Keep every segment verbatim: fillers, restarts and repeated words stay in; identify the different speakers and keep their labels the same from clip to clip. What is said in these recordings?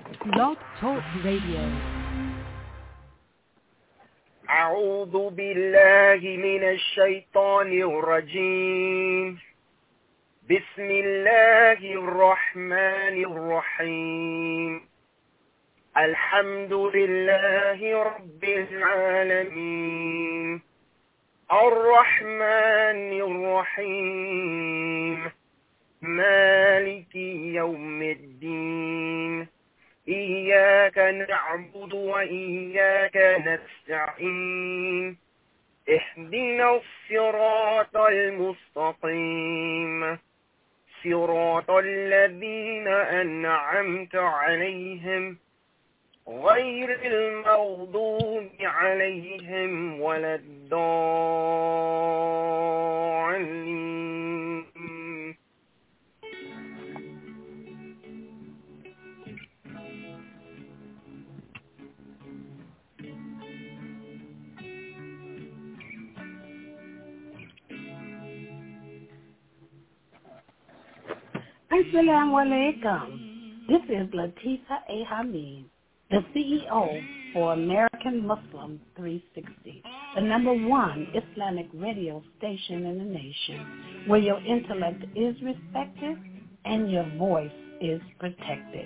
Speaker 1: Blog Talk Radio.
Speaker 2: أعوذ بالله من الشيطان الرجيم. بسم الله الرحمن الرحيم. الحمد لله رب العالمين الرحمن الرحيم مالك يوم الدين إياك نعبد وإياك نستعين اهدنا الصراط المستقيم صراط الذين أنعمت عليهم غير المغضوب عليهم ولا الضالين.
Speaker 1: Assalamu alaikum. This is Latifa A. Hamid, the C E O for American Muslim three sixty, the number one Islamic radio station in the nation, where your intellect is respected and your voice is protected.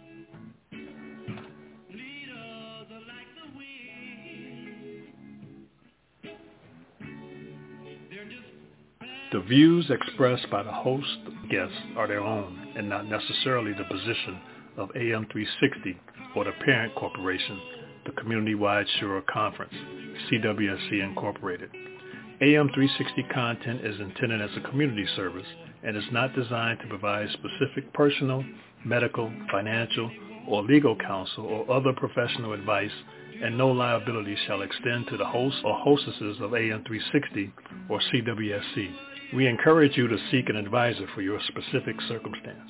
Speaker 3: The views expressed by the host and guests are their own and not necessarily the position of A M three sixty or the parent corporation, the Community-Wide Shura Conference, C W S C Incorporated. A M three sixty content is intended as a community service and is not designed to provide specific personal, medical, financial, or legal counsel or other professional advice, and no liability shall extend to the hosts or hostesses of A M three sixty or C W S C. We encourage you to seek an advisor for your specific circumstance.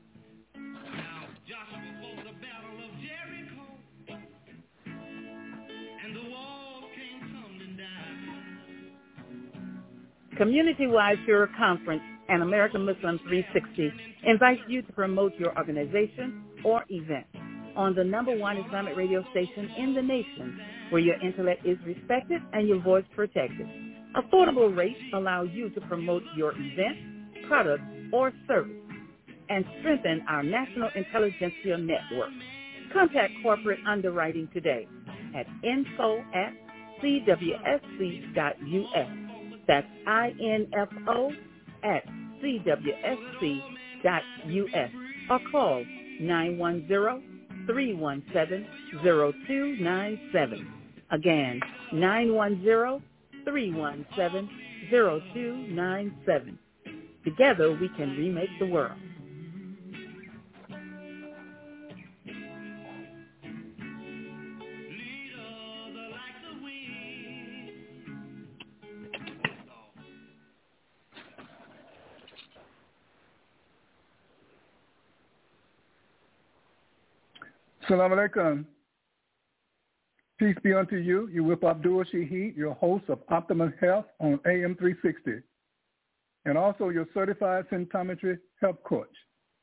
Speaker 4: Community-Wide Shura Conference and American Muslim three sixty invites you to promote your organization or event on the number one Islamic radio station in the nation, where your intellect is respected and your voice protected. Affordable rates allow you to promote your event, product, or service and strengthen our national intelligentsia network. Contact corporate underwriting today at info at c w s c dot u s. That's I N F O at c w s c dot u s or call nine one zero, three one seven, zero two nine seven. Again, nine one zero, three one seven, zero two nine seven. Together we can remake the world.
Speaker 5: Assalamu alaikum. Peace be unto you. You're with Abdul Shaheed, your host of Optimum Health on A M three sixty, and also your certified symptometry health coach.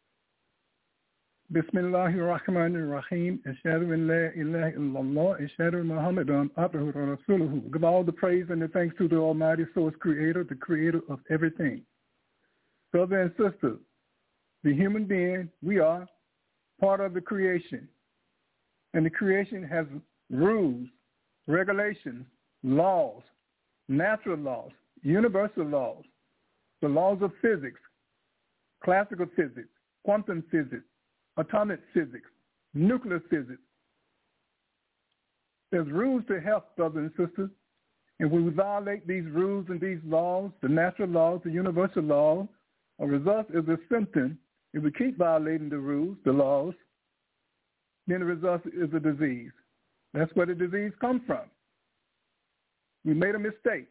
Speaker 5: Bismillahir Rahmanir Rahim. Ashhadu an la ilaha illallah. Ashhadu Muhammadan abduhu wa rasuluhu. Give all the praise and the thanks to the Almighty Source Creator, the Creator of everything. Brothers and sisters, the human being, we are part of the creation. And the creation has rules, regulations, laws, natural laws, universal laws, the laws of physics, classical physics, quantum physics, atomic physics, nuclear physics. There's rules to health, brothers and sisters. And when we violate these rules and these laws, the natural laws, the universal laws, a result is a symptom. If we keep violating the rules, the laws, then the result is a disease. That's where the disease comes from. We made a mistake.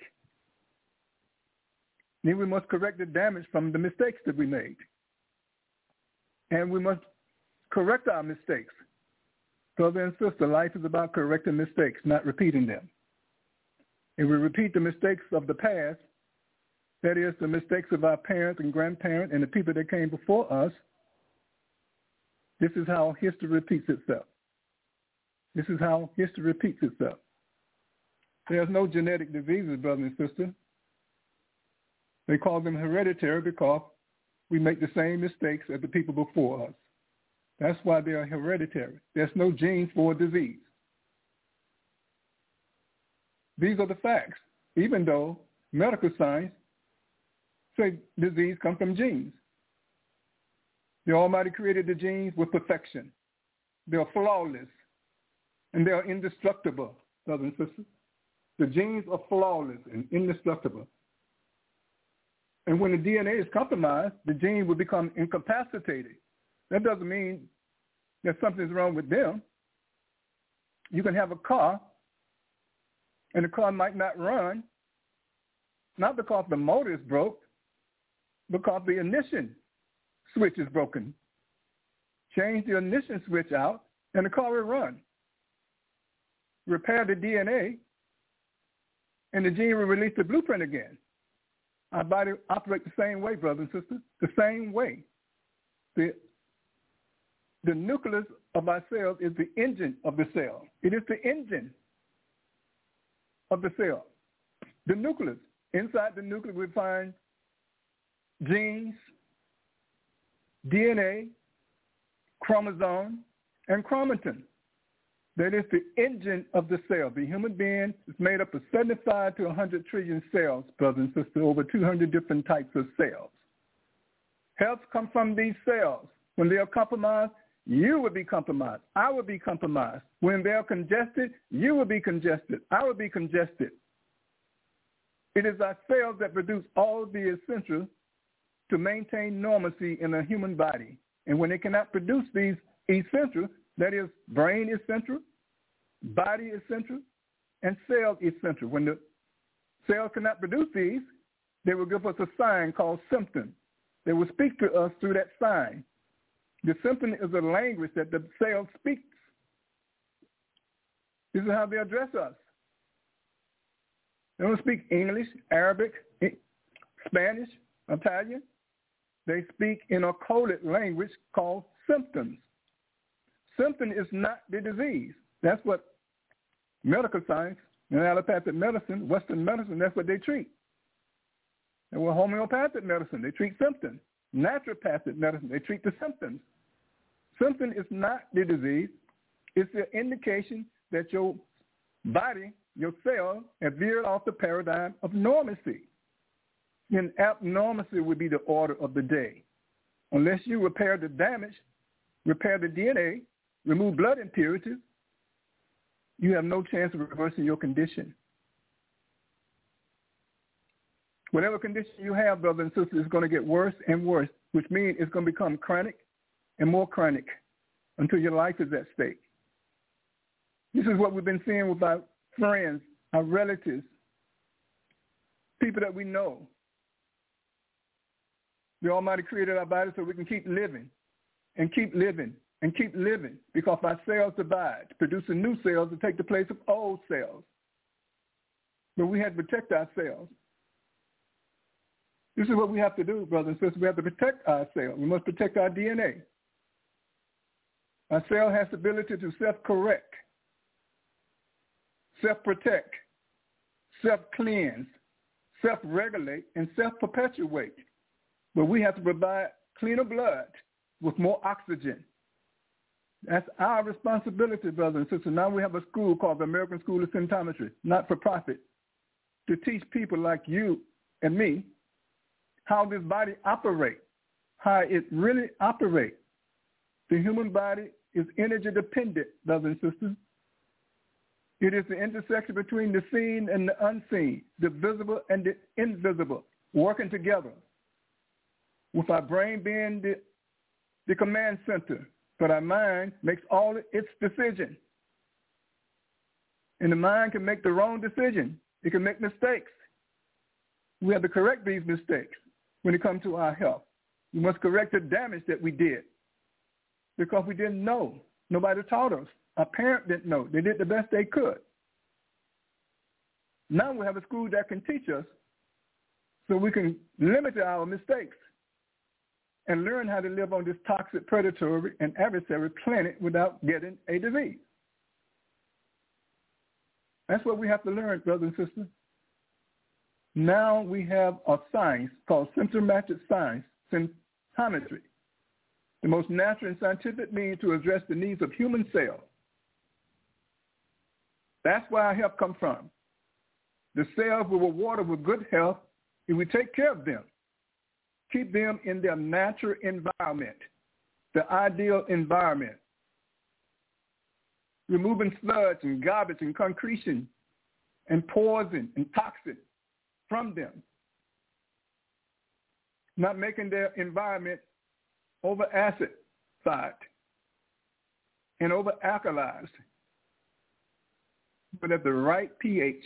Speaker 5: Then we must correct the damage from the mistakes that we made. And we must correct our mistakes. Brother and sister, life is about correcting mistakes, not repeating them. If we repeat the mistakes of the past, that is the mistakes of our parents and grandparents and the people that came before us, This is how history repeats itself. This is how history repeats itself. There's no genetic diseases, brother and sister. They call them hereditary because we make the same mistakes as the people before us. That's why they are hereditary. There's no genes for disease. These are the facts, even though medical science say disease comes from genes. The Almighty created the genes with perfection. They are flawless, and they are indestructible, brothers and sisters. The genes are flawless and indestructible. And when the D N A is compromised, the gene will become incapacitated. That doesn't mean that something's wrong with them. You can have a car, and the car might not run, not because the motor is broke, because the ignition switch is broken. Change the ignition switch out, and the car will run. Repair the D N A, and the gene will release the blueprint again. Our body operates the same way, brothers and sisters, the same way. The, the nucleus of our cells is the engine of the cell. It is the engine of the cell. The nucleus. Inside the nucleus we find genes, D N A, chromosome, and chromatin. That is the engine of the cell. The human being is made up of seventy-five to one hundred trillion cells, brothers and sisters, over two hundred different types of cells. Health comes from these cells. When they are compromised, you will be compromised. I will be compromised. When they are congested, you will be congested. I will be congested. It is our cells that produce all the essentials to maintain normalcy in a human body. And when they cannot produce these essentials, that is, brain is central, body is central, and cell is central. When the cells cannot produce these, they will give us a sign called symptom. They will speak to us through that sign. The symptom is a language that the cell speaks. This is how they address us. They don't speak English, Arabic, Spanish, Italian. They speak in a coded language called symptoms. Symptom is not the disease. That's what medical science and allopathic medicine, Western medicine, that's what they treat. And with homeopathic medicine, they treat symptoms. Naturopathic medicine, they treat the symptoms. Symptom is not the disease. It's the indication that your body, your cell, have veered off the paradigm of normalcy. And abnormalcy would be the order of the day. Unless you repair the damage, repair the D N A, remove blood impurities, you have no chance of reversing your condition. Whatever condition you have, brothers and sisters, is going to get worse and worse, which means it's going to become chronic and more chronic until your life is at stake. This is what we've been seeing with our friends, our relatives, people that we know. The Almighty created our bodies so we can keep living and keep living and keep living because our cells divide, producing new cells to take the place of old cells. But we have to protect our cells. This is what we have to do, brothers and sisters. We have to protect our cells. We must protect our D N A. Our cell has the ability to self-correct, self-protect, self-cleanse, self-regulate, and self-perpetuate. But we have to provide cleaner blood with more oxygen. That's our responsibility, brothers and sisters. Now we have a school called the American School of Symptometry, not for profit, to teach people like you and me how this body operates, how it really operates. The human body is energy dependent, brothers and sisters. It is the intersection between the seen and the unseen, the visible and the invisible, working together, with our brain being the, the command center, but our mind makes all its decisions. And the mind can make the wrong decision. It can make mistakes. We have to correct these mistakes when it comes to our health. We must correct the damage that we did because we didn't know. Nobody taught us. Our parents didn't know. They did the best they could. Now we have a school that can teach us so we can limit our mistakes. and learn how to live on this toxic, predatory, and adversary planet without getting a disease. That's what we have to learn, brothers and sisters. Now we have a science called symptomatic science, symptometry, the most natural and scientific means to address the needs of human cells. That's where our health comes from. The cells will reward with good health if we take care of them, keep them in their natural environment, the ideal environment, removing sludge and garbage and concretion and poison and toxin from them, not making their environment over acidified and over alkalized, but at the right pH,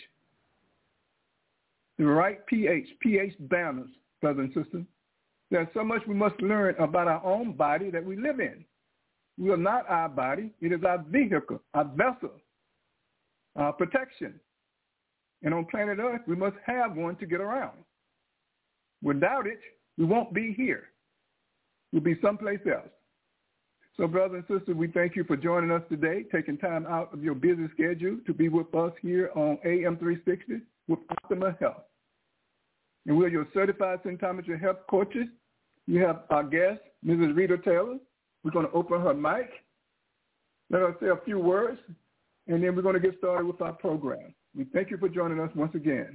Speaker 5: the right pH, pH balance, brothers and sisters. There's so much we must learn about our own body that we live in. We are not our body. It is our vehicle, our vessel, our protection. And on planet Earth, we must have one to get around. Without it, we won't be here. We'll be someplace else. So, brothers and sisters, we thank you for joining us today, taking time out of your busy schedule to be with us here on A M three sixty with Optima Health. And we're your certified symptometry health coaches. You have our guest, Missus Rita Taylor. We're going to open her mic, let her say a few words, and then we're going to get started with our program. We thank you for joining us once again.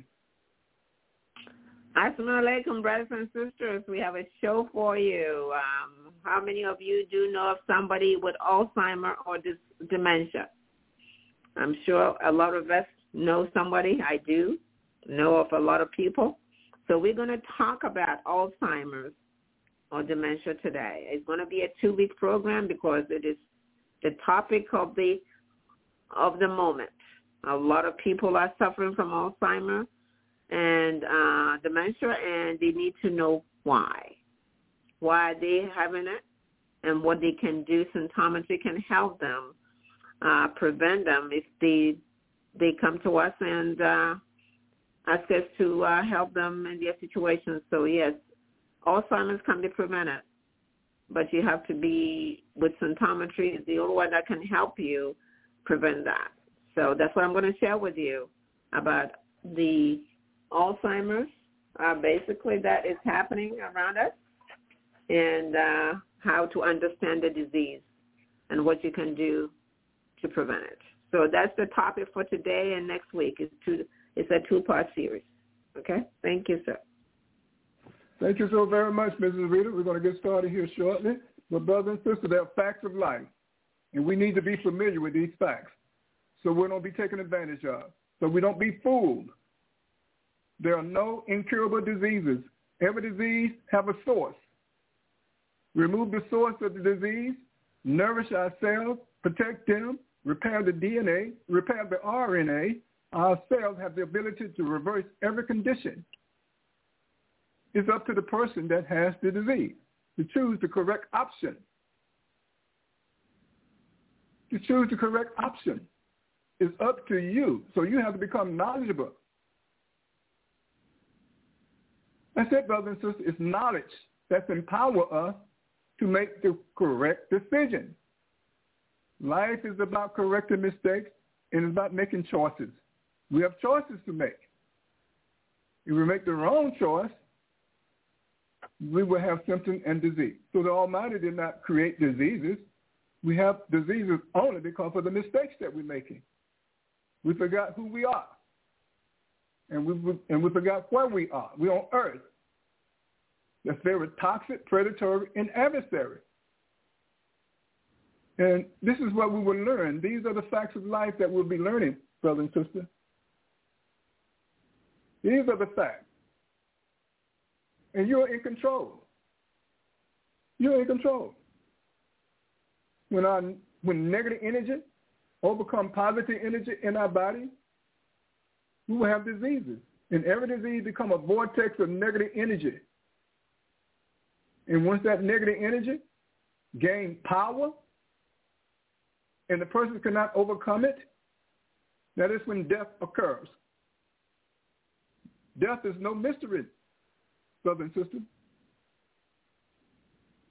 Speaker 6: Assalamu alaikum, brothers and sisters. We have a show for you. Um, how many of you do know of somebody with Alzheimer's or dis- dementia? I'm sure a lot of us know somebody. I do know of a lot of people. So we're going to talk about Alzheimer's or dementia today. It's going to be a two-week program because it is the topic of the of the moment. A lot of people are suffering from Alzheimer's and uh, dementia, and they need to know why. Why they're having it and what they can do. Symptometry can help them uh, prevent them if they they come to us and uh, ask us to uh, help them in their situations. So, yes, Alzheimer's can be prevented, but you have to be with symptometry. It's the only one that can help you prevent that. So that's what I'm going to share with you about the Alzheimer's, uh, basically that is happening around us, and uh, how to understand the disease and what you can do to prevent it. So that's the topic for today and next week. It's, two, it's a two-part series. Okay? Thank you, sir.
Speaker 5: Thank you so very much, Missus Rita. We're going to get started here shortly. But brothers and sisters, they are facts of life, and we need to be familiar with these facts so we don't be taken advantage of, so we don't be fooled. There are no incurable diseases. Every disease have a source. Remove the source of the disease, nourish our cells, protect them, repair the D N A, repair the R N A. Our cells have the ability to reverse every condition. It's up to the person that has the disease to choose the correct option. To choose the correct option is up to you. So you have to become knowledgeable. That's it, brothers and sisters. It's knowledge that's empower us to make the correct decision. Life is about correcting mistakes, and it's about making choices. We have choices to make. If we make the wrong choice, we will have symptom and disease. So the Almighty did not create diseases. We have diseases only because of the mistakes that we're making. We forgot who we are. And we, and we forgot where we are. We're on earth. That's very toxic, predatory, and adversary. And this is what we will learn. These are the facts of life that we'll be learning, brother and sister. These are the facts. And you're in control. You're in control. When our, when negative energy overcome positive energy in our body, we will have diseases. And every disease become a vortex of negative energy. And once that negative energy gains power and the person cannot overcome it, that is when death occurs. Death is no mystery, brother and sister.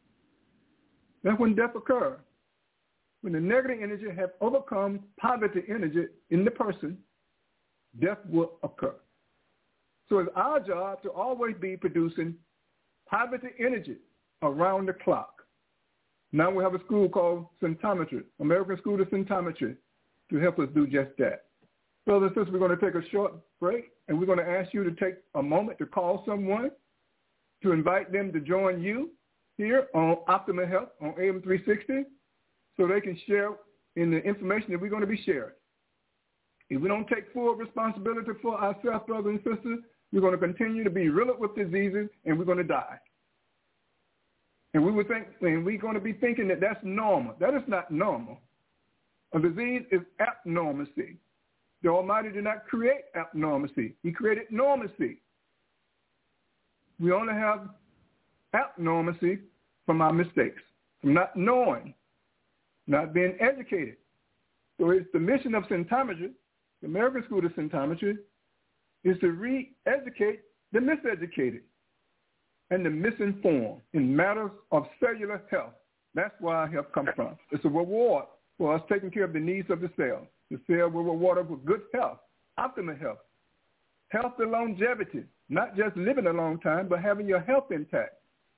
Speaker 5: That's when death occurs. When the negative energy have overcome positive energy in the person, death will occur. So it's our job to always be producing positive energy around the clock. Now we have a school called Symptometry, American School of Symptometry, to help us do just that. Brothers and sisters, we're going to take a short break, and we're going to ask you to take a moment to call someone, to invite them to join you here on Optimal Health on A M three sixty, so they can share in the information that we're going to be sharing. If we don't take full responsibility for ourselves, brothers and sisters, we're going to continue to be riddled with diseases, and we're going to die. And we would think, and we're going to be thinking that that's normal. That is not normal. A disease is abnormalcy. The Almighty did not create abnormalcy. He created normalcy. We only have abnormalcy from our mistakes, from not knowing, not being educated. So it's the mission of Symptometry, the American School of Symptometry, is to re-educate the miseducated and the misinformed in matters of cellular health. That's where our health comes from. It's a reward for us taking care of the needs of the cell. The cell will reward us with good health, optimal health, healthy longevity, not just living a long time, but having your health intact.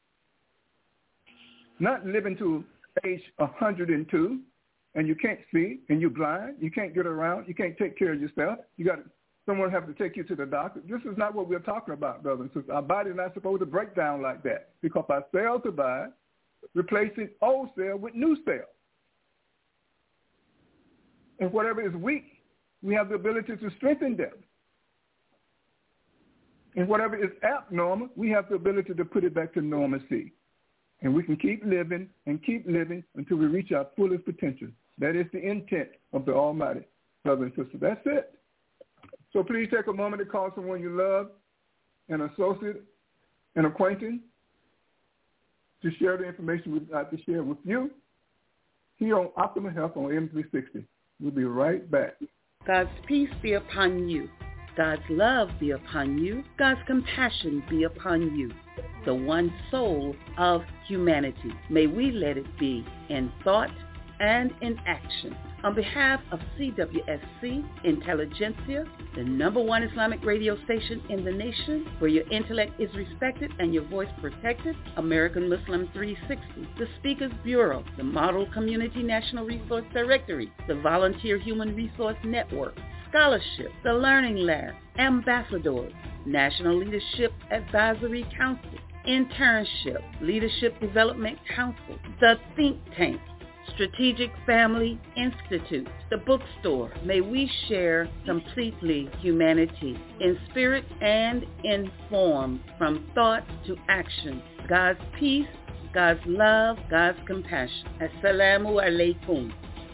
Speaker 5: Not living to age one hundred two and you can't see and you're blind, you can't get around, you can't take care of yourself. You got someone have to take you to the doctor. This is not what we're talking about, brothers and sisters. Our body is not supposed to break down like that because our cells survive, replacing old cells with new cells. And whatever is weak, we have the ability to strengthen them. And whatever is abnormal, we have the ability to put it back to normalcy. And we can keep living and keep living until we reach our fullest potential. That is the intent of the Almighty, brothers and sisters. That's it. So please take a moment to call someone you love, an associate, an acquaintance, to share the information we'd like to share with you here on Optimal Health on A M three sixty. We'll be right back.
Speaker 4: God's peace be upon you. God's love be upon you. God's compassion be upon you. The one soul of humanity. May we let it be in thought and in action. On behalf of C W S C Intelligentsia, the number one Islamic radio station in the nation, where your intellect is respected and your voice protected, American Muslim three sixty, the Speakers Bureau, the Model Community National Resource Directory, the Volunteer Human Resource Network, Scholarship, the Learning Lab, Ambassadors, National Leadership Advisory Council, Internship, Leadership Development Council, the Think Tank, Strategic Family Institute, the bookstore. May we share completely humanity in spirit and in form, from thought to action. God's peace, God's love, God's compassion. Assalamu alaikum.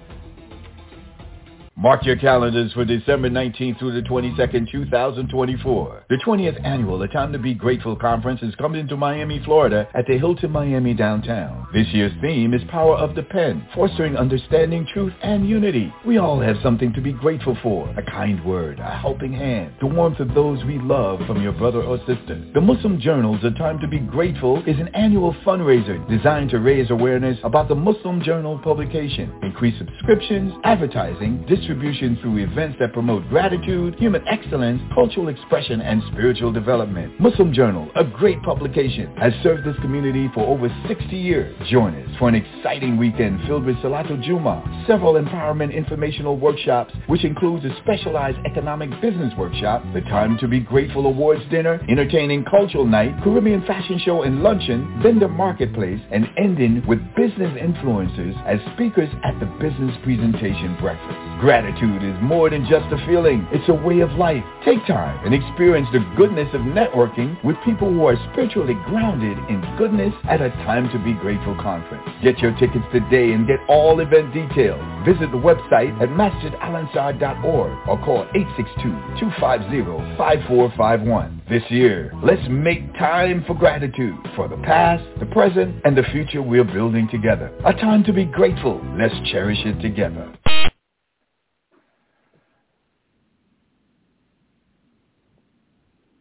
Speaker 7: Mark your calendars for December nineteenth through the twenty-second, two thousand twenty-four. The twentieth annual A Time to Be Grateful Conference is coming to Miami, Florida at the Hilton Miami downtown. This year's theme is Power of the Pen, fostering understanding, truth, and unity. We all have something to be grateful for. A kind word, a helping hand, the warmth of those we love from your brother or sister. The Muslim Journal's A Time to Be Grateful is an annual fundraiser designed to raise awareness about the Muslim Journal publication, increase subscriptions, advertising, distribution, distribution through events that promote gratitude, human excellence, cultural expression, and spiritual development. Muslim Journal, a great publication, has served this community for over sixty years. Join us for an exciting weekend filled with Salatul Jummah, several empowerment informational workshops, which includes a specialized economic business workshop, the Time to Be Grateful Awards dinner, entertaining cultural night, Caribbean fashion show and luncheon, vendor marketplace, and ending with business influencers as speakers at the business presentation breakfast. Gratitude is more than just a feeling. It's a way of life. Take time and experience the goodness of networking with people who are spiritually grounded in goodness at a Time to Be Grateful conference. Get your tickets today and get all event details. Visit the website at masjid al ansar dot org or call eight six two, two five zero, five four five one. This year, let's make time for gratitude for the past, the present, and the future we're building together. A time to be grateful. Let's cherish it together.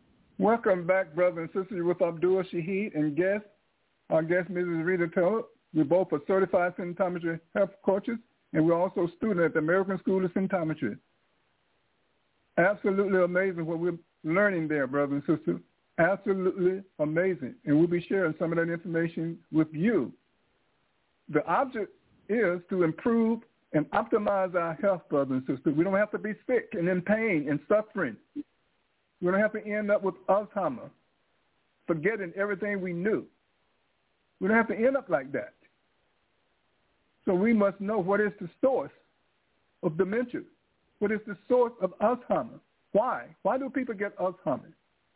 Speaker 5: Welcome back, brothers and sisters, with Abdul Shaheed and guest, our guest, Missus Rita We're both are certified symptometry health coaches, and we're also students at the American School of Symptometry. Absolutely amazing what we're learning there, brothers and sisters. Absolutely amazing. And we'll be sharing some of that information with you. The object is to improve and optimize our health, brothers and sisters. We don't have to be sick and in pain and suffering. We don't have to end up with Alzheimer's, forgetting everything we knew. We don't have to end up like that. So we must know what is the source of dementia. What is the source of Alzheimer's? Why? Why do people get Alzheimer's?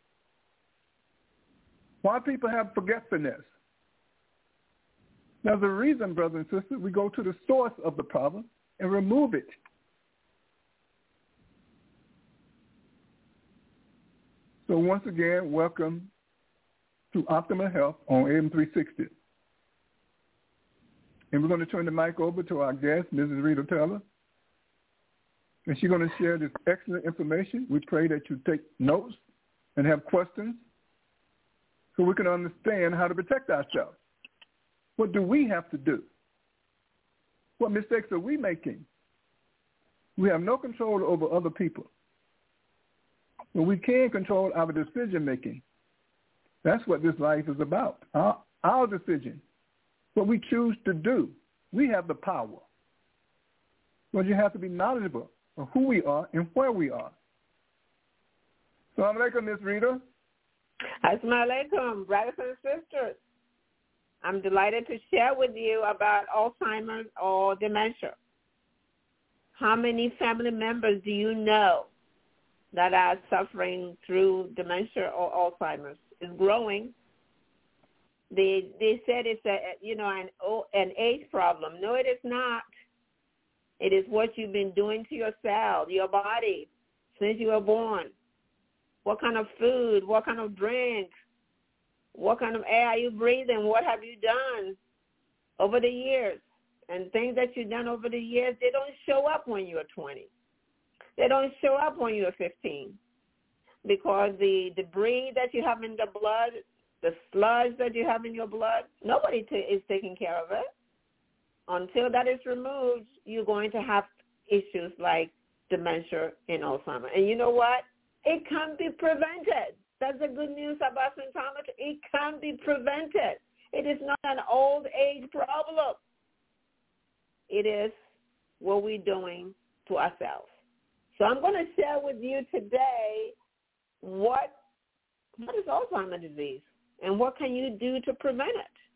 Speaker 5: Why people have forgetfulness? There's a reason, brothers and sisters. We go to the source of the problem and remove it. So once again, welcome to Optimal Health on A M three sixty. And we're going to turn the mic over to our guest, Missus Rita Taylor. And she's going to share this excellent information. We pray that you take notes and have questions so we can understand how to protect ourselves. What do we have to do? What mistakes are we making? We have no control over other people. But we can control our decision-making. That's what this life is about, our, our decision, what we choose to do. We have the power. But you have to be knowledgeable of who we are and where we are. Assalamu alaikum, Miz Rita.
Speaker 6: Assalamu alaikum, brothers and sisters. I'm delighted to share with you about Alzheimer's or dementia. How many family members do you know that are suffering through dementia or Alzheimer's? It's growing. They they said it's a you know an an age problem. No, it is not. It is what you've been doing to yourself, your body, since you were born. What kind of food? What kind of drink? What kind of air are you breathing? What have you done over the years? And things that you've done over the years, they don't show up when you're twenty. They don't show up when you're fifteen. Because the debris that you have in the blood, the sludge that you have in your blood, nobody t- is taking care of it. Until that is removed, you're going to have issues like dementia and Alzheimer's. And you know what? It can be prevented. That's the good news about symptometry. It can be prevented. It is not an old age problem. It is what we're doing to ourselves. So I'm going to share with you today what what is Alzheimer's disease and what can you do to prevent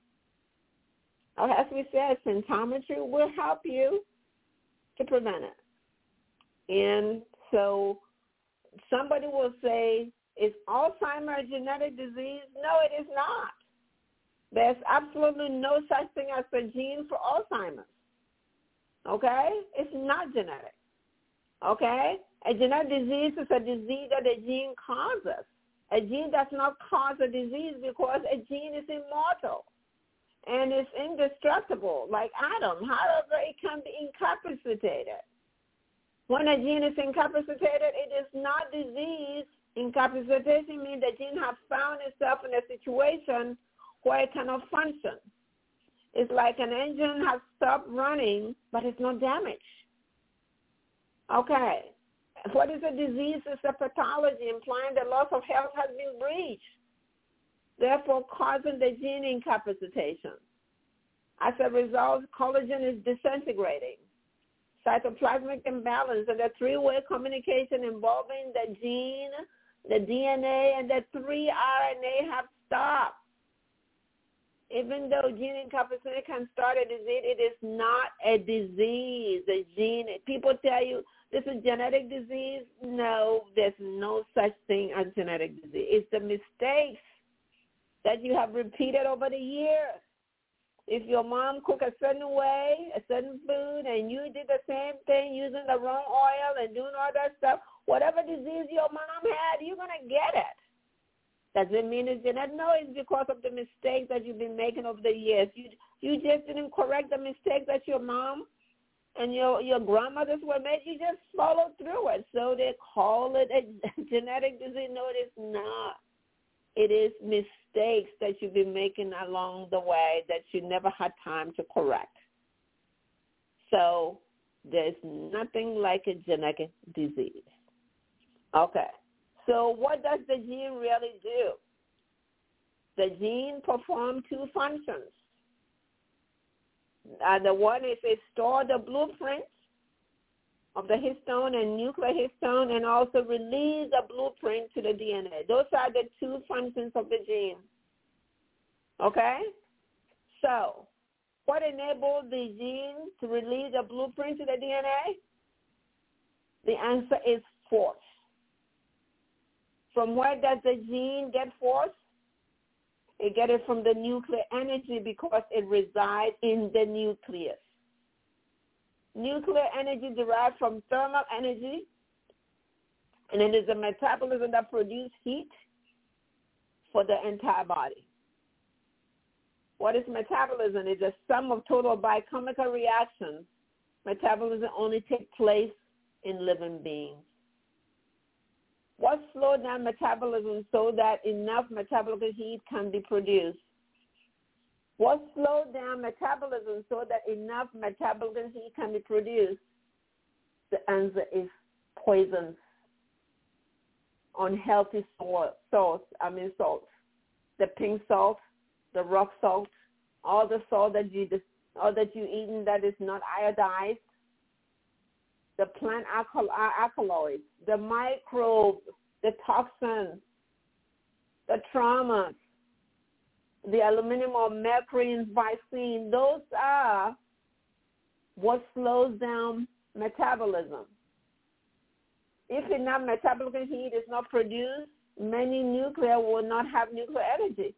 Speaker 6: it. As we said, symptometry will help you to prevent it. And so somebody will say, is Alzheimer's a genetic disease? No, it is not. There's absolutely no such thing as a gene for Alzheimer's. Okay? It's not genetic. Okay? A genetic disease is a disease that a gene causes. A gene does not cause a disease because a gene is immortal and it's indestructible, like Adam. However, it can be incapacitated. When a gene is incapacitated, it is not disease. Incapacitation means the gene has found itself in a situation where it cannot function. It's like an engine has stopped running, but it's not damaged. Okay. What is a disease? It's a pathology implying the loss of health has been breached, therefore causing the gene incapacitation. As a result, collagen is disintegrating. Cytoplasmic imbalance and the three-way communication involving the gene, the D N A, and the three R N A have stopped. Even though gene incapacity can start a disease, it is not a disease. A gene, people tell you this is genetic disease. No, there's no such thing as genetic disease. It's the mistakes that you have repeated over the years. If your mom cooked a certain way, a certain food, and you did the same thing using the wrong oil and doing all that stuff, whatever disease your mom had, you're going to get it. Does it mean it's genetic? No, it's because of the mistakes that you've been making over the years. You you just didn't correct the mistakes that your mom and your, your grandmothers were made. You just followed through it. So they call it a genetic disease. No, it is not. It is mistakes that you've been making along the way that you never had time to correct. So there's nothing like a genetic disease. Okay. So what does the gene really do? The gene performs two functions. Uh, the one is it stores the blueprint of the histone and nuclear histone, and also release the blueprint to the D N A. Those are the two functions of the gene. Okay? So what enables the gene to release the blueprint to the D N A? The answer is force. From where does the gene get force? It gets it from the nuclear energy because it resides in the nucleus. Nuclear energy derived from thermal energy, and it is a metabolism that produces heat for the entire body. What is metabolism? It's a sum of total biochemical reactions. Metabolism only takes place in living beings. What slows down metabolism so that enough metabolic heat can be produced? What slows down metabolism so that enough metabolic heat can be produced? The answer is poisons, unhealthy salts, I mean salts, the pink salt, the rock salt, all the salt that you all that you eaten that is not iodized, the plant alkal- alkaloids, the microbes, the toxins, the traumas, the aluminum or mercury and vicine, those are what slows down metabolism. If enough metabolic heat is not produced, many nuclei will not have nuclear energy.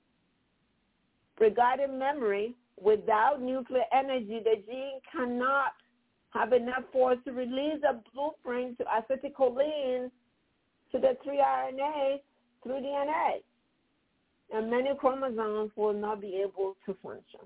Speaker 6: Regarding memory, without nuclear energy, the gene cannot have enough force to release a blueprint to acetylcholine to the three R N As through D N A. And many chromosomes will not be able to function.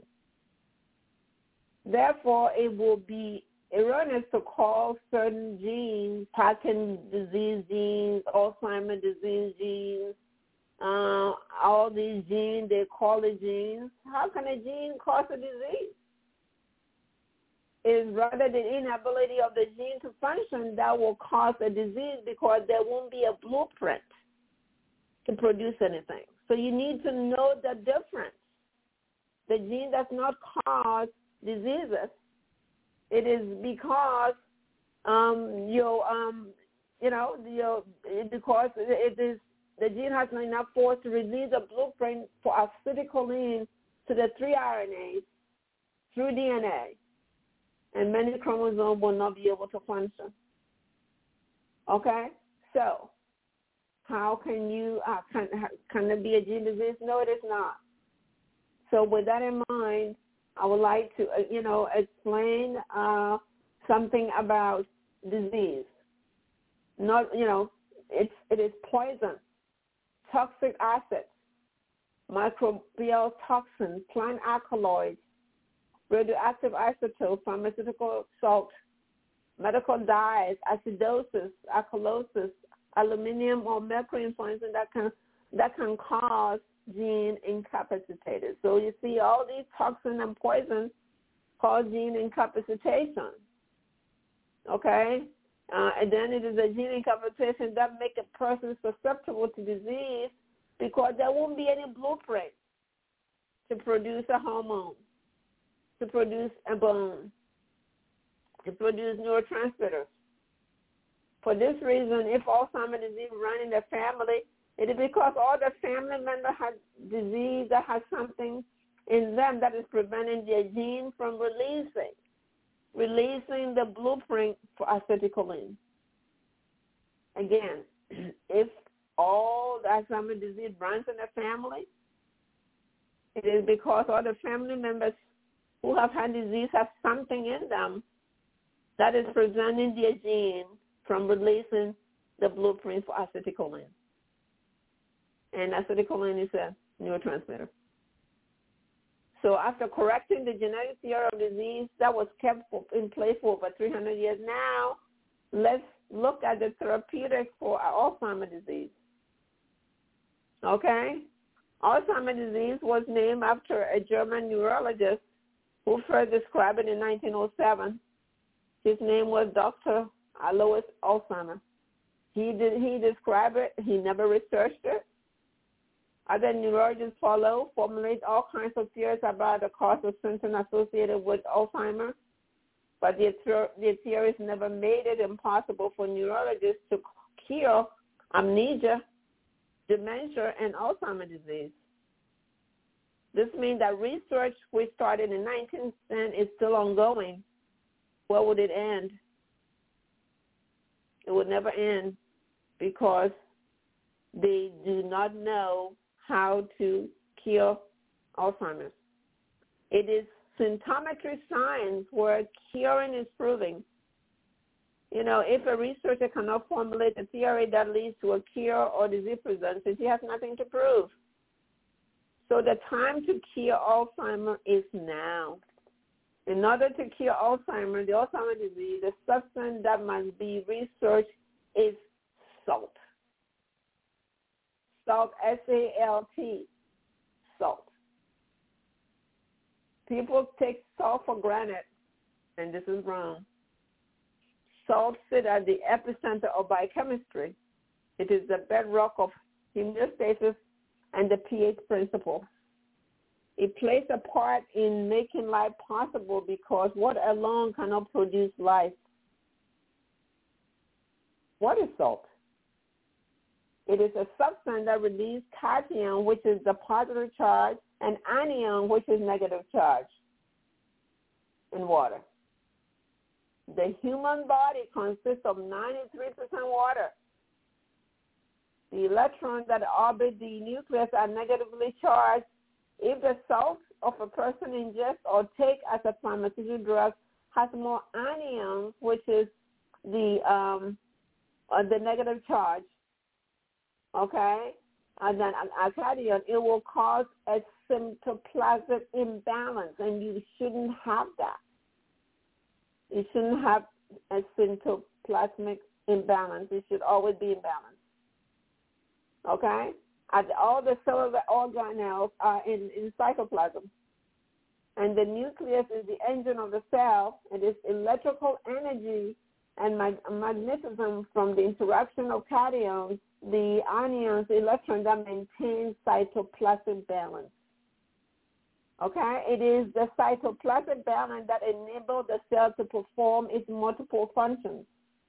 Speaker 6: Therefore, it will be erroneous to call certain genes, Parkinson's disease genes, Alzheimer's disease genes, uh, all these genes, they call it genes. How can a gene cause a disease? It is rather the inability of the gene to function that will cause a disease because there won't be a blueprint to produce anything. So you need to know the difference. The gene does not cause diseases. It is because um, your, um, you know, your, because it is the gene has not enough force to release a blueprint for acetylcholine to the three R N As through D N A, and many chromosomes will not be able to function. Okay, so how can you uh, can can there be a gene disease? No, it is not. So with that in mind, I would like to, uh, you know, explain uh, something about disease. Not, you know, it's it is poison, toxic acids, microbial toxins, plant alkaloids, radioactive isotopes, pharmaceutical salt, medical dyes, acidosis, alkalosis, aluminum or mercury influence that can that can cause gene incapacitated. So you see all these toxins and poisons cause gene incapacitation. Okay? Uh, and then it is a gene incapacitation that makes a person susceptible to disease because there won't be any blueprint to produce a hormone, to produce a bone, to produce neurotransmitters. For this reason, if Alzheimer's disease runs in the family, it is because all the family members have disease that has something in them that is preventing their gene from releasing, releasing the blueprint for acetylcholine. Again, if all the Alzheimer's disease runs in the family, it is because all the family members who have had disease have something in them that is preventing their gene from releasing the blueprint for acetylcholine. And acetylcholine is a neurotransmitter. So after correcting the genetic theory of disease that was kept in place for over three hundred years now, let's look at the therapeutics for Alzheimer's disease. Okay? Alzheimer's disease was named after a German neurologist who first described it in nineteen oh seven. His name was Doctor Alois Alzheimer. He did, he described it. He never researched it. Other neurologists follow, formulate all kinds of theories about the cause of symptoms associated with Alzheimer's, but the, the theories never made it impossible for neurologists to cure amnesia, dementia, and Alzheimer's disease. This means that research, which started in nineteen ten, is still ongoing. Where would it end? It would never end because they do not know how to cure Alzheimer's. It is symptometry science where curing is proving. You know, if a researcher cannot formulate a theory that leads to a cure or disease prevention, he has nothing to prove. So the time to cure Alzheimer's is now. In order to cure Alzheimer's, the Alzheimer's disease, the substance that must be researched is salt. Salt, S A L T, salt. People take salt for granted, and this is wrong. Salt sits at the epicenter of biochemistry. It is the bedrock of homeostasis and the pH principle. It plays a part in making life possible because water alone cannot produce life. What is salt? It is a substance that releases cation, which is the positive charge, and anion, which is negative charge in water. The human body consists of ninety-three percent water. The electrons that orbit the nucleus are negatively charged. If the salt of a person ingests or take as a pharmaceutical drug has more anions, which is the um, uh, the negative charge, okay, and then an cation, it will cause a symptoplasmic imbalance, and you shouldn't have that. You shouldn't have a symptoplasmic imbalance. It should always be in balance. Okay? And all the cellular organelles are in, in cytoplasm. And the nucleus is the engine of the cell. It is electrical energy and mag- magnetism from the interaction of cations, the anions, the electrons that maintain cytoplasmic balance. Okay? It is the cytoplasmic balance that enables the cell to perform its multiple functions.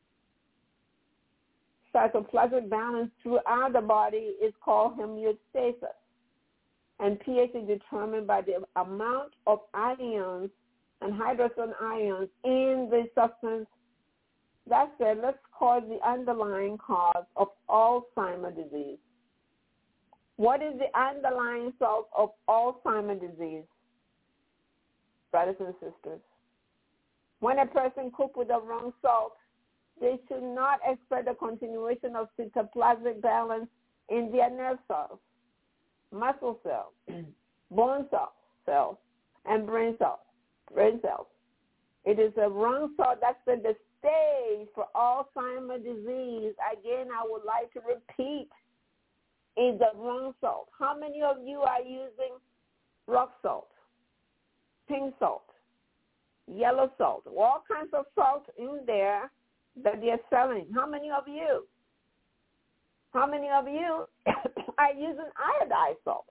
Speaker 6: Cytoplasmic balance throughout the body is called homeostasis. And pH is determined by the amount of ions and hydrogen ions in the substance. That's it. Let's call the underlying cause of Alzheimer's disease. What is the underlying cause of Alzheimer's disease, brothers and sisters? When a person cooks with the wrong salt, they should not expect the continuation of cytoplasmic balance in their nerve cells, muscle cells, bone cells, cells, and brain cells. Brain cells. It is a wrong salt that set the stage for Alzheimer's disease. Again, I would like to repeat, is the wrong salt. How many of you are using rock salt, pink salt, yellow salt, all kinds of salt in there that they're selling? How many of you? How many of you are using iodized salt?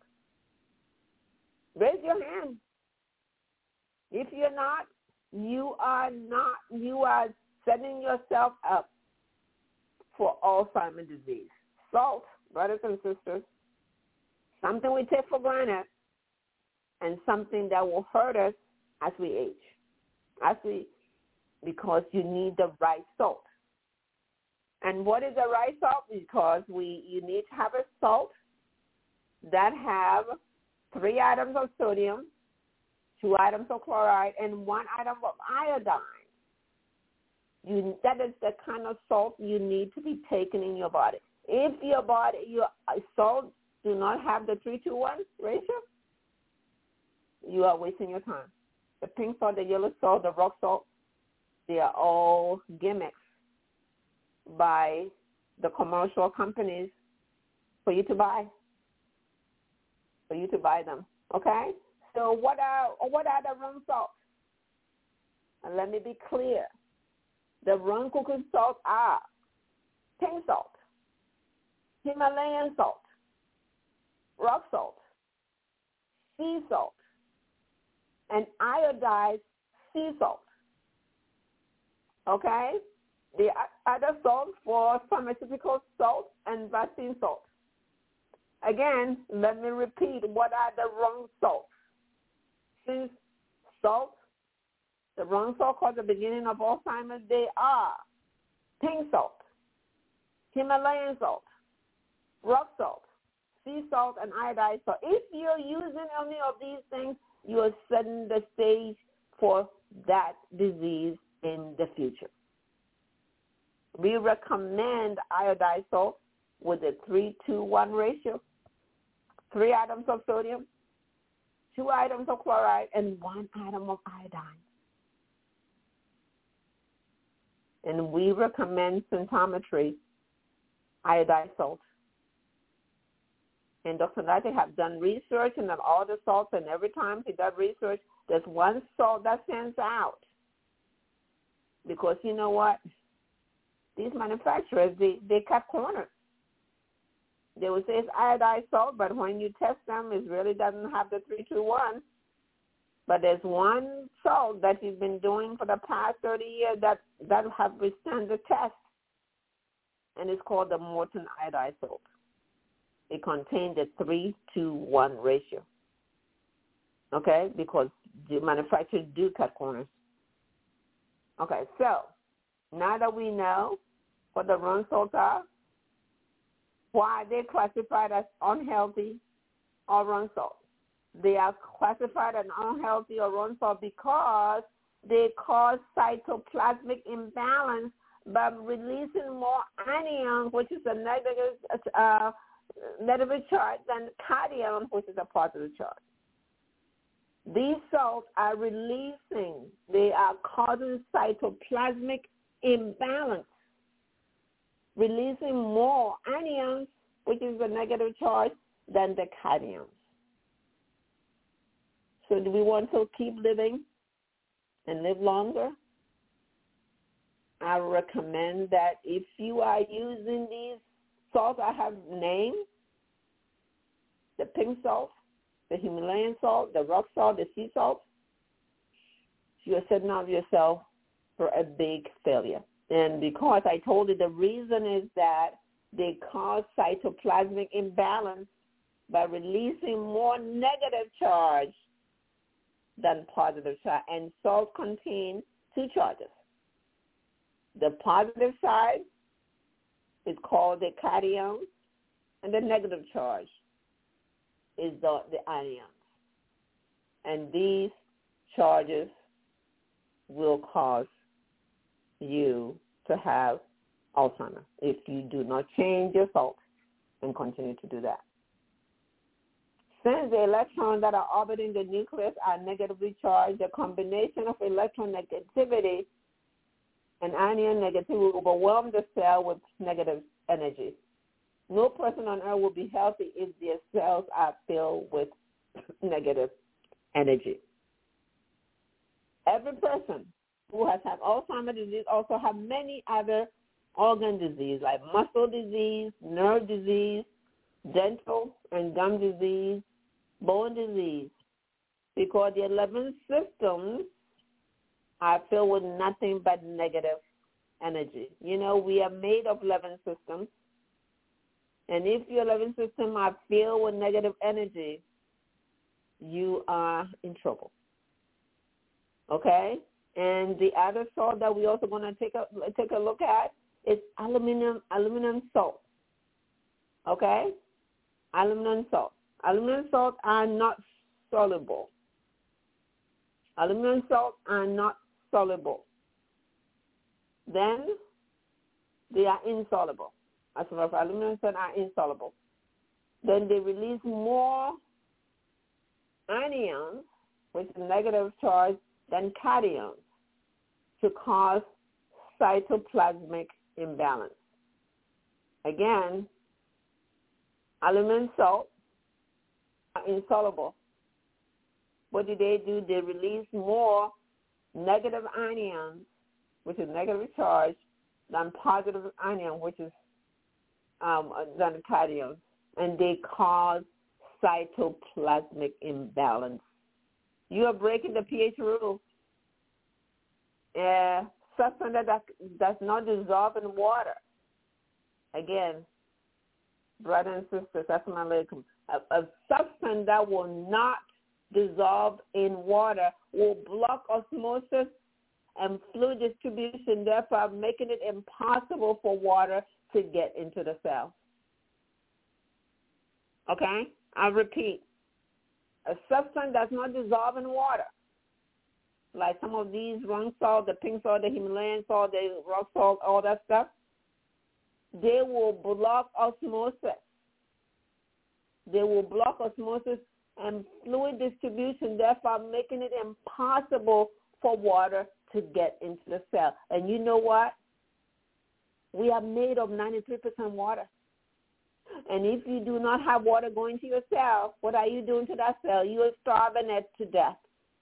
Speaker 6: Raise your hand. If you're not, you are not, you are setting yourself up for Alzheimer's disease. Salt, brothers and sisters, something we take for granted and something that will hurt us as we age. As we, because you need the right salt. And what is the right salt? Because we you need to have a salt that have three atoms of sodium, two atoms of chloride, and one atom of iodine. You, that is the kind of salt you need to be taken in your body. If your body, your salt do not have the three to one ratio, you are wasting your time. The pink salt, the yellow salt, the rock salt, they are all gimmicks by the commercial companies for you to buy. for you to buy them. Okay? So what are what are the run salts? And let me be clear. The run cooking salts are pink salt, Himalayan salt, rock salt, sea salt, and iodized sea salt. Okay? The other salt for pharmaceutical salt and vaccine salt. Again, let me repeat, what are the wrong salts? Since salt, the wrong salt caused the beginning of Alzheimer's, they are pink salt, Himalayan salt, rock salt, sea salt, and iodized salt. If you're using any of these things, you are setting the stage for that disease in the future. We recommend iodized salt with a three to one ratio, three atoms of sodium, two atoms of chloride, and one atom of iodine. And we recommend scintimetry iodized salt. And Doctor Latte have done research and on all the salts, and every time he does research, there's one salt that stands out. Because you know what? These manufacturers, they, they cut corners. They would say it's iodized salt, but when you test them, it really doesn't have the three two one. But there's one salt that you've been doing for the past thirty years that, that have withstood the test, and it's called the Morton iodized salt. It contains a three to one ratio, okay, because the manufacturers do cut corners. Okay, so now that we know what the wrong salts are, why they're classified as unhealthy or wrong salt. They are classified as unhealthy or wrong salt because they cause cytoplasmic imbalance by releasing more anions, which is a negative, uh, negative charge, than cation, which is a positive charge. These salts are releasing, they are causing cytoplasmic imbalance, releasing more anions, which is a negative charge, than the cations. So do we want to keep living and live longer? I recommend that if you are using these salts I have named, the pink salt, the Himalayan salt, the rock salt, the sea salt, you're setting up yourself for a big failure. And because I told you the reason is that they cause cytoplasmic imbalance by releasing more negative charge than positive charge. And salt contains two charges. The positive side is called the cation, and the negative charge is the, the anions. And these charges will cause you to have Alzheimer's if you do not change your salt and continue to do that. Since the electrons that are orbiting the nucleus are negatively charged, the combination of electron negativity and anion negativity will overwhelm the cell with negative energy. No person on earth will be healthy if their cells are filled with negative energy. Every person who has had Alzheimer's disease also have many other organ disease like muscle disease, nerve disease, dental and gum disease, bone disease, because the eleven systems are filled with nothing but negative energy. You know, we are made of eleven systems, and if your eleven systems are filled with negative energy, you are in trouble. Okay? And the other salt that we also going to take a take a look at is aluminum aluminum salt. Okay? Aluminum salt. Aluminum salts are not soluble. Aluminum salts are not soluble. Then they are insoluble. As far as aluminum salts are insoluble. Then they release more anions, which is negative charge, than cations to cause cytoplasmic imbalance. Again, aluminum salt insoluble. What do they do? They release more negative anions, which is negative charge, than positive anion, which is um, than the cations, and they cause cytoplasmic imbalance. You are breaking the pH rule. Uh, substance that does not dissolve in water. Again, brothers and sisters, assalamu alaikum. A, a substance that will not dissolve in water will block osmosis and fluid distribution, therefore making it impossible for water to get into the cell. Okay? I'll repeat. A substance does not dissolve in water, like some of these rock salt, the pink salt, the Himalayan salt, the rock salt, all that stuff, they will block osmosis. They will block osmosis and fluid distribution, therefore making it impossible for water to get into the cell. And you know what? We are made of ninety-three percent water. And if you do not have water going to your cell, what are you doing to that cell? You are starving it to death.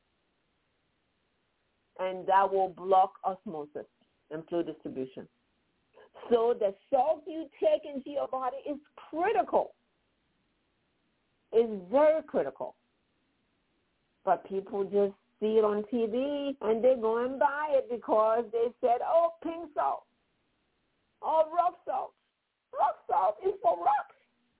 Speaker 6: And that will block osmosis and fluid distribution. So the salt you take into your body is critical. It's very critical. But people just see it on T V and they go and buy it because they said, oh, pink salt. Oh, rock salt. Rock salt is for rocks.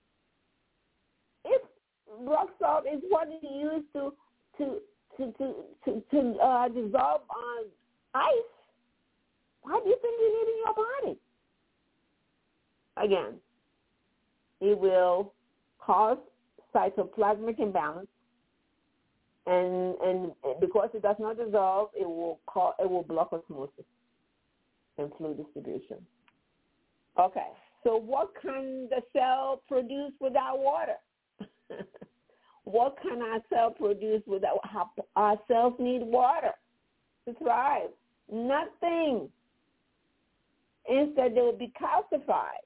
Speaker 6: If rock salt is what is used to to to to to, to uh, dissolve on ice, why do you think you need it in your body? Again, it will cause cytoplasmic imbalance, and and because it does not dissolve, it will cause, it will block osmosis and fluid distribution. Okay. So what can the cell produce without water? What can our cell produce without, our cells need water to thrive? Nothing. Instead, they will be calcified.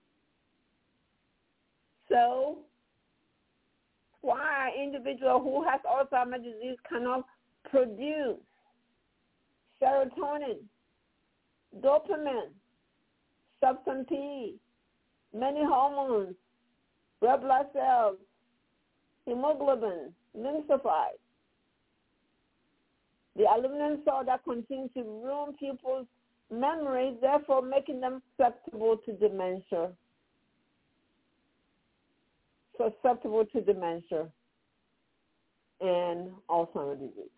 Speaker 6: So why an individual who has Alzheimer's disease cannot produce serotonin, dopamine, substance P, many hormones, red blood cells, hemoglobin, lymphocytes. The aluminum salt that continues to ruin people's memories, therefore making them susceptible to dementia. Susceptible to dementia and Alzheimer's disease.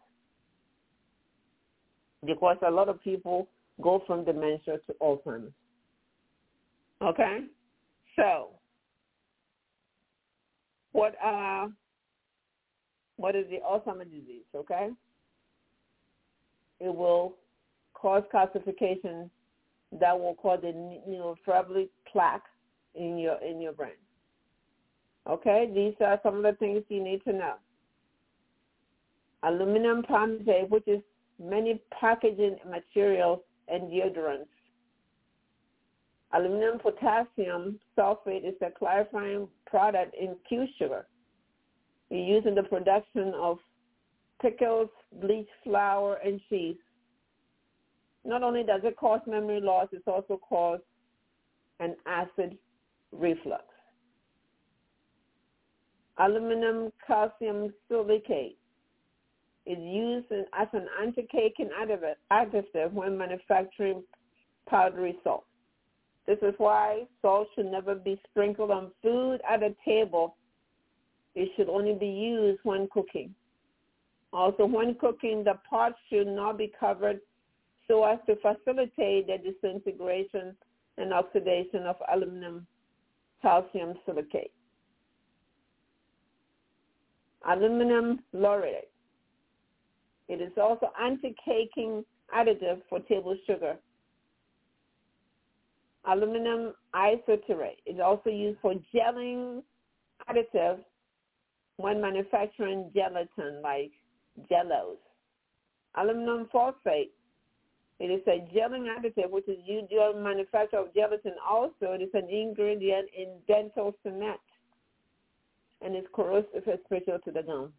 Speaker 6: Because a lot of people go from dementia to Alzheimer's. Okay? So, what uh, what is the Alzheimer's disease, okay? It will cause calcification that will cause the neurofibrillary plaque in your in your brain. Okay? These are some of the things you need to know. Aluminum palmitate, which is many packaging materials and deodorants. Aluminum potassium sulfate is a clarifying product in Q sugar. We use in the production of pickles, bleach flour, and cheese. Not only does it cause memory loss, it also causes an acid reflux. Aluminum calcium silicate is used as an anti-caking additive when manufacturing powdery salt. This is why salt should never be sprinkled on food at a table. It should only be used when cooking. Also, when cooking, the pot should not be covered so as to facilitate the disintegration and oxidation of aluminum calcium silicate. Aluminum laurate. It is also anti-caking additive for table sugar. Aluminum isotierate is also used for gelling additive when manufacturing gelatin like Jellos. Aluminum phosphate. It is a gelling additive which is used during manufacture of gelatin. Also, it is an ingredient in dental cement. and is corrosive, especially to the gum.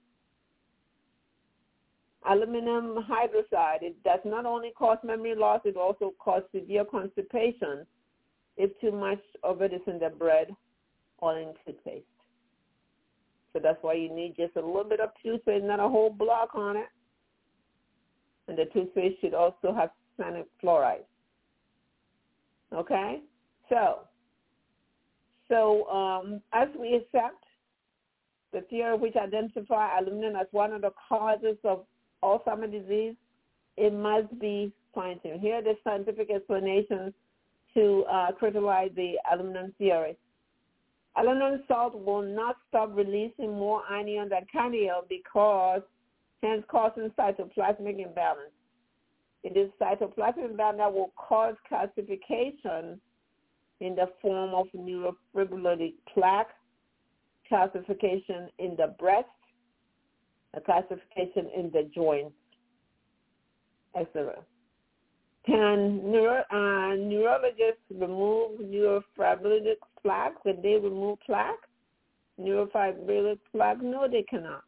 Speaker 6: Aluminum hydroxide, it does not only cause memory loss, it also causes severe constipation if too much of it is in the bread or in toothpaste. So that's why you need just a little bit of toothpaste, not a whole block on it. And the toothpaste should also have cyanic fluoride. Okay? So, so um, as we accept the theory which identifies aluminum as one of the causes of Alzheimer's disease, it must be fine-tuned. Here are the scientific explanations to uh, crystallize the aluminum theory. Aluminum salt will not stop releasing more anion than cation because, hence causing cytoplasmic imbalance. It is cytoplasmic imbalance that will cause calcification in the form of neurofibrillary plaque, calcification in the breast, a calcification in the joints, et cetera. Can neuro, uh, neurologists remove neurofibrillary plaque? Can they remove plaque? Neurofibrillary plaque? No, they cannot.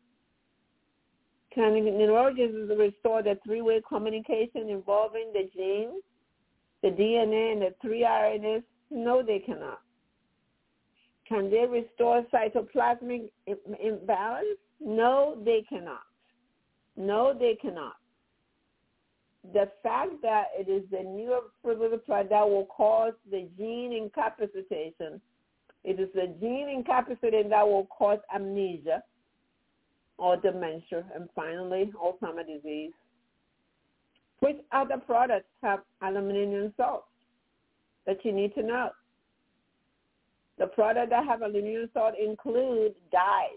Speaker 6: Can neurologists restore the three-way communication involving the genes, the D N A, and the three R N As? No, they cannot. Can they restore cytoplasmic imbalance? No, they cannot. No, they cannot. The fact that it is the neurofibrillary plaque that will cause the gene incapacitation, it is the gene incapacitating that will cause amnesia or dementia, and finally, Alzheimer's disease. Which other products have aluminum salts that you need to know? The products that have aluminum salt include dyes.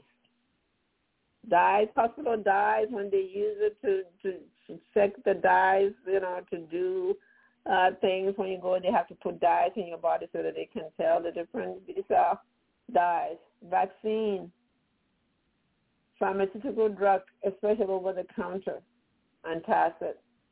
Speaker 6: Dyes, hospital dyes, when they use it to, to, to check the dyes, you know, to do uh, things. When you go, they have to put dyes in your body so that they can tell the difference. These are dyes. Vaccine, pharmaceutical drugs, especially over the counter, antacid.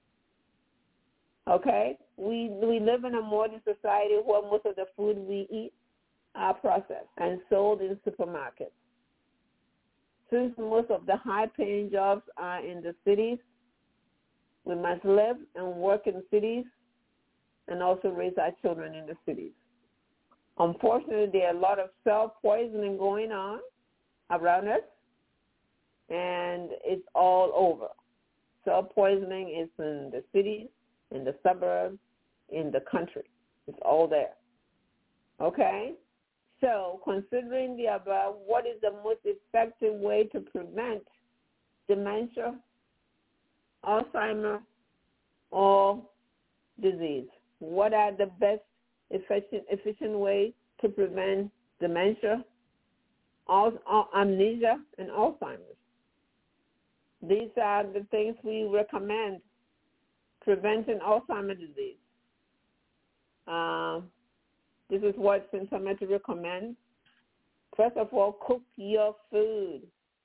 Speaker 6: Okay? We, we live in a modern society where most of the food we eat are processed and sold in supermarkets. Since most of the high-paying jobs are in the cities, we must live and work in cities and also raise our children in the cities. Unfortunately, there are a lot of self-poisoning going on around us, and it's all over. Self-poisoning is in the cities, in the suburbs, in the country. It's all there. Okay? So, considering the above, what is the most effective way to prevent dementia, Alzheimer's, or disease? What are the best efficient, efficient ways to prevent dementia, al- amnesia, and Alzheimer's? These are the things we recommend preventing Alzheimer's disease. Uh, This is what Symptometry recommends. First of all, cook your food.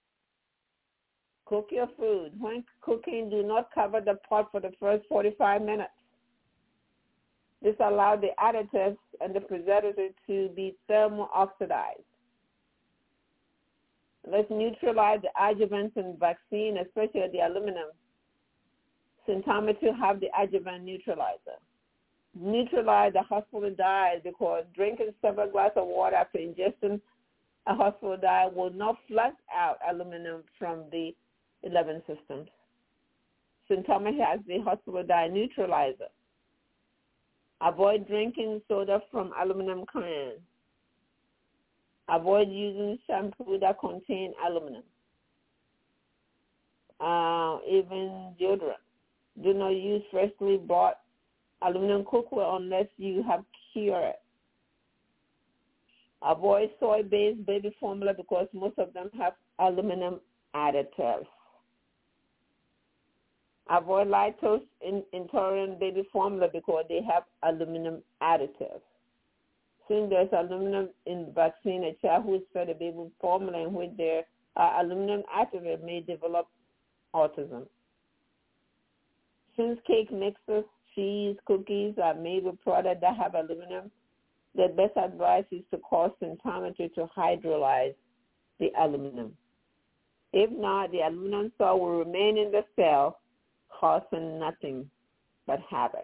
Speaker 6: Cook your food. When cooking, do not cover the pot for the first forty-five minutes. This allows the additives and the preservative to be thermo-oxidized. Let's neutralize the adjuvants in vaccine, especially the aluminum. Symptometry have the adjuvant neutralizer. Neutralize the hospital dye, because drinking several glasses of water after ingesting a hospital dye will not flush out aluminum from the eleven systems. Symptometry has the hospital dye neutralizer. Avoid drinking soda from aluminum cans. Avoid using shampoo that contain aluminum. Uh, even deodorant. Do not use freshly bought aluminum cookware unless you have cured it. Avoid soy-based baby formula because most of them have aluminum additives. Avoid lactose intolerant baby formula because they have aluminum additives. Since there's aluminum in the vaccine, a child who is fed a baby formula in which there are aluminum additives may develop autism. Since cake mixes, cheese, cookies are made with products that have aluminum, the best advice is to cause Symptometry to hydrolyze the aluminum. If not, the aluminum salt will remain in the cell, causing nothing but havoc.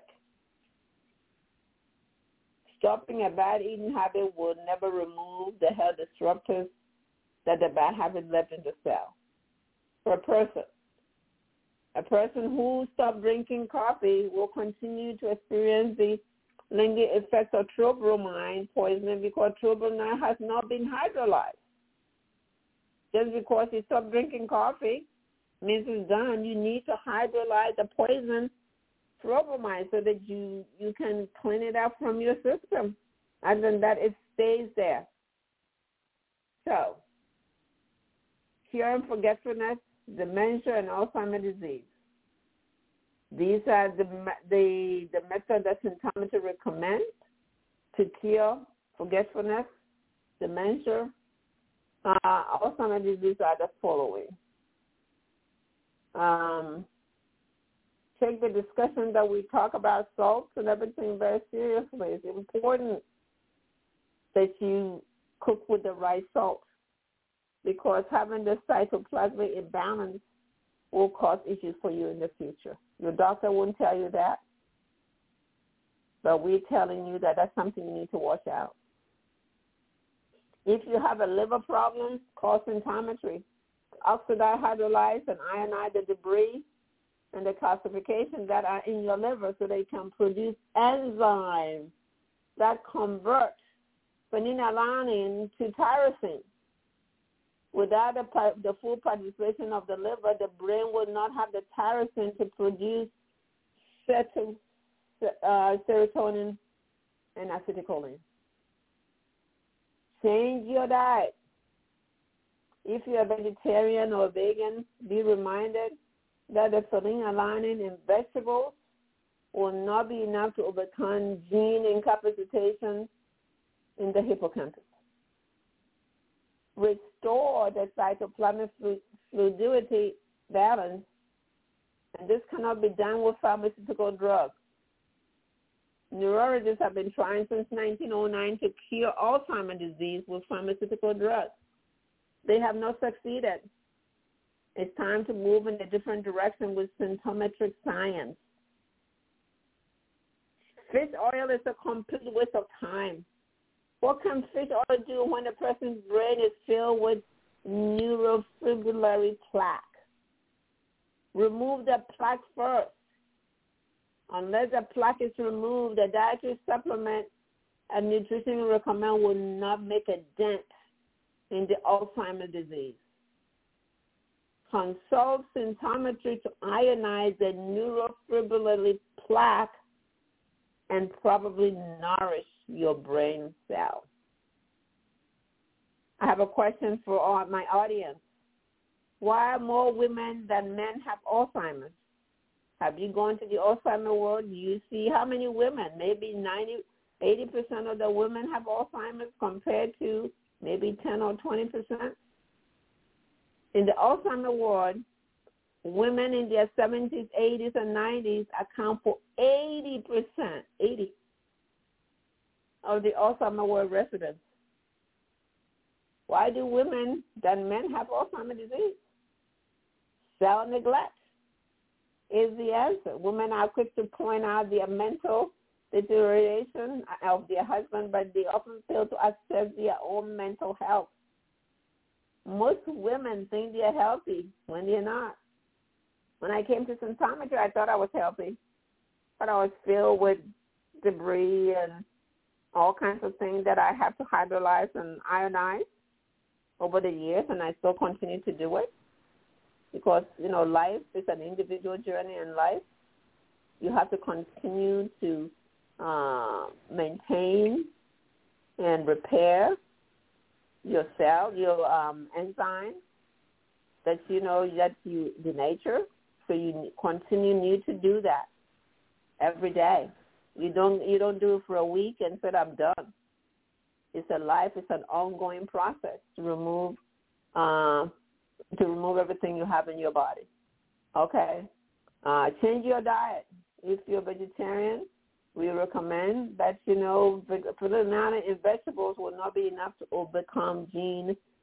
Speaker 6: Stopping a bad eating habit will never remove the health disruptors that the bad habit left in the cell. For a person, a person who stopped drinking coffee will continue to experience the lingering effects of trobromine poisoning because trobromine has not been hydrolyzed. Just because you stop drinking coffee means it's done. You need to hydrolyze the poison trobromine so that you, you can clean it out from your system. Other than that, it stays there. So, curing forgetfulness, dementia, and Alzheimer's disease. These are the the, the methods that Symptometry recommends to cure forgetfulness, dementia, uh, Alzheimer's disease are the following. Um, take the discussion that we talk about salts and everything very seriously. It's important that you cook with the right salt because having the cytoplasmic imbalance will cause issues for you in the future. Your doctor wouldn't tell you that, but we're telling you that that's something you need to watch out. If you have a liver problem, call Symptometry. Oxidize, hydrolyze, and ionize the debris and the calcifications that are in your liver so they can produce enzymes that convert phenylalanine to tyrosine. Without the, the full participation of the liver, the brain will not have the tyrosine to produce uh, serotonin and acetylcholine. Change your diet. If you're a vegetarian or vegan, be reminded that the phenylalanine in vegetables will not be enough to overcome gene incapacitation in the hippocampus. Restore the cytoplasmic fluidity balance, and this cannot be done with pharmaceutical drugs. Neurologists have been trying since nineteen oh nine to cure Alzheimer's disease with pharmaceutical drugs. They have not succeeded. It's time to move in a different direction with symptometric science. Fish oil is a complete waste of time. What can fish oil do when a person's brain is filled with neurofibrillary plaque? Remove the plaque first. Unless the plaque is removed, the dietary supplement and nutrition we recommend will not make a dent in the Alzheimer's disease. Consult Symptometry to ionize the neurofibrillary plaque and probably nourish your brain cell. I have a question for all my audience. Why more women than men have Alzheimer's? Have you gone to the Alzheimer's world? Do you see how many women? Maybe ninety, eighty percent of the women have Alzheimer's compared to maybe ten or twenty percent. In the Alzheimer's world, women in their seventies, eighties, and nineties account for eighty percent, eighty of the Alzheimer's world residents. Why do women than men have Alzheimer's disease? Cell neglect is the answer. Women are quick to point out their mental deterioration of their husband, but they often fail to assess their own mental health. Most women think they're healthy when they're not. When I came to Symptometry, I thought I was healthy, but I was filled with debris and all kinds of things that I have to hydrolyze and ionize over the years, and I still continue to do it because, you know, life is an individual journey in life. You have to continue to uh, maintain and repair your cell, your um, enzymes that you know that you the nature. So you continue need to do that every day. You don't you don't do it for a week and say I'm done. It's a life. It's an ongoing process to remove uh, to remove everything you have in your body. Okay, uh, change your diet. If you're vegetarian, we recommend that you know phenylalanine in vegetables will not be enough to overcome gene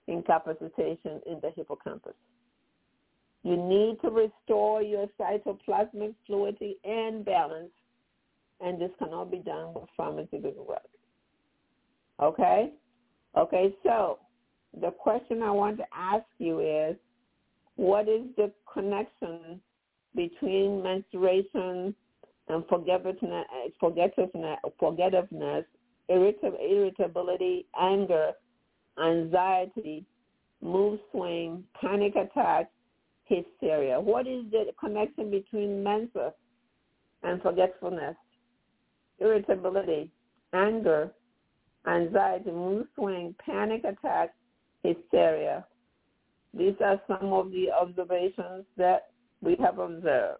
Speaker 6: incapacitation in the hippocampus. You need to restore your cytoplasmic fluidity and balance, and this cannot be done with pharmaceutical drugs. Okay? Okay, so the question I want to ask you is, what is the connection between menstruation and forgetfulness, forgetfulness, forgetfulness irritability, anger, anxiety, mood swing, panic attacks, hysteria? What is the connection between mensa and forgetfulness, irritability, anger, anxiety, mood swing, panic attacks, hysteria? These are some of the observations that we have observed.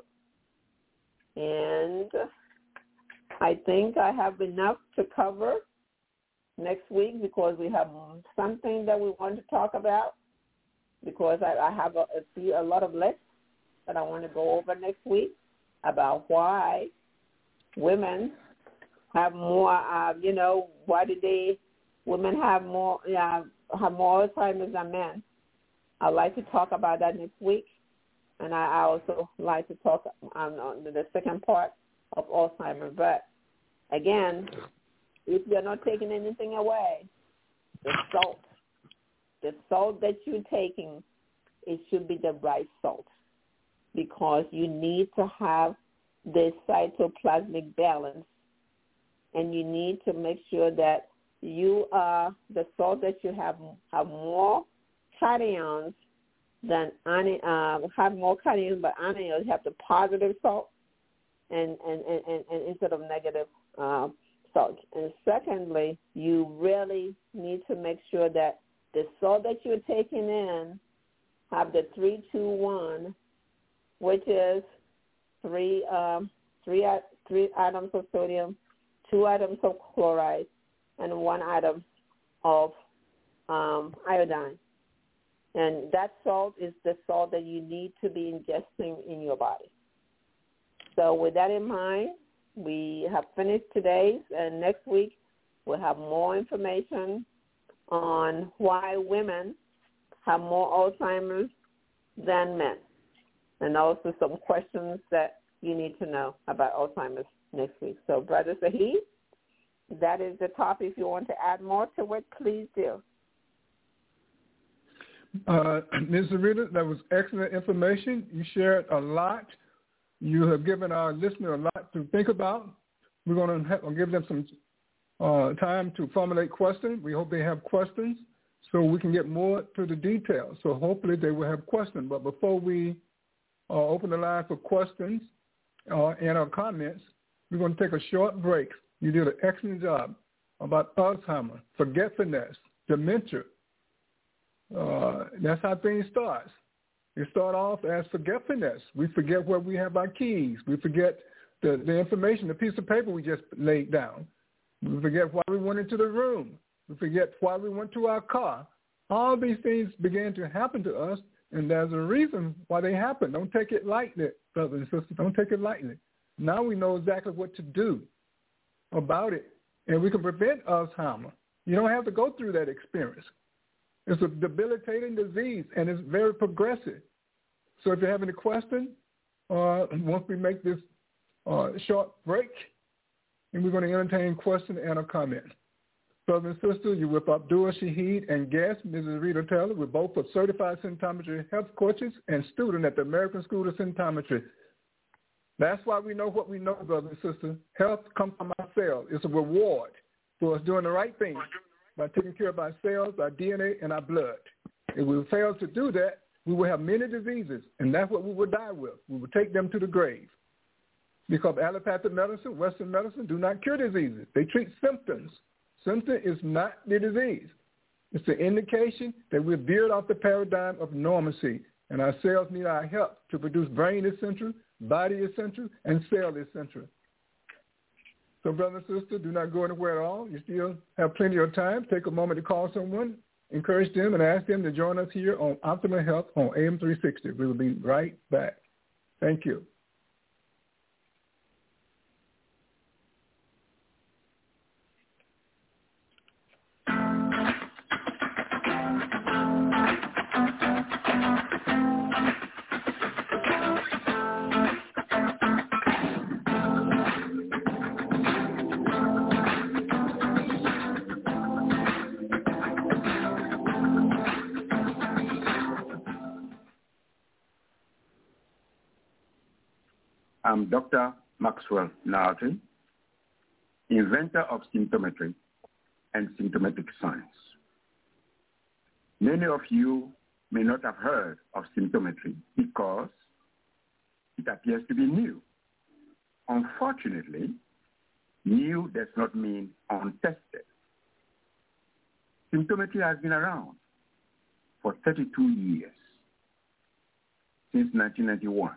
Speaker 6: And I think I have enough to cover next week because we have something that we want to talk about, because I, I have a, a, few, a lot of lists that I want to go over next week about why women have more, uh, you know, why do they, women have more, uh, have more Alzheimer's than men. I'd like to talk about that next week. And I, I also like to talk on, on the second part of Alzheimer's. But again, if you're not taking anything away, the salt, the salt that you're taking, it should be the right salt, because you need to have this cytoplasmic balance, and you need to make sure that you are, the salt that you have have more cations than um, have more cations, but anions have the positive salt, and and, and, and instead of negative uh, salt. And secondly, you really need to make sure that the salt that you're taking in have the three two one, which is three um, three three atoms of sodium, two atoms of chloride, and one atom of um, iodine. And that salt is the salt that you need to be ingesting in your body. So with that in mind, we have finished today's, and next week we'll have more information on why women have more Alzheimer's than men, and also some questions that you need to know about Alzheimer's next week. So, Brother Saheed, that is the topic. If you want to add more to it, please do.
Speaker 5: Uh, Miz Zarita, that was excellent information. You shared a lot. You have given our listener a lot to think about. We're going to have, give them some uh, time to formulate questions. We hope they have questions so we can get more to the details. So hopefully they will have questions. But before we uh, open the line for questions uh, and our comments, we're going to take a short break. You did an excellent job about Alzheimer's, forgetfulness, dementia. Uh, that's how things start. It start off as forgetfulness. We forget where we have our keys. We forget the, the information, the piece of paper we just laid down. We forget why we went into the room. We forget why we went to our car. All these things began to happen to us, and there's a reason why they happen. Don't take it lightly, brothers and sisters. Don't take it lightly. Now we know exactly what to do about it, and we can prevent Alzheimer's. You don't have to go through that experience. It's a debilitating disease, and it's very progressive. So if you have any questions, uh, once we make this uh, short break, and we're going to entertain questions and a comment. Brothers and sisters, you're with Abdul Shaheed and guest, Missus Rita Taylor. We're both a certified symptometry health coaches and student at the American School of Symptometry. That's why we know what we know, brothers and sisters. Health comes from our cells. It's a reward for us doing the right thing by taking care of our cells, our D N A, and our blood. If we fail to do that, we will have many diseases, and that's what we will die with. We will take them to the grave. Because allopathic medicine, Western medicine, do not cure diseases. They treat symptoms. Symptom is not the disease. It's the indication that we're veered off the paradigm of normalcy, and our cells need our help to produce brain essential, body essential, and cell essential. So, brother and sister, do not go anywhere at all. You still have plenty of time. Take a moment to call someone, encourage them, and ask them to join us here on Optimal Health on A M three sixty. We will be right back. Thank you.
Speaker 8: I'm Doctor Maxwell Nartey, inventor of symptometry and symptomatic science. Many of you may not have heard of symptometry because it appears to be new. Unfortunately, new does not mean untested. Symptometry has been around for thirty-two years, since nineteen ninety-one.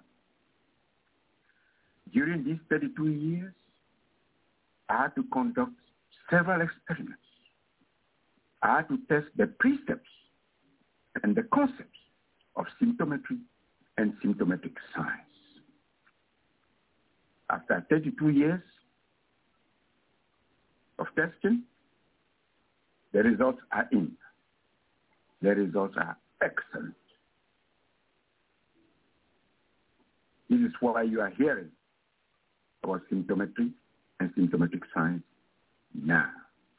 Speaker 8: During these thirty-two years, I had to conduct several experiments. I had to test the precepts and the concepts of symptometry and symptomatic science. After thirty-two years of testing, the results are in. The results are excellent. This is why you are hearing about symptometry and symptomatic science now.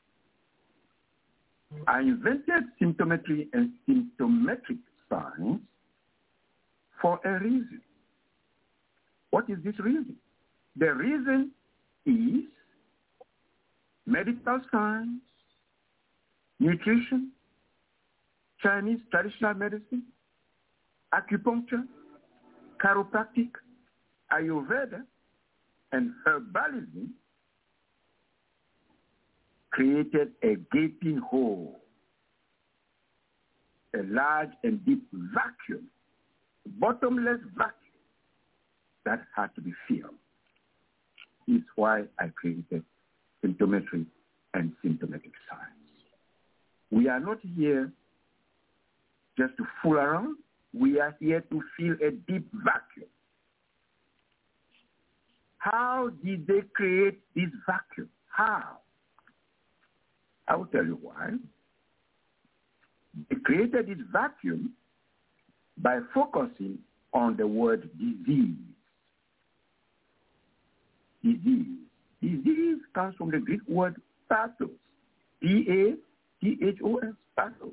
Speaker 8: I invented symptometry and symptomatic science for a reason. What is this reason? The reason is medical science, nutrition, Chinese traditional medicine, acupuncture, chiropractic, Ayurveda, and herbalism created a gaping hole, a large and deep vacuum, bottomless vacuum that had to be filled. This is why I created symptometry and symptomatic science. We are not here just to fool around. We are here to fill a deep vacuum. How did they create this vacuum? How? I will tell you why. They created this vacuum by focusing on the word disease. Disease. Disease comes from the Greek word pathos. P A T H O S, pathos.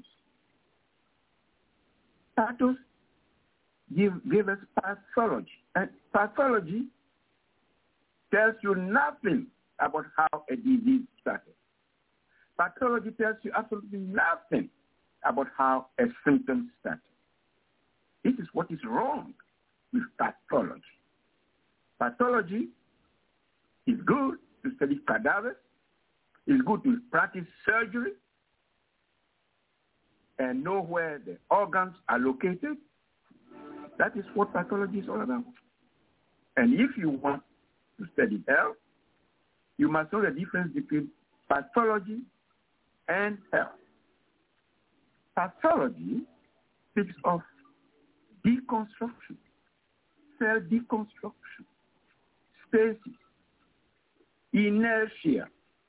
Speaker 8: Pathos give, give us pathology. And pathology tells you nothing about how a disease started. Pathology tells you absolutely nothing about how a symptom started. This is what is wrong with pathology. Pathology is good to study cadavers. It's good to practice surgery and know where the organs are located. That is what pathology is all about. And if you want to study health, you must know the difference between pathology and health. Pathology speaks of deconstruction, cell deconstruction, stasis, inertia,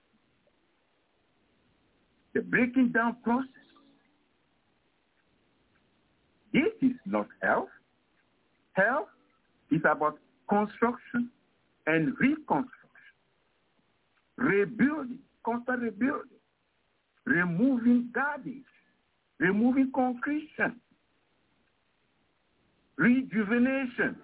Speaker 8: the breaking down process. This is not health. Health is about construction and reconstruction, rebuilding, constant rebuilding, removing garbage, removing concretion, rejuvenation.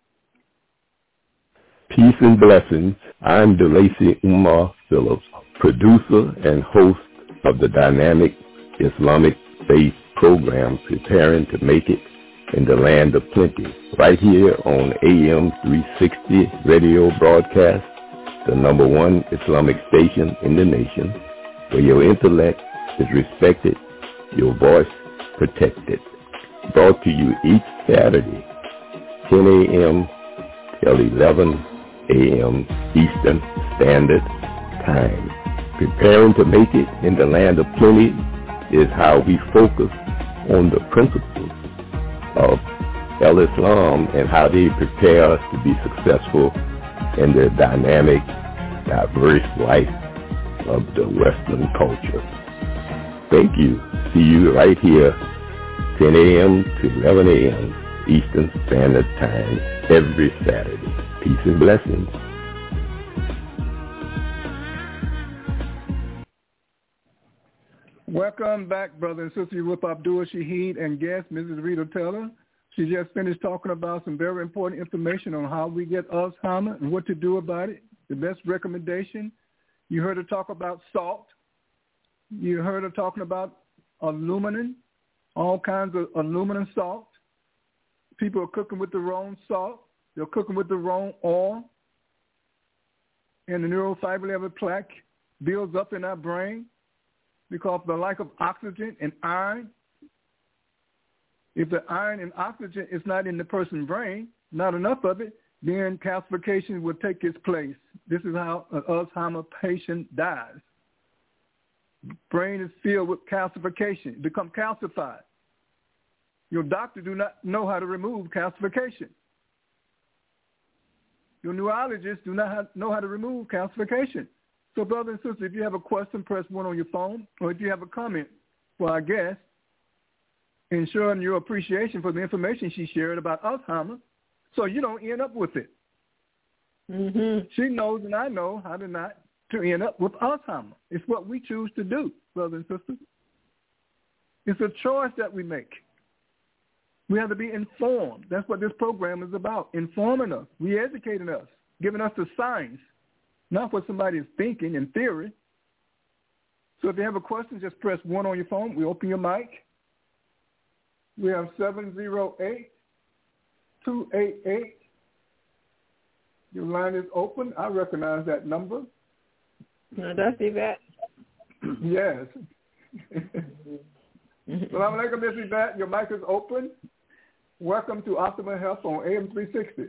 Speaker 9: Peace and blessings. I'm DeLacy Umar Phillips, producer and host of the dynamic Islamic faith program, Preparing to Make It in the Land of Plenty, right here on A M three sixty radio broadcast, the number one Islamic station in the nation, where your intellect is respected, your voice protected. Brought to you each Saturday, ten a.m. till eleven a.m. Eastern Standard Time. Preparing to Make It in the Land of Plenty is how we focus on the principles of Al-Islam and how they prepare us to be successful in the dynamic, diverse life of the Western culture. Thank you. See you right here, ten a.m. to eleven a.m. Eastern Standard Time every Saturday. Peace and blessings.
Speaker 5: Welcome back, brother and sister, with Abdul Shaheed and guest, Missus Rita Taylor. She just finished talking about some very important information on how we get Alzheimer's and what to do about it. The best recommendation. You heard her talk about salt. You heard her talking about aluminum, all kinds of aluminum salt. People are cooking with the wrong salt. They're cooking with the wrong oil. And the neurofiber level plaque builds up in our brain because of the lack of oxygen and iron. If the iron and oxygen is not in the person's brain, not enough of it, then calcification will take its place. This is how an Alzheimer's patient dies. Brain is filled with calcification, become calcified. Your doctor do not know how to remove calcification. Your neurologist do not have, know how to remove calcification. So, brothers and sisters, if you have a question, press one on your phone, or if you have a comment for our guest, ensuring your appreciation for the information she shared about Alzheimer's, so you don't end up with it.
Speaker 6: Mm-hmm.
Speaker 5: She knows and I know how to not to end up with Alzheimer's. It's what we choose to do, brothers and sisters. It's a choice that we make. We have to be informed. That's what this program is about, informing us, re-educating us, giving us the science, not what somebody is thinking in theory. So if you have a question, just press one on your phone. We open your mic. We have seven zero eight, two eight eight. Your line is open. I recognize that number.
Speaker 6: No, that's Yvette.
Speaker 5: Yes. Assalamu alaikum, Miss Yvette. Your mic is open. Welcome to Optimal Health on A M three sixty.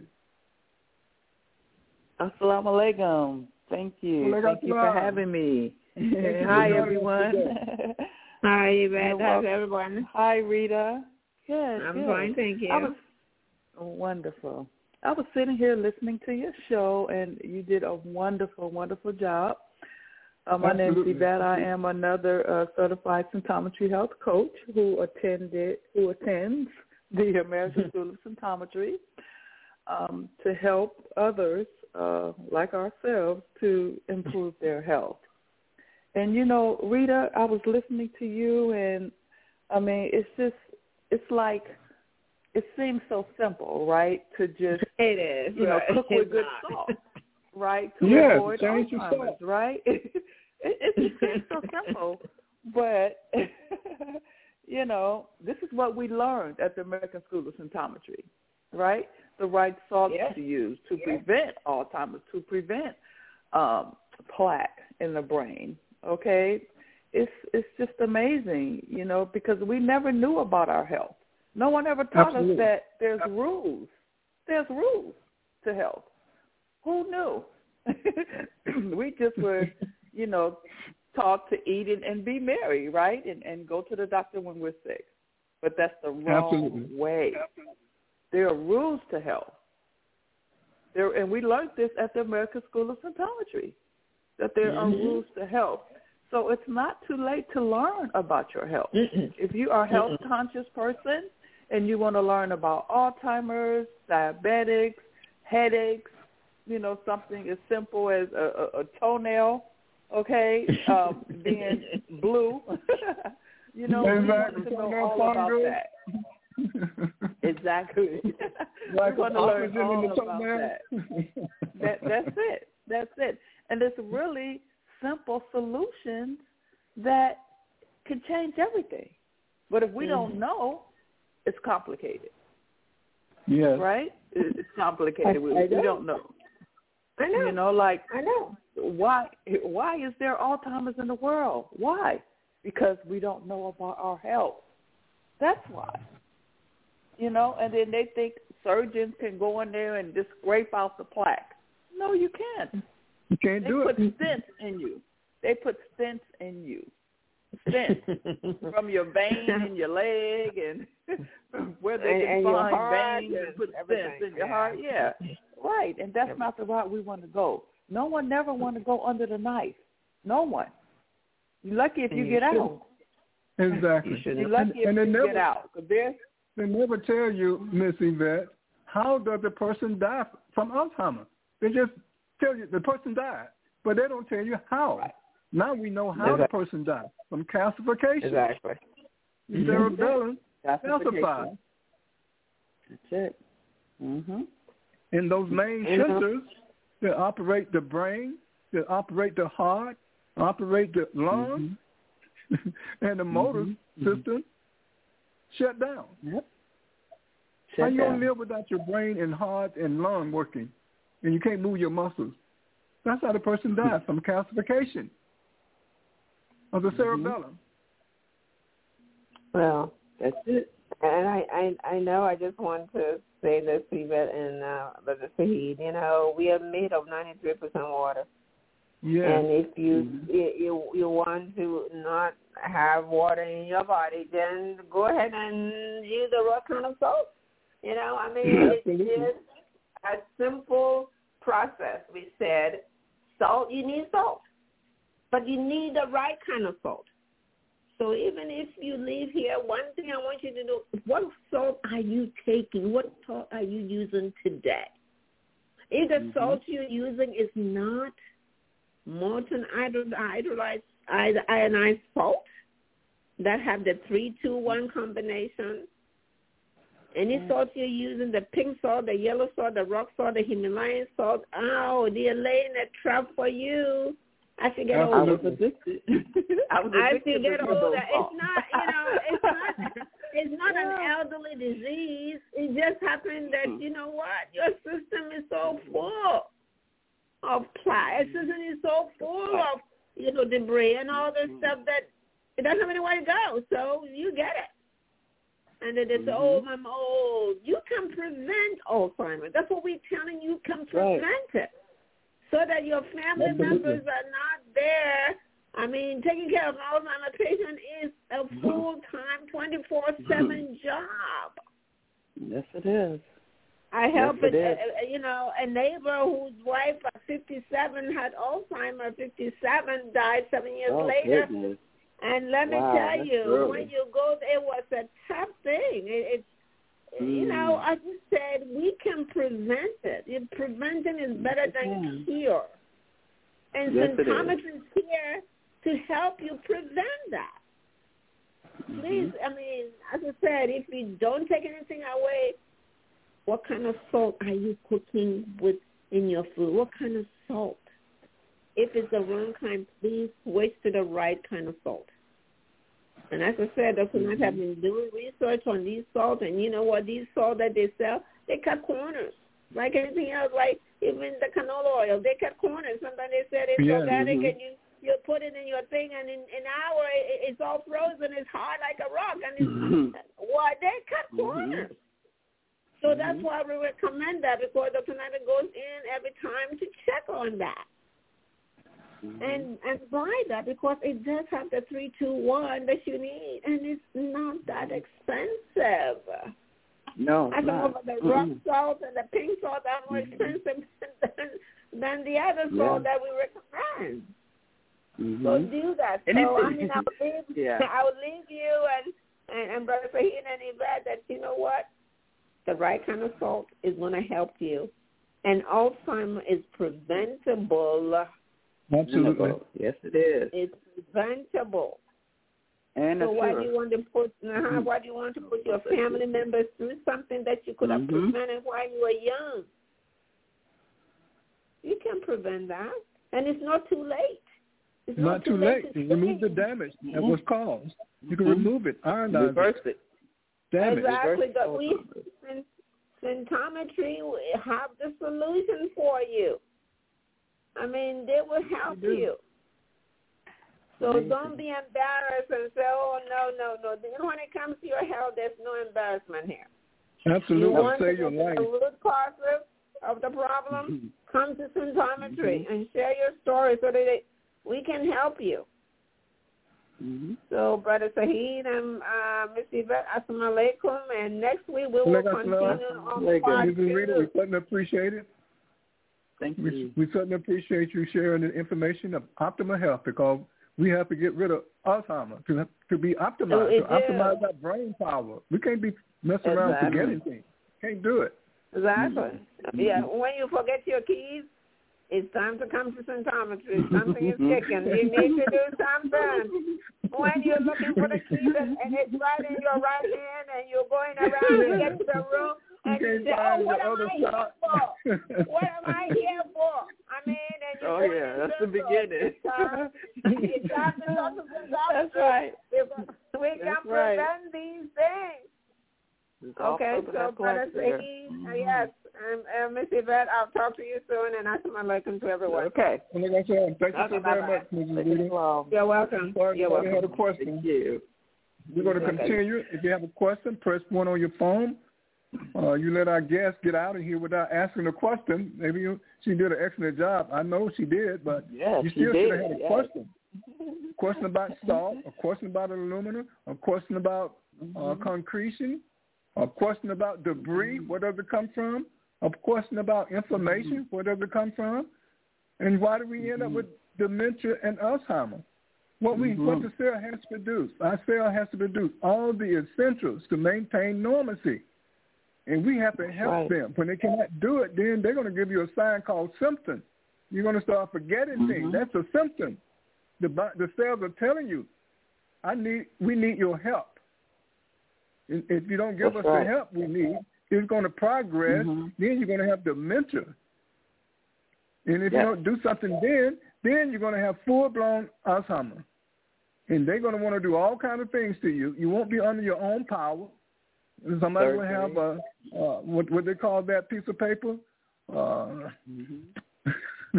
Speaker 10: Assalamu alaikum. Thank you.
Speaker 5: Well,
Speaker 10: Thank you for having me. Hi, everyone.
Speaker 6: Hi, Yvette. How's everyone?
Speaker 10: Hi, Rita. Good.
Speaker 6: I'm
Speaker 10: good.
Speaker 6: fine, thank you.
Speaker 10: I was, wonderful. I was sitting here listening to your show, and you did a wonderful, wonderful job. Uh, my name is Yvette. I am another uh, certified symptometry health coach who attended, who attends the American School of Symptometry um, to help others uh, like ourselves to improve their health. And, you know, Rita, I was listening to you, and, I mean, it's just, it's like, it seems so simple, right, to just,
Speaker 6: it is,
Speaker 10: you know,
Speaker 6: right.
Speaker 10: cook with
Speaker 6: It's
Speaker 10: good
Speaker 6: not.
Speaker 10: salt, right, to
Speaker 5: yes,
Speaker 10: avoid Alzheimer's, right? it, it just seems so simple, but, you know, this is what we learned at the American School of Symptometry, right? The right salts
Speaker 6: yes.
Speaker 10: to use to
Speaker 6: yes.
Speaker 10: prevent Alzheimer's, to prevent um, plaque in the brain, okay? It's it's just amazing, you know, because we never knew about our health. No one ever taught
Speaker 5: Absolutely.
Speaker 10: us that there's rules. There's rules to health. Who knew? We just were, you know, taught to eat and, and be merry, right, and, and go to the doctor when we're sick. But that's the wrong
Speaker 5: Absolutely.
Speaker 10: way. There are rules to health. There, and we learned this at the American School of Symptometry, that there mm-hmm. are rules to health. So it's not too late to learn about your health. Mm-mm. If you are a health-conscious person and you want to learn about Alzheimer's, diabetics, headaches, you know, something as simple as a, a, a toenail, okay, um, being blue, you know, we want to know all about that. Exactly.
Speaker 5: Like
Speaker 10: We're going to learn all
Speaker 5: in the
Speaker 10: about that. that. That's it. That's it. And it's really simple solutions that can change everything. But if we mm-hmm. don't know, it's complicated.
Speaker 5: Yes.
Speaker 10: Right? It's complicated.
Speaker 6: I,
Speaker 10: we,
Speaker 6: I
Speaker 10: we don't know.
Speaker 6: I know.
Speaker 10: You know, like,
Speaker 6: I know.
Speaker 10: Why, why is there Alzheimer's in the world? Why? Because we don't know about our health. That's why. You know, and then they think surgeons can go in there and just scrape out the plaque. No, you can't.
Speaker 5: You can't
Speaker 10: they
Speaker 5: do
Speaker 10: put
Speaker 5: it.
Speaker 10: stents in you. They put stents in you. Stents from your vein in your leg and where they
Speaker 6: and,
Speaker 10: can
Speaker 6: and
Speaker 10: find veins and
Speaker 6: and
Speaker 10: put
Speaker 6: everything.
Speaker 10: stents in your
Speaker 6: yeah.
Speaker 10: heart. Yeah, right. And that's not the route we want to go. No one never want to go under the knife. No one. You're lucky if you, you get should. out.
Speaker 5: Exactly.
Speaker 10: You You're lucky
Speaker 5: and,
Speaker 10: if
Speaker 5: and
Speaker 10: you
Speaker 5: never,
Speaker 10: get out. There's,
Speaker 5: they never tell you, Miss Yvette, how does the person die from Alzheimer's? They just tell you the person died, but they don't tell you how. Right. Now we know how exactly. the person died, from calcification.
Speaker 6: Exactly.
Speaker 5: Cerebellum calcified.
Speaker 10: That's it. Mm-hmm.
Speaker 5: And those main centers that operate the brain, that operate the heart, operate the lungs, mm-hmm. and the motor mm-hmm. system, shut down.
Speaker 10: Yep. Shut
Speaker 5: How you
Speaker 10: down.
Speaker 5: going to live without your brain and heart and lung working, and you can't move your muscles? That's how the person dies, from calcification of the cerebellum.
Speaker 6: Well,
Speaker 10: that's it.
Speaker 6: And I, I, I know I just want to say this, Yvette and uh, Brother Saheed. You know, we are made of ninety-three percent water.
Speaker 5: Yeah.
Speaker 6: And if you,
Speaker 5: mm-hmm.
Speaker 6: you you want to not have water in your body, then go ahead and use the right kind of salt. You know, I mean, it's just a simple process. We said salt, you need salt, but you need the right kind of salt. So even if you leave here, one thing I want you to do, what salt are you taking? What salt are you using today? If the mm-hmm. salt you're using is not molten hydrolyzed ionized salt that have the three two one combination, any mm-hmm. salt you're using, the pink salt, the yellow salt, the rock salt, the Himalayan salt, oh, they're laying a trap for you. I should get older.
Speaker 10: I was addicted. I was addicted
Speaker 6: I should get
Speaker 10: to
Speaker 6: older. It's not, you know, it's not, it's not
Speaker 10: yeah.
Speaker 6: an elderly disease. It just happened that, you know what, your system is so full of plastic. Your system is so full of, you know, debris and all this stuff that it doesn't have anywhere to go. So you get it. And then they say, oh, I'm old. You can prevent Alzheimer's. That's what we're telling you. You can prevent
Speaker 10: right.
Speaker 6: it. So that your family
Speaker 5: Absolutely.
Speaker 6: members are not there. I mean, taking care of an Alzheimer's patient is a full-time, twenty-four seven job.
Speaker 10: Yes, it is.
Speaker 6: I help,
Speaker 10: yes, it
Speaker 6: a,
Speaker 10: is.
Speaker 6: a, you know, a neighbor whose wife at fifty-seven had Alzheimer's, fifty-seven, died seven years
Speaker 10: oh,
Speaker 6: later.
Speaker 10: Goodness.
Speaker 6: And let me
Speaker 10: wow,
Speaker 6: tell you,
Speaker 10: early.
Speaker 6: when you go, it was a tough thing. It, it's Mm. You know, I just said we can prevent it. Prevention is better than cure. And
Speaker 10: yes,
Speaker 6: symptometry is here to help you prevent that. Mm-hmm. Please, I mean, as I said, if you don't take anything away, what kind of salt are you cooking with in your food? What kind of salt? If it's the wrong kind, please switch to the right kind of salt. And as I said, Doctor Knight have been doing research on these salts, and you know what? These salts that they sell, they cut corners. Like anything else, like even the canola oil, they cut corners. Sometimes they said it's
Speaker 5: yeah,
Speaker 6: organic,
Speaker 5: mm-hmm.
Speaker 6: and you, you put it in your thing, and in an hour it, it's all frozen. It's hard like a rock, and it's mm-hmm. well, they cut corners. Mm-hmm. So that's why we recommend that, because Doctor Knight goes in every time to check on that. Mm-hmm. And and buy that, because it does have the three two one that you need, and it's not that expensive.
Speaker 10: No,
Speaker 6: I know
Speaker 10: not.
Speaker 6: the rock mm-hmm. salt and the pink salt are more mm-hmm. expensive than, than the other salt yeah. that we recommend. Mm-hmm. So do that. So Anything. I mean, I would leave, yeah. I would leave you and and, and Brother Fahid and Yvette that you know what, the right kind of salt is going to help you, and Alzheimer's is preventable.
Speaker 5: Absolutely.
Speaker 10: Yes, it is.
Speaker 6: It's preventable.
Speaker 10: And
Speaker 6: so why
Speaker 10: sure.
Speaker 6: do you want to put? Uh, mm-hmm. Why do you want to put your family members through something that you could have mm-hmm. prevented while you were young? You can prevent that, and it's not too late. It's
Speaker 5: not,
Speaker 6: not
Speaker 5: too, too late.
Speaker 6: late
Speaker 5: to remove the damage mm-hmm. that was caused. You can mm-hmm. remove it. Ionize
Speaker 10: Reverse it.
Speaker 5: Damage.
Speaker 6: Exactly. But we symptometry have the solution for you. I mean, they will help you. So Amazing. Don't be embarrassed and say, oh, no, no, no. When it comes to your health, there's no embarrassment here.
Speaker 5: Absolutely.
Speaker 6: You want
Speaker 5: Save
Speaker 6: to
Speaker 5: your
Speaker 6: get
Speaker 5: life.
Speaker 6: the root causes of the problem, mm-hmm. come to symptometry mm-hmm. and share your story so that they, we can help you. Mm-hmm. So, Brother Saheed and uh, Miss Yvette, assalamu alaikum. And next week we will continue on part two.
Speaker 5: We certainly appreciate it.
Speaker 10: Thank you.
Speaker 5: We, we certainly appreciate you sharing the information of optimal health, because we have to get rid of Alzheimer's to to be optimized, to optimize our brain power. We can't be messing around
Speaker 6: exactly.
Speaker 5: forgetting things. Can't do it.
Speaker 6: Exactly. Mm-hmm. Yeah. When you forget your keys, it's time to come to symptometry. Something is kicking. You need to do something. When you're looking for the keys and, and it's right in your right hand and you're going around and get to the room, And you say, oh, what am I here for? What am I here for? I mean, and you
Speaker 10: oh, yeah, that's the beginning.
Speaker 6: It's time to talk to
Speaker 10: That's right.
Speaker 6: We can
Speaker 10: That's
Speaker 6: prevent
Speaker 10: right.
Speaker 6: these things.
Speaker 10: It's
Speaker 6: Okay, so Brother Ziggy, uh, yes, and uh, Miss Yvette, I'll talk to you soon, and assalamu alaikum to everyone.
Speaker 10: Okay.
Speaker 5: And like I said, thank you so very much, Missus Rita.
Speaker 6: You're welcome.
Speaker 5: Sorry,
Speaker 6: You're welcome.
Speaker 5: had a question.
Speaker 10: Thank you.
Speaker 5: We're going to
Speaker 10: Okay.
Speaker 5: continue. If you have a question, press one on your phone. Uh, you let our guest get out of here without asking a question. Maybe you, she did an excellent job. I know she did, but
Speaker 10: yes,
Speaker 5: you still
Speaker 10: should
Speaker 5: have had a
Speaker 10: yes.
Speaker 5: question. A question about salt, a question about aluminum, a question about uh,
Speaker 10: mm-hmm.
Speaker 5: concretion, a question about debris, where does it come from, a question about inflammation, mm-hmm. where does it come from, and why do we end mm-hmm. up with dementia and Alzheimer's? What we mm-hmm. what the cell has to produce, our cell has to produce all the essentials to maintain normalcy. And we have to help right. them. When they cannot do it, then they're going to give you a sign called symptom. You're going to start forgetting mm-hmm. things. That's a symptom. The the cells are telling you, I need, we need your help. If you don't give
Speaker 10: That's
Speaker 5: us
Speaker 10: right.
Speaker 5: the help we need, it's going to progress.
Speaker 10: Mm-hmm.
Speaker 5: Then you're going to have dementia. And if
Speaker 10: yes.
Speaker 5: you don't do something then, then you're going to have full-blown Alzheimer's. And they're going to want to do all kinds of things to you. You won't be under your own power. Somebody
Speaker 10: Surgery.
Speaker 5: will have a, uh, what, what they call that piece of paper? Uh,
Speaker 10: mm-hmm.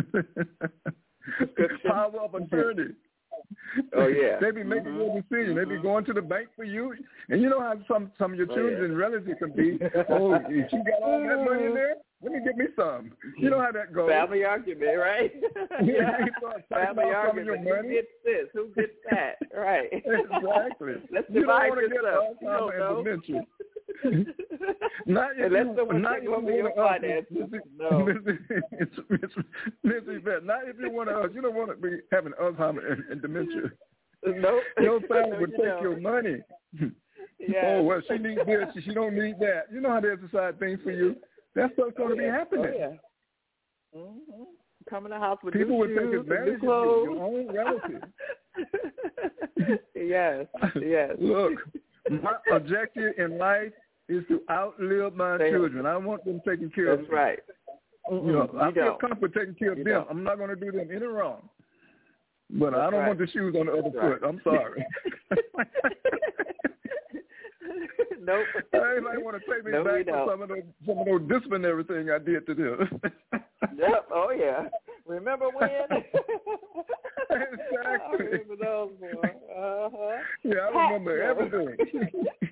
Speaker 5: Power of attorney.
Speaker 10: Oh, yeah.
Speaker 5: They be making
Speaker 10: mm-hmm.
Speaker 5: your decision. They be going to the bank for you. And you know how some, some of your
Speaker 10: oh,
Speaker 5: children
Speaker 10: yeah.
Speaker 5: relatives can be, oh, if you got all that money in there, let me get me some. You know how that goes.
Speaker 10: Family argument, right? yeah. Family argument. Who
Speaker 5: money.
Speaker 10: gets this? Who gets that? Right.
Speaker 5: Exactly.
Speaker 10: Let's
Speaker 5: you
Speaker 10: divide
Speaker 5: don't
Speaker 10: yourself.
Speaker 5: You don't know. Dementia. Not if
Speaker 10: Unless
Speaker 5: you,
Speaker 10: someone
Speaker 5: not
Speaker 10: take
Speaker 5: if
Speaker 10: over
Speaker 5: you
Speaker 10: your
Speaker 5: want
Speaker 10: finances.
Speaker 5: us.
Speaker 10: No.
Speaker 5: Miss Yvette, not if you want us. You don't want to be having Alzheimer's and, and dementia.
Speaker 10: Nope.
Speaker 5: Your family would
Speaker 10: you
Speaker 5: take
Speaker 10: know.
Speaker 5: your money.
Speaker 10: Yeah.
Speaker 5: Oh, well, she needs this. She don't need that. You know how they decide things for you. That's what's going
Speaker 10: oh,
Speaker 5: to
Speaker 10: yeah.
Speaker 5: be happening.
Speaker 10: Oh, yeah. Mm-hmm. Come in the house with
Speaker 5: people
Speaker 10: new
Speaker 5: would
Speaker 10: shoes,
Speaker 5: take advantage of you, your own relatives.
Speaker 10: yes, yes.
Speaker 5: Look, my objective in life is to outlive my
Speaker 10: They
Speaker 5: children. I want them taken care
Speaker 10: That's
Speaker 5: of.
Speaker 10: That's right.
Speaker 5: Mm-hmm. You know,
Speaker 10: you
Speaker 5: I feel
Speaker 10: don't.
Speaker 5: comfortable taking care of
Speaker 10: you
Speaker 5: them.
Speaker 10: Don't.
Speaker 5: I'm not going to do them any wrong. But
Speaker 10: That's
Speaker 5: I don't
Speaker 10: right.
Speaker 5: want the shoes on the other
Speaker 10: That's
Speaker 5: foot.
Speaker 10: right.
Speaker 5: I'm sorry.
Speaker 10: Nope.
Speaker 5: I might want to take me
Speaker 10: no,
Speaker 5: back for some of those some of those disciplinary things I did to them.
Speaker 10: Yep. Oh yeah. Remember when?
Speaker 5: Exactly.
Speaker 10: I remember those, boy. Uh huh.
Speaker 5: Yeah, I remember everything.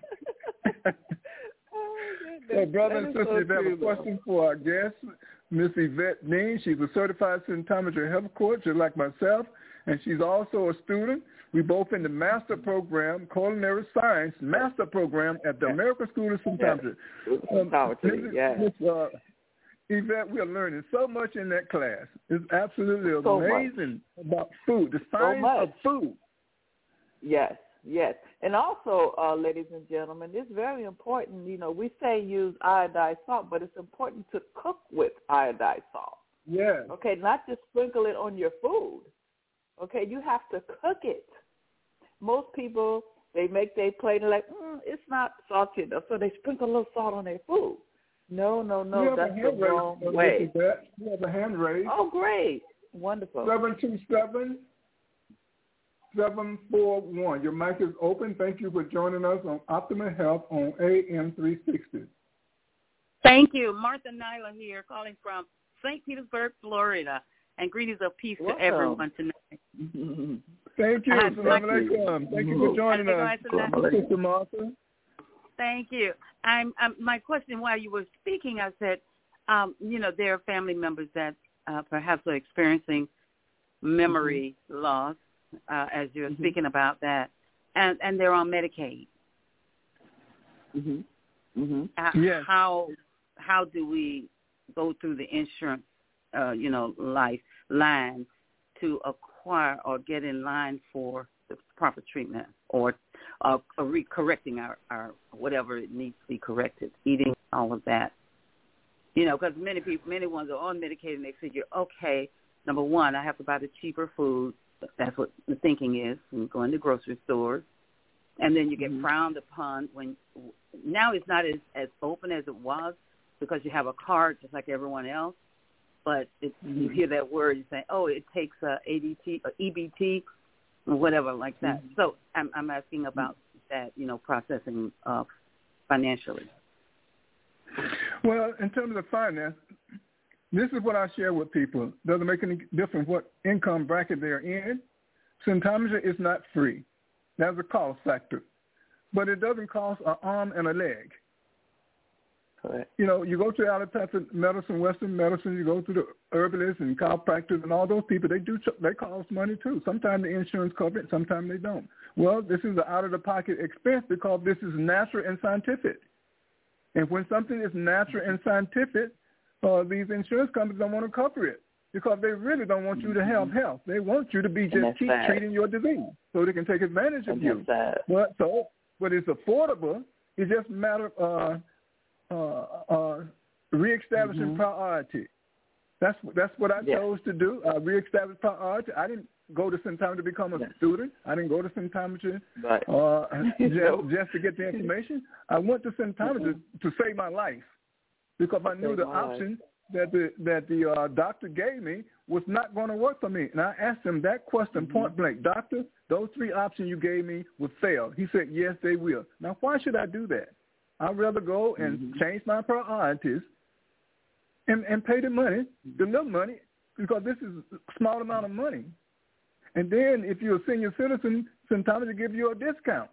Speaker 10: oh,
Speaker 5: so, brother and sister,
Speaker 10: so
Speaker 5: if you have
Speaker 10: true,
Speaker 5: a question though. for our guest, Miss Yvette Dean, she's a certified symptometrist health coach, just like myself, and she's also a student. We both in the master program, culinary science master program at the American School of Symptometry.
Speaker 10: Yes. Symptometry, um, yes.
Speaker 5: Miss uh, Yvette, we are learning so much in that class. It's absolutely
Speaker 10: so
Speaker 5: amazing
Speaker 10: much.
Speaker 5: about food, the science
Speaker 10: so
Speaker 5: of food.
Speaker 10: Yes, yes. And also, uh, ladies and gentlemen, it's very important, you know, we say use iodized salt, but it's important to cook with iodized salt.
Speaker 5: Yes.
Speaker 10: Okay, not just sprinkle it on your food. Okay, you have to cook it. Most people, they make their plate and like, mm, it's not salty enough, so they sprinkle a little salt on their food. No, no, no, that's the wrong
Speaker 5: raised,
Speaker 10: way.
Speaker 5: You have a hand raised.
Speaker 10: Oh, great. Wonderful.
Speaker 5: seven two seven, seven four one. Your mic is open. Thank you for joining us on Optimal Health on A M three sixty.
Speaker 4: Thank you. Martha Nyla here, calling from Saint Petersburg, Florida. And greetings of peace
Speaker 10: Welcome.
Speaker 4: to everyone tonight.
Speaker 5: Thank you. Assalamu alaikum. Thank you for joining us, Sister Martha.
Speaker 4: Thank you. I'm, I'm, my question while you were speaking, I said, um, you know, there are family members that uh, perhaps are experiencing memory mm-hmm. loss, uh, as you're mm-hmm. speaking about that, and, and they're on Medicaid.
Speaker 10: Mm-hmm. Mm-hmm.
Speaker 4: Uh,
Speaker 5: yes.
Speaker 4: How how do we go through the insurance, uh, you know, life line to acquire or get in line for the proper treatment or uh, re- correcting our, our whatever it needs to be corrected, eating, all of that. You know, because many people, many ones are on Medicaid and they figure, okay, number one, I have to buy the cheaper food. That's what the thinking is. And go into grocery stores. and then you get
Speaker 10: mm-hmm.
Speaker 4: frowned upon when now it's not as, as open as it was because you have a card just like everyone else. But it, mm-hmm. you hear that word, you say, oh, it takes a A D T or E B T or whatever like that. Mm-hmm. So I'm, I'm asking about that, you know, processing uh, financially.
Speaker 5: Well, in terms of finance, this is what I share with people. Doesn't make any difference what income bracket they're in. Symptometry is not free. That's a cost factor. But it doesn't cost an arm and a leg.
Speaker 10: Correct.
Speaker 5: You know, you go to allopathic medicine, Western medicine, you go to the herbalists and chiropractors and all those people, they do, they cost money too. Sometimes the insurance covers it, sometimes they don't. Well, this is an out-of-the-pocket expense because this is natural and scientific. And when something is natural and scientific, uh, these insurance companies don't want to cover it because they really don't want you to have health. They want you to be just keep sad. treating your disease so they can take advantage of
Speaker 10: and
Speaker 5: you. But, so, but it's affordable. It's just a matter of uh, Uh, uh, reestablishing mm-hmm. priority. That's that's what I
Speaker 10: yeah.
Speaker 5: chose to do. Uh, reestablish priority. I didn't go to Symptometry to become a yeah. student. I didn't go to Symptometry
Speaker 10: right.
Speaker 5: uh, just, just to get the information. I went to Symptometry mm-hmm. to save my life because I knew the option life. that the that the uh, doctor gave me was not going to work for me. And I asked him that question mm-hmm. point blank, Doctor, those three options you gave me would fail. He said, yes, they will. Now, why should I do that? I'd rather go and mm-hmm. change my priorities and, and pay the money, the little money, because this is a small amount of money. And then if you're a senior citizen, sometimes they give you a discount.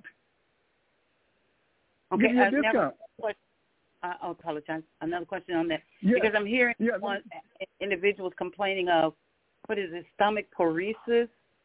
Speaker 4: Okay,
Speaker 5: give you a
Speaker 4: uh,
Speaker 5: discount.
Speaker 4: Never, I apologize. Another question on that.
Speaker 5: Yeah.
Speaker 4: Because I'm hearing
Speaker 5: yeah.
Speaker 4: one, individuals complaining of, what is it, stomach paresis?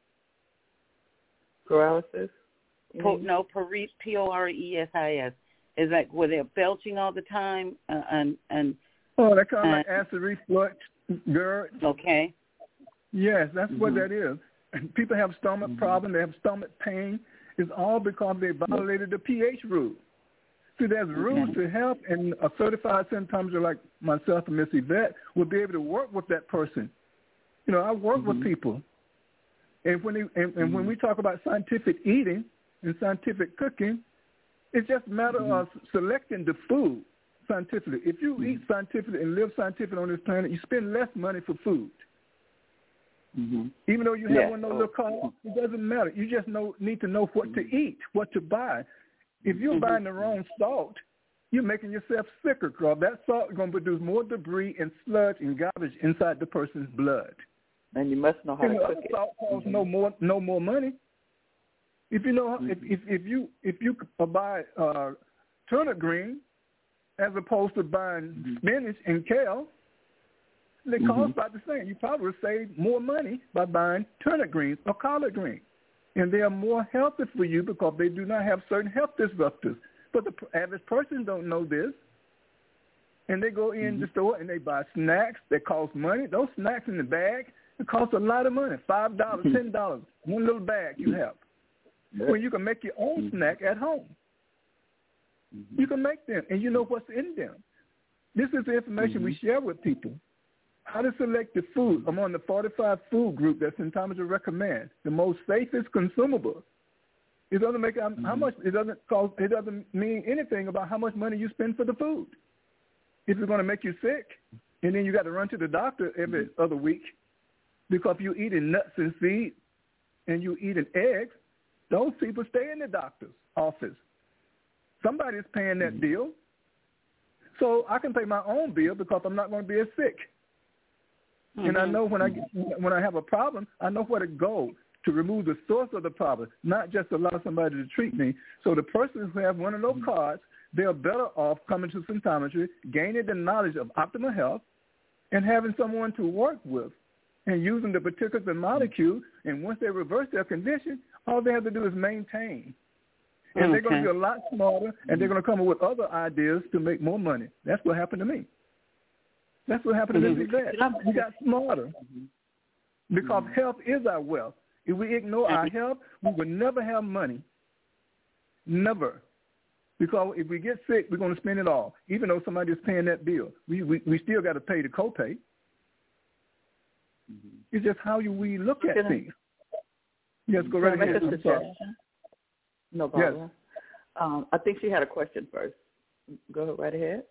Speaker 10: Paralysis?
Speaker 4: Po- no, pare- P O R E S I S. Is like where they're belching all the time uh, and and
Speaker 5: oh, that kind of like acid reflux, GERD.
Speaker 4: Okay.
Speaker 5: Yes, that's mm-hmm. what that is. People have stomach
Speaker 10: mm-hmm.
Speaker 5: problems. They have stomach pain. It's all because they violated the pH rule. See, there's rules
Speaker 4: okay.
Speaker 5: to help, and a certified symptometrist like myself and Miss Yvette will be able to work with that person. You know, I work mm-hmm. with people, and when they, and, and mm-hmm. when we talk about scientific eating and scientific cooking. It's just a matter mm-hmm. of selecting the food scientifically. If you mm-hmm. eat scientifically and live scientifically on this planet, you spend less money for food.
Speaker 10: Mm-hmm.
Speaker 5: Even though you have
Speaker 10: yeah.
Speaker 5: one of those little cars, it doesn't matter. You just know, need to know what mm-hmm. to eat, what to buy. If you're mm-hmm. buying the wrong salt, you're making yourself sicker because that salt is going to produce more debris and sludge and garbage inside the person's blood.
Speaker 10: And you must know how
Speaker 5: and
Speaker 10: to cook
Speaker 5: it.
Speaker 10: it.
Speaker 5: Salt costs
Speaker 10: mm-hmm.
Speaker 5: no more, no more money. If you know, if, if if you if you buy uh, turnip green as opposed to buying mm-hmm. spinach and kale, they mm-hmm. cost about the same. You probably save more money by buying turnip greens or collard greens, and they are more healthy for you because they do not have certain health disruptors. But the average person don't know this, and they go in mm-hmm. the store and they buy snacks that cost money. Those snacks in the bag, it costs a lot of money, five dollars, ten dollars, one little bag you have. When well, you can make your own mm-hmm. snack at home. Mm-hmm. You can make them, and you know what's in them. This is the information mm-hmm. we share with people. How to select the food among the forty-five food group that Symptometry recommends, the most safest consumable. It doesn't make um, mm-hmm. how much. It doesn't cost. It doesn't mean anything about how much money you spend for the food. If it's going to make you sick, and then you got to run to the doctor every mm-hmm. other week because you're eating nuts and seeds and you're eating eggs. Those people stay in the doctor's office. Somebody's paying that mm-hmm. bill. So I can pay my own bill because I'm not going to be as sick. Mm-hmm. And I know when I when I have a problem, I know where to go to remove the source of the problem, not just allow somebody to treat me. So the person who has one of those mm-hmm. cards, they're better off coming to Symptometry, gaining the knowledge of optimal health, and having someone to work with and using the particles and molecules. And once they reverse their condition, all they have to do is maintain. And okay. they're going to be a lot smarter, and they're going to come up with other ideas to make more money. That's what happened to me. That's what happened to Miz Yvette. We got smarter because mm-hmm. health is our wealth. If we ignore our health, we will never have money. Never. Because if we get sick, we're going to spend it all, even though somebody is paying that bill. We we, we still got to pay the copay. Mm-hmm. It's just how you, we look at things. Yes, go right ahead. I'm sorry.
Speaker 10: No problem. Yes. Um, I think she had a question first. Go right ahead.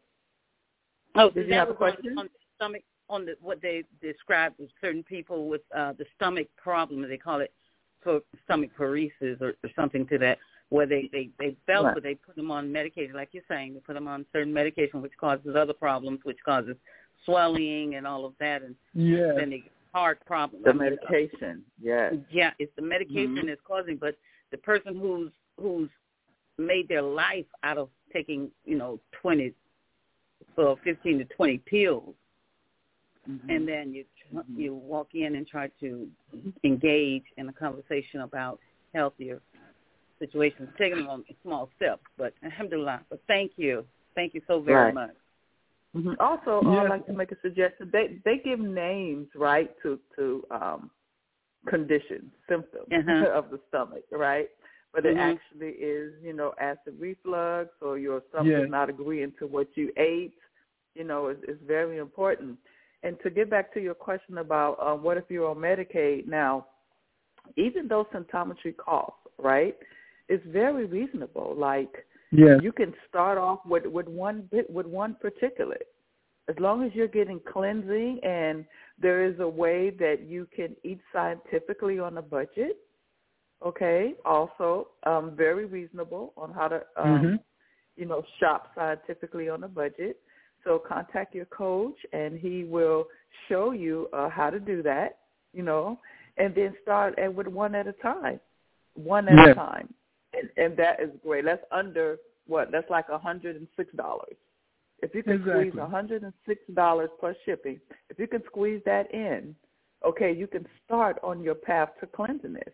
Speaker 4: Oh,
Speaker 10: did you have a question?
Speaker 4: On the stomach, on the, what they described as certain people with uh, the stomach problem, they call it for stomach paresis or, or something to that, where they, they, they felt right. But they put them on medication, like you're saying, they put them on certain medication, which causes other problems, which causes swelling and all of that, and
Speaker 5: yes.
Speaker 4: then they heart problems.
Speaker 10: The I mean, medication, yes.
Speaker 4: Yeah, it's the medication mm-hmm. that's causing, but the person who's who's made their life out of taking, you know, twenty, well, fifteen to twenty pills, mm-hmm. and then you mm-hmm. you walk in and try to engage in a conversation about healthier situations, taking them on small steps. But alhamdulillah, but thank you. Thank you so very
Speaker 10: right.
Speaker 4: much.
Speaker 10: Mm-hmm. Also, yeah. I'd like to make a suggestion. They they give names, right, to to um, conditions, symptoms uh-huh. of the stomach, right? But mm-hmm. it actually is, you know, acid reflux, or your stomach yeah. is not agreeing to what you ate. You know, it's, it's very important. And to get back to your question about um, what if you're on Medicaid now, even though symptometry costs, right, it's very reasonable. Like
Speaker 5: yes.
Speaker 10: you can start off with, with one bit with one particulate. As long as you're getting cleansing and there is a way that you can eat scientifically on a budget, okay, also um, very reasonable on how to, um,
Speaker 5: mm-hmm.
Speaker 10: you know, shop scientifically on a budget. So contact your coach, and he will show you uh, how to do that, you know, and then start at, with one at a time, one at
Speaker 5: yes.
Speaker 10: a time. And, and that is great. That's under, what, that's like one hundred six dollars. If you can
Speaker 5: exactly.
Speaker 10: squeeze one hundred six dollars plus shipping, if you can squeeze that in, okay, you can start on your path to cleanliness.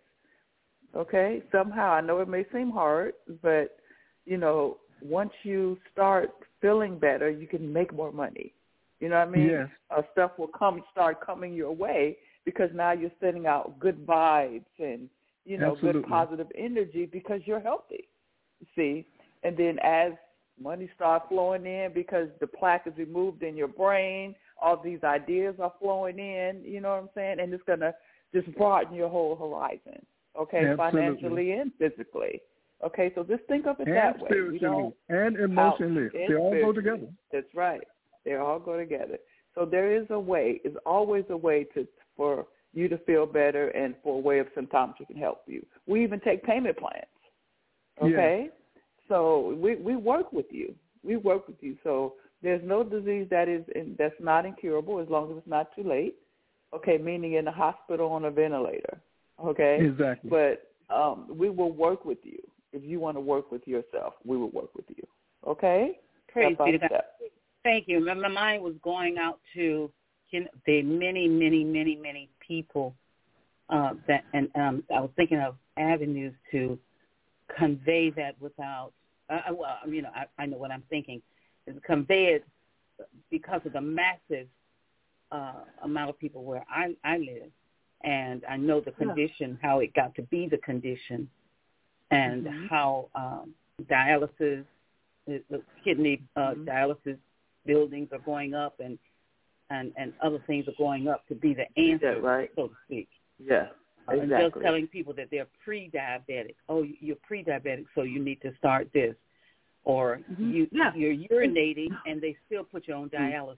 Speaker 10: Okay, somehow, I know it may seem hard, but, you know, once you start feeling better, you can make more money. You know what I mean?
Speaker 5: Yes.
Speaker 10: Uh, stuff will come, start coming your way because now you're sending out good vibes and, you know,
Speaker 5: Absolutely.
Speaker 10: good positive energy because you're healthy, you see? And then as money starts flowing in because the plaque is removed in your brain, all these ideas are flowing in, you know what I'm saying? And it's going to just broaden your whole horizon. Okay,
Speaker 5: Absolutely.
Speaker 10: financially and physically. Okay, so just think of it
Speaker 5: and
Speaker 10: that way.
Speaker 5: Spiritually,
Speaker 10: you know,
Speaker 5: and emotionally.
Speaker 10: Out,
Speaker 5: they all go together.
Speaker 10: That's right. They all go together. So there is a way. There's always a way to for you to feel better and for a way of symptometry can help you. We even take payment plans. Okay?
Speaker 5: Yes.
Speaker 10: So we, we work with you. We work with you. So there's no disease that is in, that's not incurable as long as it's not too late. Okay, meaning in the hospital on a ventilator. Okay?
Speaker 5: Exactly.
Speaker 10: But um, we will work with you. If you want to work with yourself, we will work with you. Okay?
Speaker 4: Praise be to God. Thank you. My mind was going out to you know, the many, many, many, many people uh, that, and um, I was thinking of avenues to convey that without, uh, well, you know, I, I know what I'm thinking, is convey it because of the massive uh, amount of people where I, I live. And I know the condition, yeah. how it got to be the condition, and mm-hmm. how um, dialysis, the kidney uh, mm-hmm. dialysis buildings are going up, and, and, and other things are going up to be the answer,
Speaker 10: yeah, right.
Speaker 4: so to speak.
Speaker 10: Yeah, exactly.
Speaker 4: And just telling people that they're pre-diabetic. Oh, you're pre-diabetic, so you need to start this. Or mm-hmm. you, yeah. you're urinating, and they still put you on dialysis.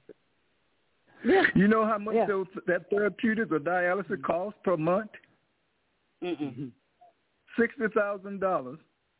Speaker 5: Yeah. You know how much
Speaker 10: yeah.
Speaker 5: those, that therapeutic or dialysis costs per month?
Speaker 4: Mm-mm.
Speaker 5: sixty thousand dollars.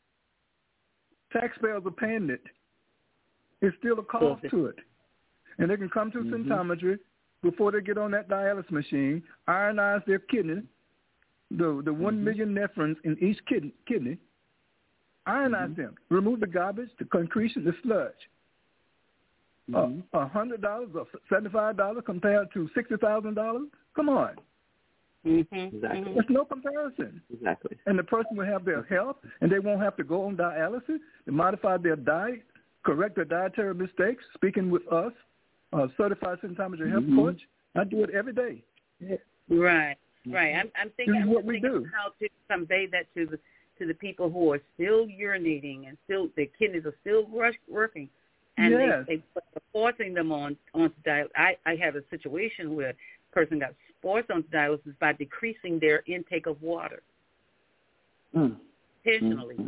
Speaker 5: Taxpayers are paying it. It's still a cost to it. And they can come to mm-hmm. symptometry before they get on that dialysis machine, ionize their kidney, the, the one mm-hmm. million nephrons in each kidney, kidney ionize mm-hmm. them, remove the garbage, the concretion, the sludge. Mm-hmm. Uh, one hundred dollars or seventy-five dollars compared to sixty thousand dollars? Come on.
Speaker 4: Mm-hmm.
Speaker 10: Exactly.
Speaker 5: There's no comparison.
Speaker 10: Exactly.
Speaker 5: And the person will have their health, and they won't have to go on dialysis. They modify their diet, correct their dietary mistakes, speaking with us, uh, certified symptometry health mm-hmm. coach. I do it every day.
Speaker 4: Right, right. I'm, I'm thinking,
Speaker 5: this is
Speaker 4: I'm
Speaker 5: what we
Speaker 4: thinking
Speaker 5: do.
Speaker 4: how to convey that to the to the people who are still urinating and still their kidneys are still rush, working. And
Speaker 5: yes.
Speaker 4: they, they are forcing them on onto dialysis. I, I had a situation where a person got forced onto dialysis by decreasing their intake of water.
Speaker 10: Mm.
Speaker 4: Intentionally.
Speaker 10: Mm-hmm.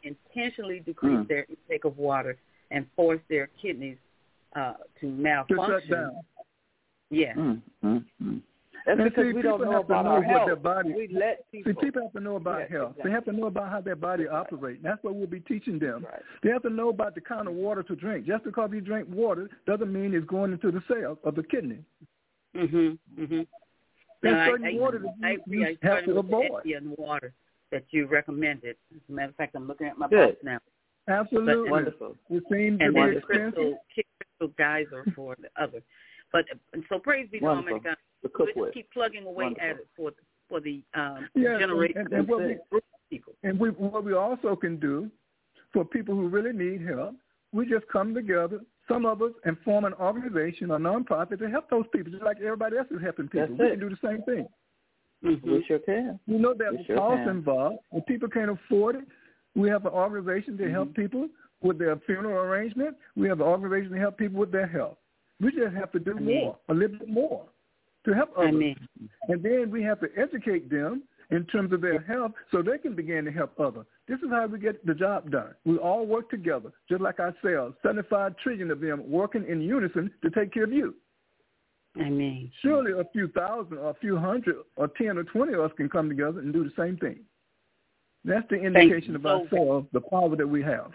Speaker 4: intentionally decrease mm. their intake of water and force their kidneys uh, to malfunction.
Speaker 5: To shut down.
Speaker 4: Yes.
Speaker 10: Mm, mm, mm. That's
Speaker 5: and
Speaker 10: because
Speaker 5: see,
Speaker 10: we don't know about
Speaker 5: know
Speaker 10: our health.
Speaker 5: Their body,
Speaker 10: we let people.
Speaker 5: See, people have to know about
Speaker 10: yeah,
Speaker 5: health.
Speaker 10: Exactly.
Speaker 5: They have to know about how their body
Speaker 10: That's
Speaker 5: operates.
Speaker 10: Right.
Speaker 5: That's what we'll be teaching them.
Speaker 10: Right.
Speaker 5: They have to know about the kind of water to drink. Just because you drink water doesn't mean it's going into the cells of the kidney.
Speaker 4: Mm-hmm. Mm-hmm.
Speaker 5: There's
Speaker 4: no,
Speaker 5: certain
Speaker 4: I,
Speaker 5: water that
Speaker 4: I,
Speaker 5: you,
Speaker 4: I,
Speaker 5: you
Speaker 4: I
Speaker 5: have to avoid.
Speaker 4: Evian water that you recommended. As a matter of fact, I'm looking at my
Speaker 10: Good.
Speaker 4: box now.
Speaker 5: Absolutely.
Speaker 10: But, wonderful.
Speaker 5: It seems
Speaker 4: and
Speaker 5: to
Speaker 4: then
Speaker 5: be
Speaker 4: the
Speaker 5: expensive.
Speaker 4: crystal, crystal geyser for the other. But and so praise be to
Speaker 10: Wonderful.
Speaker 4: Almighty God.
Speaker 10: We'll
Speaker 4: just
Speaker 10: with.
Speaker 4: keep plugging away
Speaker 10: Wonderful.
Speaker 4: at it for for the um,
Speaker 5: yes,
Speaker 4: generation
Speaker 5: and, and, and what we,
Speaker 4: of people.
Speaker 5: And we, what we also can do for people who really need help, we just come together, some of us, and form an organization or nonprofit to help those people, just like everybody else is helping people.
Speaker 10: That's
Speaker 5: we
Speaker 10: it.
Speaker 5: can do the same thing.
Speaker 4: Mm-hmm.
Speaker 10: We sure can.
Speaker 5: You know there's
Speaker 10: we sure
Speaker 5: cost
Speaker 10: can.
Speaker 5: involved. When people can't afford it, we have an organization to
Speaker 10: mm-hmm.
Speaker 5: help people with their funeral arrangement. We have an organization to help people with their health. We just have to do
Speaker 4: Amen.
Speaker 5: more, a little bit more, to help others.
Speaker 4: Amen.
Speaker 5: And then we have to educate them in terms of their health so they can begin to help others. This is how we get the job done. We all work together, just like ourselves, seventy-five trillion of them working in unison to take care of you.
Speaker 4: Amen.
Speaker 5: Surely a few thousand or a few hundred or ten or twenty of us can come together and do the same thing. That's the indication of
Speaker 4: so,
Speaker 5: ourselves, the power that we have.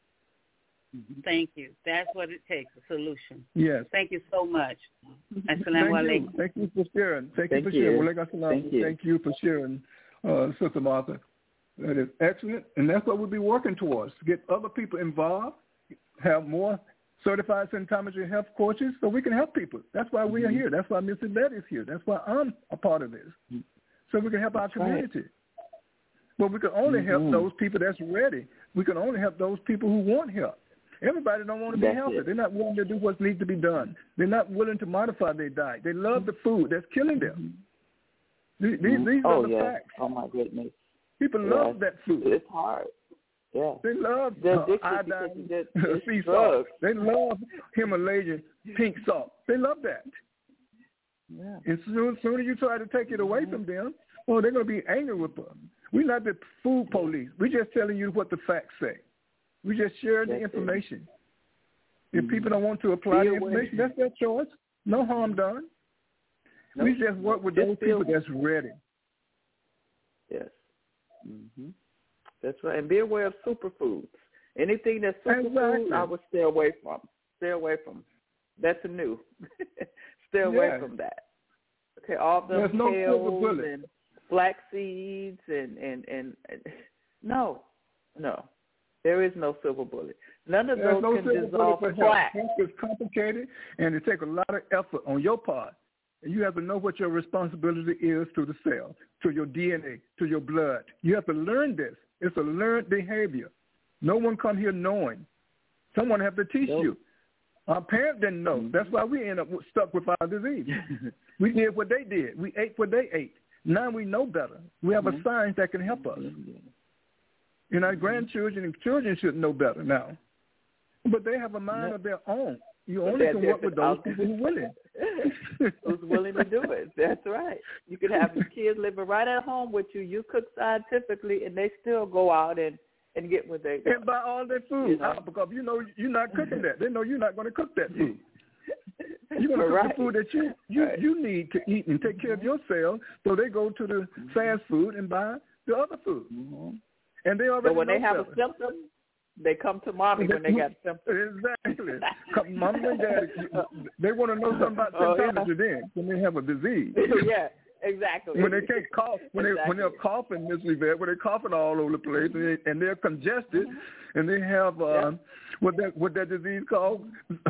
Speaker 4: Thank you. That's what it takes, a solution.
Speaker 5: Yes.
Speaker 4: Thank you so much.
Speaker 5: Thank
Speaker 4: Assalamu
Speaker 5: you.
Speaker 4: alaikum.
Speaker 5: Thank you for sharing. Thank,
Speaker 10: Thank
Speaker 5: you for
Speaker 10: you.
Speaker 5: sharing.
Speaker 10: Thank you.
Speaker 5: Thank you for sharing, uh, Sister Martha. That is excellent. And that's what we'll be working towards, to get other people involved, have more certified symptometry health coaches so we can help people. That's why we are here. That's why Mister Bed is here. That's why I'm a part of this, so we can help our community. Right. But we can only
Speaker 10: mm-hmm.
Speaker 5: help those people that's ready. We can only help those people who want help. Everybody don't want to be
Speaker 10: That's
Speaker 5: healthy.
Speaker 10: it.
Speaker 5: They're not willing to do what needs to be done. They're not willing to modify their diet. They love the food that's killing them. These,
Speaker 10: mm-hmm.
Speaker 5: these
Speaker 10: oh,
Speaker 5: are the
Speaker 10: yeah.
Speaker 5: facts.
Speaker 10: Oh, my goodness.
Speaker 5: People
Speaker 10: yeah.
Speaker 5: love that food.
Speaker 10: It's hard. Yeah.
Speaker 5: They love
Speaker 10: They're
Speaker 5: uh, iodine, sea salt.
Speaker 10: drugs.
Speaker 5: They love Himalayan pink salt. They love that.
Speaker 10: Yeah.
Speaker 5: And soon, soon as you try to take it away from them, oh, they're going to be angry with them. We're not the food police. We're just telling you what the facts say. We just share the
Speaker 10: That's
Speaker 5: information.
Speaker 10: It.
Speaker 5: If
Speaker 10: Mm-hmm.
Speaker 5: people don't want to apply
Speaker 10: Be
Speaker 5: the information, that's their choice. No harm done.
Speaker 10: Nope.
Speaker 5: We just work with
Speaker 10: just
Speaker 5: those people
Speaker 10: aware.
Speaker 5: that's ready.
Speaker 10: Yes. Mm-hmm. That's right. And be aware of superfoods. Anything that's superfood,
Speaker 5: exactly.
Speaker 10: I would stay away from. Stay away from. That's a new. stay away
Speaker 5: yeah.
Speaker 10: from that. Okay, all the
Speaker 5: There's no
Speaker 10: kales and flax seeds and, and, and, and no, no. There is no silver bullet. None of
Speaker 5: There's
Speaker 10: those
Speaker 5: no
Speaker 10: can dissolve flax.
Speaker 5: It's complicated, and it takes a lot of effort on your part. And you have to know what your responsibility is to the cell, to your D N A, to your blood. You have to learn this. It's a learned behavior. No one come here knowing. Someone have to teach nope. you. Our parents didn't know. That's why we end up stuck with our disease. We did what they did. We ate what they ate. Now we know better. We have mm-hmm. a science that can help us. And our grandchildren and children should know better now. But they have a mind of their own. You only can work with those people who are willing.
Speaker 10: Who's willing to do it. That's right. You could have your kids living right at home with you. You cook scientifically, and they still go out and, and get what they want.
Speaker 5: And buy all their food. You know? Because you know you're not cooking that. They know you're not going to cook that food. You're going to cook
Speaker 10: right.
Speaker 5: the food that you, you,
Speaker 10: right.
Speaker 5: you need to eat and take care of yourself, so they go to the fast food and buy the other food.
Speaker 10: Mm-hmm.
Speaker 5: And they already
Speaker 10: but when
Speaker 5: know
Speaker 10: they have
Speaker 5: better.
Speaker 10: a symptom, they come to mommy when they got symptoms.
Speaker 5: Exactly. Mommy and daddy, they want to know something about symptometry oh, yeah. then when they have a disease.
Speaker 10: Yeah, exactly.
Speaker 5: When they can't cough, when
Speaker 10: exactly.
Speaker 5: they when they're coughing, Miss Yvette, when they're coughing all over the place and, they, and they're congested, mm-hmm. and they have uh, yeah. what that what that disease called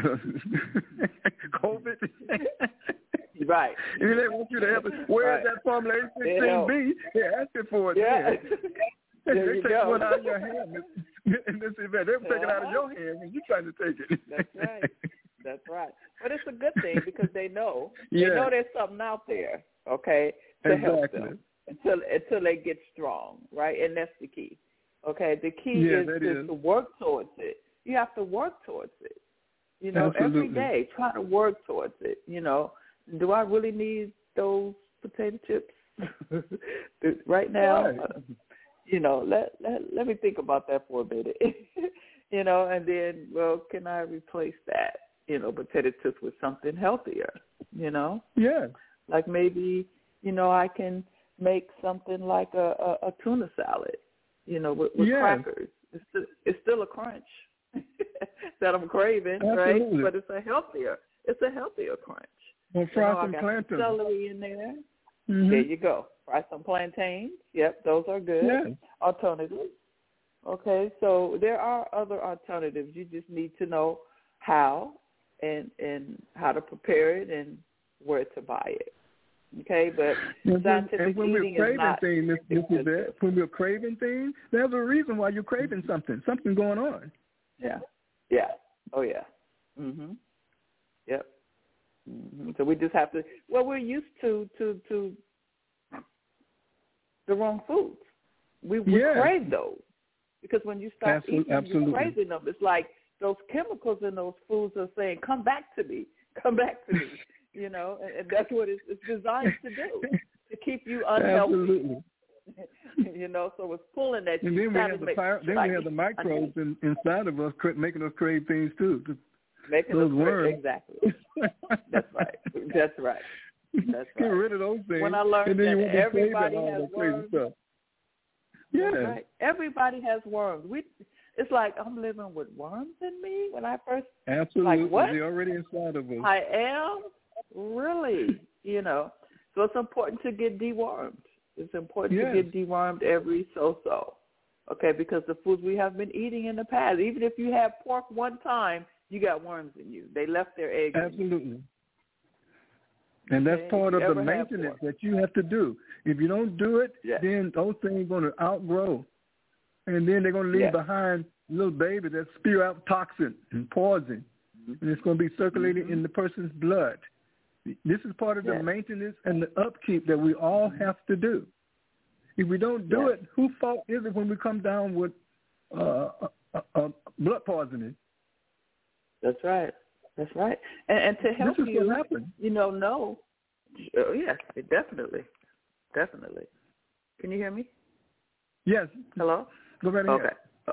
Speaker 5: COVID.
Speaker 10: Right.
Speaker 5: And they want you to have it. Where's right. that formula A sixteen B? They're asking for it.
Speaker 10: Yeah.
Speaker 5: They take
Speaker 10: go.
Speaker 5: one out of your hand. In this event, they're taking it out of your hand when you're trying to take it.
Speaker 10: That's right. That's right. But it's a good thing because they know.
Speaker 5: Yeah.
Speaker 10: They know there's something out there, okay, to
Speaker 5: exactly.
Speaker 10: help them until until they get strong, right? And that's the key. Okay, the key
Speaker 5: yeah,
Speaker 10: is, is, is to work towards it. You have to work towards it. You know,
Speaker 5: Absolutely.
Speaker 10: every day, try to work towards it. You know, do I really need those potato chips right now?
Speaker 5: Right.
Speaker 10: Uh, you know, let, let let me think about that for a minute. You know, and then, well, can I replace that, you know, potato chips with something healthier, you know?
Speaker 5: Yeah.
Speaker 10: Like maybe, you know, I can make something like a, a, a tuna salad, you know, with, with
Speaker 5: yeah.
Speaker 10: crackers. It's still, it's still a crunch that I'm craving,
Speaker 5: Absolutely.
Speaker 10: right? But it's a healthier, it's a healthier crunch.
Speaker 5: Well, fry
Speaker 10: you know,
Speaker 5: some
Speaker 10: I got
Speaker 5: plantains.
Speaker 10: some celery in there.
Speaker 5: Mm-hmm.
Speaker 10: There you go. Fry some plantains. Yep, those are good.
Speaker 5: Yeah.
Speaker 10: Alternatives. Okay, so there are other alternatives. You just need to know how and and how to prepare it and where to buy it. Okay, but
Speaker 5: and
Speaker 10: scientific
Speaker 5: when, and when
Speaker 10: eating
Speaker 5: we're
Speaker 10: is
Speaker 5: craving
Speaker 10: not
Speaker 5: things, Miss Yvette, when we're craving things, there's a reason why you're craving something. Something going on.
Speaker 10: Yeah. Yeah. Oh yeah. Mhm. Yep. Mm-hmm. So we just have to. Well, we're used to to to the wrong foods. We we
Speaker 5: yeah.
Speaker 10: crave those. Because when you start
Speaker 5: Absolutely,
Speaker 10: eating,
Speaker 5: absolutely.
Speaker 10: you're craving them. It's like those chemicals in those foods are saying, "Come back to me, come back to me." You know, and, and that's what it's, it's designed to do, to keep you unhealthy.
Speaker 5: Absolutely.
Speaker 10: You know, so it's pulling at you.
Speaker 5: And then we have the
Speaker 10: make,
Speaker 5: fire, then we have the microbes in, inside of us making us crave things too.
Speaker 10: Making
Speaker 5: those
Speaker 10: us
Speaker 5: worms.
Speaker 10: Exactly. That's right. That's right. That's
Speaker 5: Get
Speaker 10: right.
Speaker 5: rid of those things.
Speaker 10: When I learned
Speaker 5: and then
Speaker 10: that
Speaker 5: you won't be
Speaker 10: everybody
Speaker 5: craving all
Speaker 10: has
Speaker 5: that crazy
Speaker 10: worms.
Speaker 5: stuff. Yeah.
Speaker 10: That's right. Everybody has worms. We, it's like I'm living with worms in me when I first.
Speaker 5: Absolutely.
Speaker 10: Like what?
Speaker 5: They're already inside of us.
Speaker 10: I am really, you know. So it's important to get dewormed. It's important
Speaker 5: yes.
Speaker 10: to get dewormed every so-so. Okay, because the foods we have been eating in the past, even if you had pork one time, you got worms in you. They left their eggs.
Speaker 5: Absolutely.
Speaker 10: In you.
Speaker 5: And that's
Speaker 10: okay?
Speaker 5: part
Speaker 10: if
Speaker 5: of the maintenance that you have to do. If you don't do it,
Speaker 10: yes.
Speaker 5: then those things are going to outgrow. And then they're going to leave
Speaker 10: yes.
Speaker 5: behind little babies that spew out toxin and poison. Mm-hmm. And it's going to be circulating mm-hmm. in the person's blood. This is part of yes. the maintenance and the upkeep that we all have to do. If we don't do yes. it, whose fault is it when we come down with uh, uh, uh, blood poisoning?
Speaker 10: That's right. That's right. And, and to help
Speaker 5: this is
Speaker 10: you,
Speaker 5: what happened.
Speaker 10: you know, know, oh, yes, definitely, definitely. Can you hear me?
Speaker 5: Yes.
Speaker 10: Hello?
Speaker 5: Go right ahead.
Speaker 10: Okay.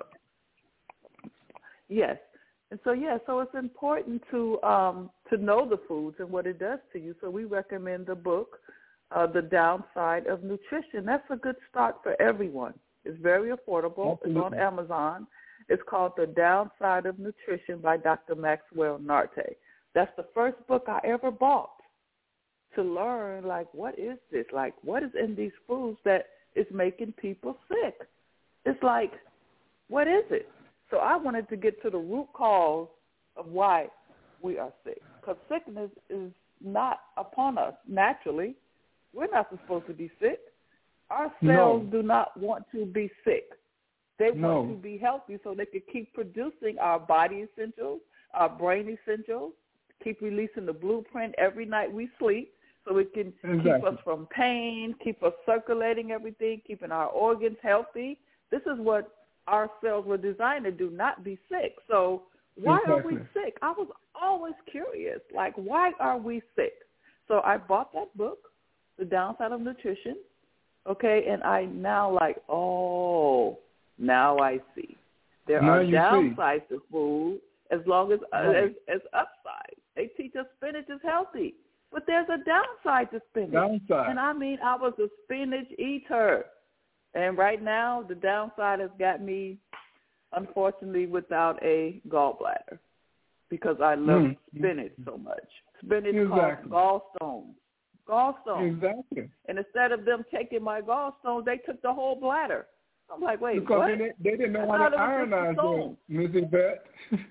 Speaker 10: Oh. Yes. And so, yeah, so it's important to um, to know the foods and what it does to you. So we recommend the book, uh, The Downside of Nutrition. That's a good start for everyone. It's very affordable.
Speaker 5: Absolutely.
Speaker 10: It's on Amazon. It's called The Downside of Nutrition by Doctor Maxwell Narte. That's the first book I ever bought to learn, like, what is this? Like, what is in these foods that is making people sick? It's like, what is it? So I wanted to get to the root cause of why we are sick, because sickness is not upon us naturally. We're not supposed to be sick. Our cells
Speaker 5: no.
Speaker 10: do not want to be sick. They
Speaker 5: no.
Speaker 10: want to be healthy so they can keep producing our body essentials, our brain essentials, keep releasing the blueprint every night we sleep so it can
Speaker 5: exactly.
Speaker 10: keep us from pain, keep us circulating everything, keeping our organs healthy. This is what our cells were designed to do, not be sick. So why
Speaker 5: exactly.
Speaker 10: are we sick? I was always curious, like, why are we sick? So I bought that book, The Downside of Nutrition, okay, and I now like, oh, now I see. There
Speaker 5: now
Speaker 10: are downsides
Speaker 5: see.
Speaker 10: to food as long as,
Speaker 5: right.
Speaker 10: as as upsides. They teach us spinach is healthy, but there's a downside to spinach.
Speaker 5: Downside.
Speaker 10: And I mean, I was a spinach eater. And right now, the downside has got me, unfortunately, without a gallbladder because I love mm. spinach so much. Spinach
Speaker 5: exactly.
Speaker 10: causes gallstones. Gallstones.
Speaker 5: Exactly.
Speaker 10: And instead of them taking my gallstones, they took the whole bladder. I'm like, wait,
Speaker 5: because
Speaker 10: what?
Speaker 5: They, didn't, they didn't know how to ionize them, Miz Yvette.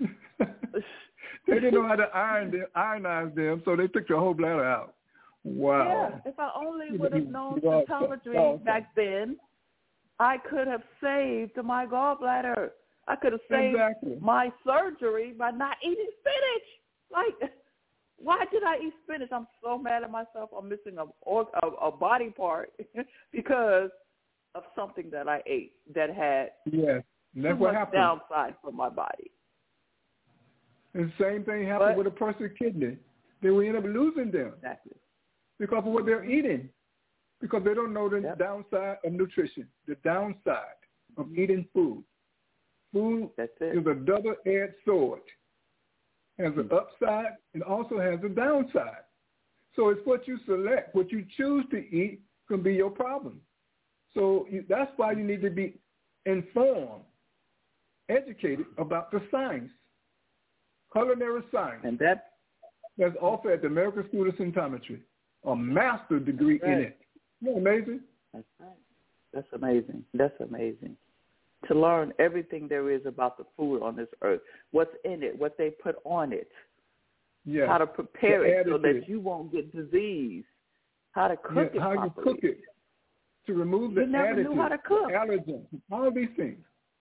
Speaker 5: They didn't know how to iron them, ionize them, so they took the whole bladder out. Wow.
Speaker 10: Yeah, if I only would have known cytometry back then, I could have saved my gallbladder. I could have saved
Speaker 5: exactly.
Speaker 10: my surgery by not eating spinach. Like, why did I eat spinach? I'm so mad at myself. I'm missing a, a, a body part because of something that I ate that had
Speaker 5: yes. that's
Speaker 10: too
Speaker 5: what
Speaker 10: much
Speaker 5: happened.
Speaker 10: downside for my body.
Speaker 5: And the same thing happened
Speaker 10: but,
Speaker 5: with a person's kidney. They will end up losing them
Speaker 10: exactly.
Speaker 5: because of what they're eating. because they don't know the yep. downside of nutrition, the downside of eating food. Food
Speaker 10: That's it.
Speaker 5: is a double-edged sword. It has an upside and also has a downside. So it's what you select. What you choose to eat can be your problem. So you, that's why you need to be informed, educated about the science, culinary science.
Speaker 10: And that
Speaker 5: that's offered at the American School of Symptometry, a master's degree
Speaker 10: right.
Speaker 5: in it. Isn't that amazing?
Speaker 10: That's right. That's amazing. That's amazing. To learn everything there is about the food on this earth, what's in it, what they put on it,
Speaker 5: yes.
Speaker 10: how to prepare
Speaker 5: to
Speaker 10: it so that you won't get disease, how to cook
Speaker 5: yeah,
Speaker 10: it
Speaker 5: how
Speaker 10: properly.
Speaker 5: you cook it, to remove the
Speaker 10: you never
Speaker 5: additives,
Speaker 10: knew how to cook.
Speaker 5: allergens, all these things.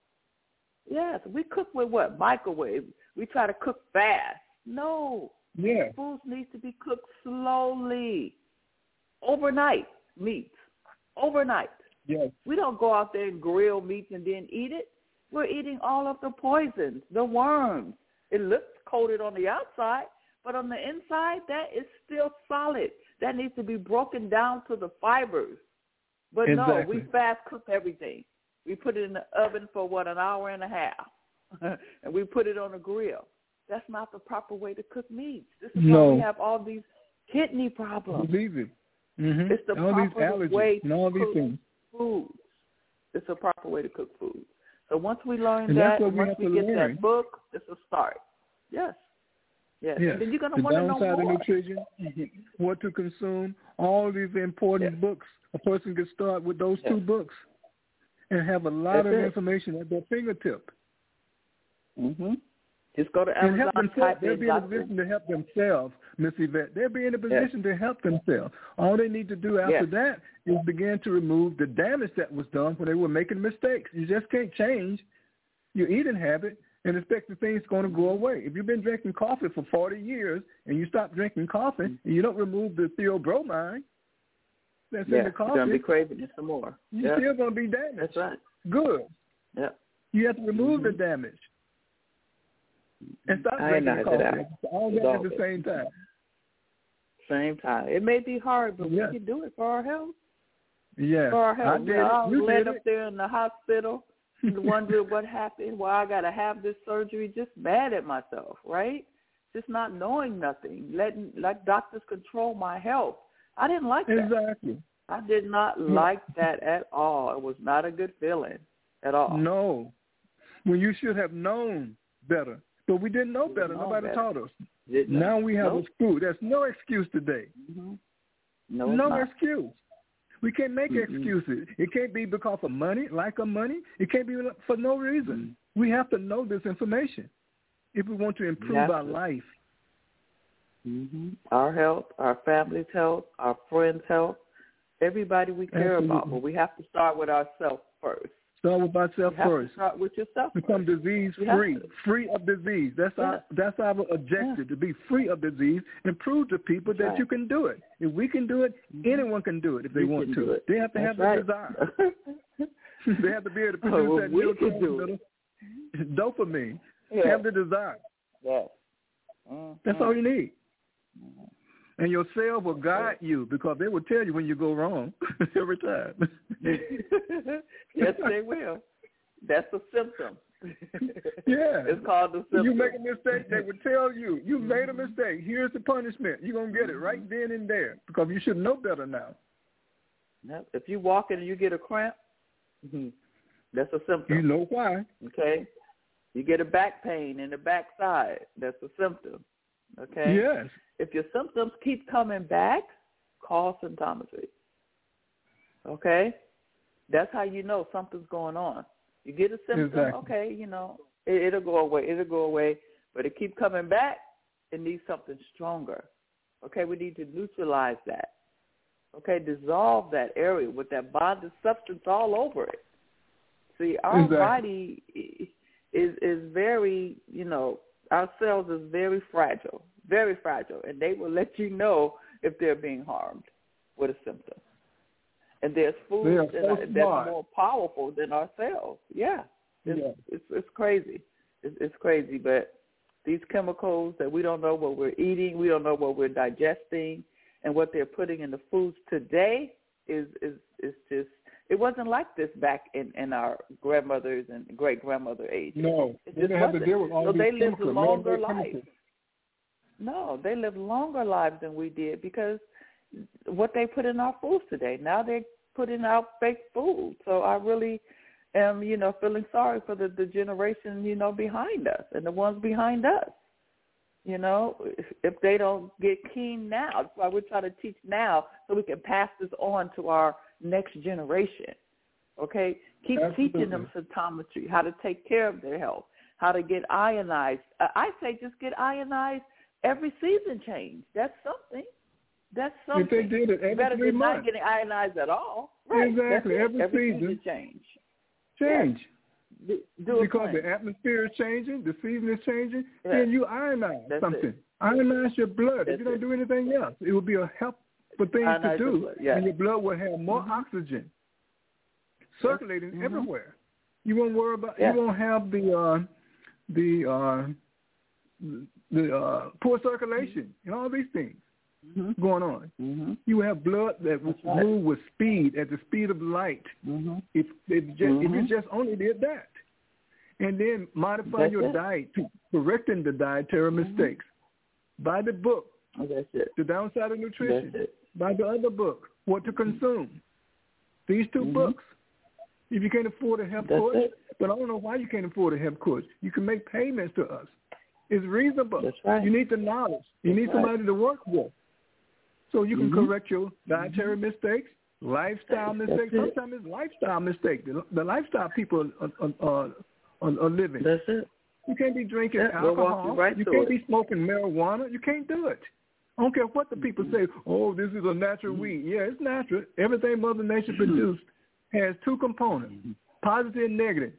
Speaker 10: Yes, we cook with what? Microwave. We try to cook fast. No.
Speaker 5: Yeah.
Speaker 10: Foods need to be cooked slowly. Overnight meats. Overnight.
Speaker 5: Yes.
Speaker 10: We don't go out there and grill meats and then eat it. We're eating all of the poisons, the worms. It looks coated on the outside, but on the inside, that is still solid. That needs to be broken down to the fibers. But
Speaker 5: exactly.
Speaker 10: no, we fast cook everything. We put it in the oven for, what, an hour and a half, and we put it on a grill. That's not the proper way to cook meats. This is
Speaker 5: no.
Speaker 10: why we have all these kidney problems.
Speaker 5: Believe it. Mm-hmm.
Speaker 10: It's the
Speaker 5: all
Speaker 10: proper
Speaker 5: these allergies
Speaker 10: way
Speaker 5: and all
Speaker 10: to
Speaker 5: these
Speaker 10: cook
Speaker 5: things.
Speaker 10: food. It's a proper way to cook food. So once we learn
Speaker 5: and
Speaker 10: that,
Speaker 5: that's what we
Speaker 10: once
Speaker 5: have
Speaker 10: we
Speaker 5: to
Speaker 10: get
Speaker 5: learn.
Speaker 10: that book, it's a start. Yes. Yes.
Speaker 5: yes.
Speaker 10: And then you're going to
Speaker 5: the
Speaker 10: want to know
Speaker 5: downside
Speaker 10: more.
Speaker 5: of nutrition, what to consume, all these important
Speaker 10: yes.
Speaker 5: books. A person can start with those
Speaker 10: yes.
Speaker 5: two books and have a lot
Speaker 10: That's
Speaker 5: of
Speaker 10: it.
Speaker 5: information at their fingertip.
Speaker 10: Mm-hmm. Just go to
Speaker 5: and
Speaker 10: Amazon,
Speaker 5: help themselves.
Speaker 10: type
Speaker 5: They'll
Speaker 10: in
Speaker 5: be in a
Speaker 10: doctor.
Speaker 5: position to help themselves, Miss Yvette. They'll be in a position yes. to help themselves. All they need to do after
Speaker 10: yes.
Speaker 5: that is begin to remove the damage that was done when they were making mistakes. You just can't change your eating habit and expect the thing's going to go away. If you've been drinking coffee for forty years and you stop drinking coffee mm-hmm. and you don't remove the theobromine that's
Speaker 10: yeah.
Speaker 5: in the coffee,
Speaker 10: you're going to be craving it some more.
Speaker 5: You're
Speaker 10: yep.
Speaker 5: still going to be damaged.
Speaker 10: That's right.
Speaker 5: Good.
Speaker 10: Yeah.
Speaker 5: You have to remove
Speaker 10: mm-hmm.
Speaker 5: the damage. And stop
Speaker 10: I
Speaker 5: drinking coffee. All that
Speaker 10: all
Speaker 5: at the same time.
Speaker 10: Same time. It may be hard, but
Speaker 5: yes.
Speaker 10: we can do it for our health.
Speaker 5: Yeah.
Speaker 10: For our health.
Speaker 5: I,
Speaker 10: you know, I was laying up
Speaker 5: it.
Speaker 10: there in the hospital wondering what happened, why I got to have this surgery, just mad at myself, right? Just not knowing nothing, letting let doctors control my health. I didn't like that.
Speaker 5: Exactly.
Speaker 10: I did not
Speaker 5: yeah.
Speaker 10: like that at all. It was not a good feeling at all.
Speaker 5: No. When you should have known better. But we didn't know better.
Speaker 10: Know
Speaker 5: Nobody
Speaker 10: better.
Speaker 5: taught us.
Speaker 10: Didn't
Speaker 5: now
Speaker 10: know.
Speaker 5: we have
Speaker 10: nope.
Speaker 5: a school. There's no excuse today.
Speaker 10: Mm-hmm. No,
Speaker 5: no excuse. We can't make
Speaker 10: mm-hmm.
Speaker 5: excuses. It can't be because of money, lack of money. It can't be for no reason. Mm-hmm. We have to know this information if we want to improve our
Speaker 10: to.
Speaker 5: life.
Speaker 10: Mm-hmm. Our health, our family's health, our friends' health, everybody we care
Speaker 5: Absolutely.
Speaker 10: about. But we have to start with ourselves first.
Speaker 5: Start with ourselves
Speaker 10: you have
Speaker 5: first.
Speaker 10: To start with yourself.
Speaker 5: Become
Speaker 10: first.
Speaker 5: disease free, free of disease. That's
Speaker 10: yeah.
Speaker 5: our that's our objective, yeah. to be free of disease and prove to people
Speaker 10: that's
Speaker 5: that
Speaker 10: right.
Speaker 5: you can do it. If we can do it, mm-hmm. anyone can do it if they
Speaker 10: we
Speaker 5: want to.
Speaker 10: It.
Speaker 5: They have to
Speaker 10: that's
Speaker 5: have
Speaker 10: right.
Speaker 5: the desire. They have to be able to produce
Speaker 10: oh, well,
Speaker 5: that
Speaker 10: we can do
Speaker 5: it. Dopamine.
Speaker 10: Yeah.
Speaker 5: Have the desire.
Speaker 10: Yes. Mm-hmm.
Speaker 5: That's all you need. Mm-hmm. And your cell will guide you because they will tell you when you go wrong every time.
Speaker 10: Yes, they will. That's a symptom.
Speaker 5: Yeah.
Speaker 10: It's called the symptom.
Speaker 5: You make a mistake, they would tell you, you made a mistake. Here's the punishment. You're going to get it right then and there because you should know better now.
Speaker 10: Yep. If you walk in and you get a cramp, mm-hmm. that's a symptom.
Speaker 5: You know why.
Speaker 10: Okay? You get a back pain in the back side, that's a symptom. Okay?
Speaker 5: Yes.
Speaker 10: If your symptoms keep coming back, call symptometry. Okay? That's how you know something's going on. You get a symptom,
Speaker 5: exactly.
Speaker 10: okay, you know, it, it'll go away. It'll go away. But it keep coming back, it needs something stronger. Okay? We need to neutralize that. Okay? Dissolve that area with that bonded substance all over it. See, our
Speaker 5: exactly.
Speaker 10: body is is very, you know, our cells is very fragile. Very fragile, and they will let you know if they're being harmed with a symptom. And there's food
Speaker 5: so
Speaker 10: that, that's more powerful than our cells. Yeah, it's
Speaker 5: yeah.
Speaker 10: it's, it's crazy. It's, it's crazy, but these chemicals that we don't know what we're eating, we don't know what we're digesting, and what they're putting in the foods today, is is is just. It wasn't like this back in, in our grandmothers and great grandmother age.
Speaker 5: No,
Speaker 10: it
Speaker 5: they
Speaker 10: just
Speaker 5: didn't have to
Speaker 10: wasn't.
Speaker 5: deal with all
Speaker 10: so
Speaker 5: these
Speaker 10: they lived
Speaker 5: chemicals,
Speaker 10: longer
Speaker 5: man-made
Speaker 10: lives.
Speaker 5: chemicals.
Speaker 10: No, they lived longer lives than we did because what they put in our foods today. Now they put in our fake food. So I really am, you know, feeling sorry for the, the generation, you know, behind us and the ones behind us. You know, if, if they don't get keen now, that's why we're trying to teach now so we can pass this on to our next generation. Okay? Keep
Speaker 5: Absolutely.
Speaker 10: teaching them symptometry, how to take care of their health, how to get ionized. Uh, I say just get ionized every season change. That's something. That's something.
Speaker 5: If they did it every
Speaker 10: better
Speaker 5: three
Speaker 10: than
Speaker 5: months.
Speaker 10: not getting ionized at all. Right.
Speaker 5: Exactly. Every,
Speaker 10: every
Speaker 5: season.
Speaker 10: season change.
Speaker 5: Change.
Speaker 10: Yeah. Do
Speaker 5: because the atmosphere is changing, the season is changing,
Speaker 10: yeah.
Speaker 5: then you ionize
Speaker 10: That's
Speaker 5: something.
Speaker 10: It.
Speaker 5: Ionize your blood.
Speaker 10: That's
Speaker 5: if you don't
Speaker 10: it.
Speaker 5: do anything else, it will be a helpful thing
Speaker 10: ionize
Speaker 5: to do,
Speaker 10: blood, yes.
Speaker 5: and your blood will have more
Speaker 10: mm-hmm.
Speaker 5: oxygen circulating
Speaker 10: mm-hmm.
Speaker 5: everywhere. You won't worry about.
Speaker 10: Yes.
Speaker 5: You won't have the uh, the uh, the uh, poor circulation and all these things
Speaker 10: mm-hmm.
Speaker 5: going on.
Speaker 10: Mm-hmm.
Speaker 5: You have blood that will
Speaker 10: right.
Speaker 5: move with speed at the speed of light.
Speaker 10: Mm-hmm.
Speaker 5: If if, just,
Speaker 10: mm-hmm.
Speaker 5: if you just only did that. And then modify
Speaker 10: That's
Speaker 5: your
Speaker 10: it.
Speaker 5: diet, to correcting the dietary
Speaker 10: mm-hmm.
Speaker 5: mistakes. Buy the book,
Speaker 10: That's it.
Speaker 5: The Downside of Nutrition.
Speaker 10: That's it.
Speaker 5: Buy the other book, What to Consume. These two
Speaker 10: mm-hmm.
Speaker 5: books. If you can't afford a health
Speaker 10: That's
Speaker 5: coach,
Speaker 10: it.
Speaker 5: but I don't know why you can't afford a health coach. You can make payments to us. It's reasonable.
Speaker 10: That's right.
Speaker 5: You need the knowledge. You
Speaker 10: That's
Speaker 5: need somebody
Speaker 10: right.
Speaker 5: to work with. So you can
Speaker 10: mm-hmm.
Speaker 5: correct your dietary mm-hmm. mistakes, lifestyle
Speaker 10: That's
Speaker 5: mistakes.
Speaker 10: it.
Speaker 5: Sometimes it's lifestyle mistakes. The, the lifestyle people are, are, are, are, are living.
Speaker 10: That's it.
Speaker 5: You can't be drinking
Speaker 10: yeah,
Speaker 5: alcohol.
Speaker 10: We'll walk you right
Speaker 5: you
Speaker 10: through
Speaker 5: can't
Speaker 10: it.
Speaker 5: be smoking marijuana. You can't do it. I don't care what the people
Speaker 10: mm-hmm.
Speaker 5: say. Oh, this is a natural mm-hmm. weed. Yeah, it's natural. Everything Mother Nature produced has two components, mm-hmm. positive and negative.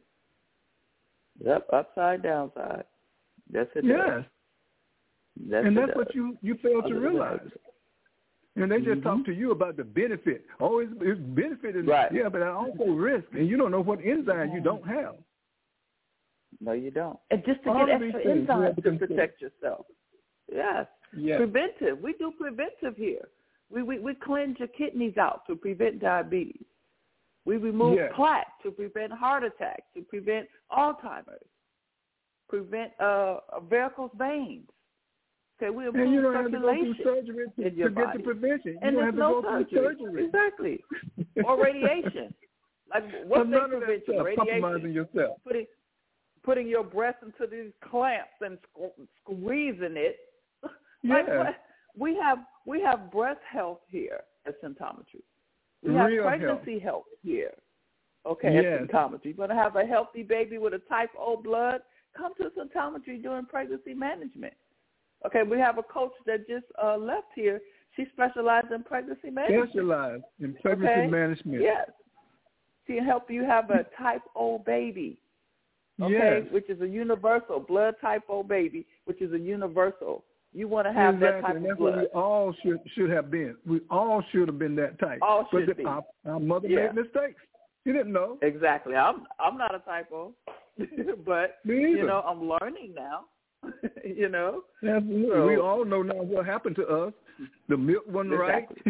Speaker 10: Yep, upside, downside. That's it.
Speaker 5: Yes.
Speaker 10: That's
Speaker 5: and
Speaker 10: it
Speaker 5: that's
Speaker 10: does.
Speaker 5: what you, you fail to realize. And they just
Speaker 10: mm-hmm.
Speaker 5: talk to you about the benefit. Oh, it's, it's benefiting.
Speaker 10: Right.
Speaker 5: Yeah, but I also risk, and you don't know what enzyme you don't have.
Speaker 10: No, you don't. And just to
Speaker 5: All
Speaker 10: get
Speaker 5: of
Speaker 10: extra
Speaker 5: these things you have
Speaker 10: enzymes
Speaker 5: to
Speaker 10: to protect yourself. Yes.
Speaker 5: Yes.
Speaker 10: Preventive. We do preventive here. We, we we cleanse your kidneys out to prevent diabetes. We remove
Speaker 5: yes.
Speaker 10: plaque to prevent heart attack, to prevent Alzheimer's, prevent uh, varicose veins. Okay, we improve
Speaker 5: and you don't
Speaker 10: circulation
Speaker 5: have to go through surgery to,
Speaker 10: in your
Speaker 5: to get
Speaker 10: body.
Speaker 5: the prevention.
Speaker 10: And
Speaker 5: you
Speaker 10: there's
Speaker 5: don't have to
Speaker 10: no
Speaker 5: go
Speaker 10: surgery.
Speaker 5: through surgery.
Speaker 10: Exactly. Or radiation. Like what's
Speaker 5: none
Speaker 10: the
Speaker 5: of that
Speaker 10: prevention?
Speaker 5: stuff,
Speaker 10: Radiation.
Speaker 5: compromising yourself.
Speaker 10: Putting putting your breast into these clamps and squ- squeezing it. Like
Speaker 5: Yeah.
Speaker 10: what? We have we have breast health here at Symptometry. We
Speaker 5: Real
Speaker 10: have pregnancy health, health here. Okay,
Speaker 5: yes.
Speaker 10: at Symptometry. You're going to have a healthy baby with a type O blood, come to Symptometry during pregnancy management. Okay, we have a coach that just uh, left here. She specializes in pregnancy management.
Speaker 5: Specialized in pregnancy
Speaker 10: okay?
Speaker 5: management.
Speaker 10: Yes. She can help you have a type O baby. Okay,
Speaker 5: yes.
Speaker 10: which is a universal blood type O baby, which is a universal. You want to have
Speaker 5: exactly.
Speaker 10: that type
Speaker 5: and that's
Speaker 10: of blood.
Speaker 5: What we all should should have been. We all should have been that type.
Speaker 10: All
Speaker 5: but
Speaker 10: should
Speaker 5: the,
Speaker 10: be.
Speaker 5: Our, our mother
Speaker 10: yeah.
Speaker 5: made mistakes. She didn't know.
Speaker 10: Exactly. I'm I'm not a typo, but
Speaker 5: Me either.
Speaker 10: you know I'm learning now. you know.
Speaker 5: Absolutely.
Speaker 10: So,
Speaker 5: we all know now what happened to us. The milk wasn't
Speaker 10: exactly.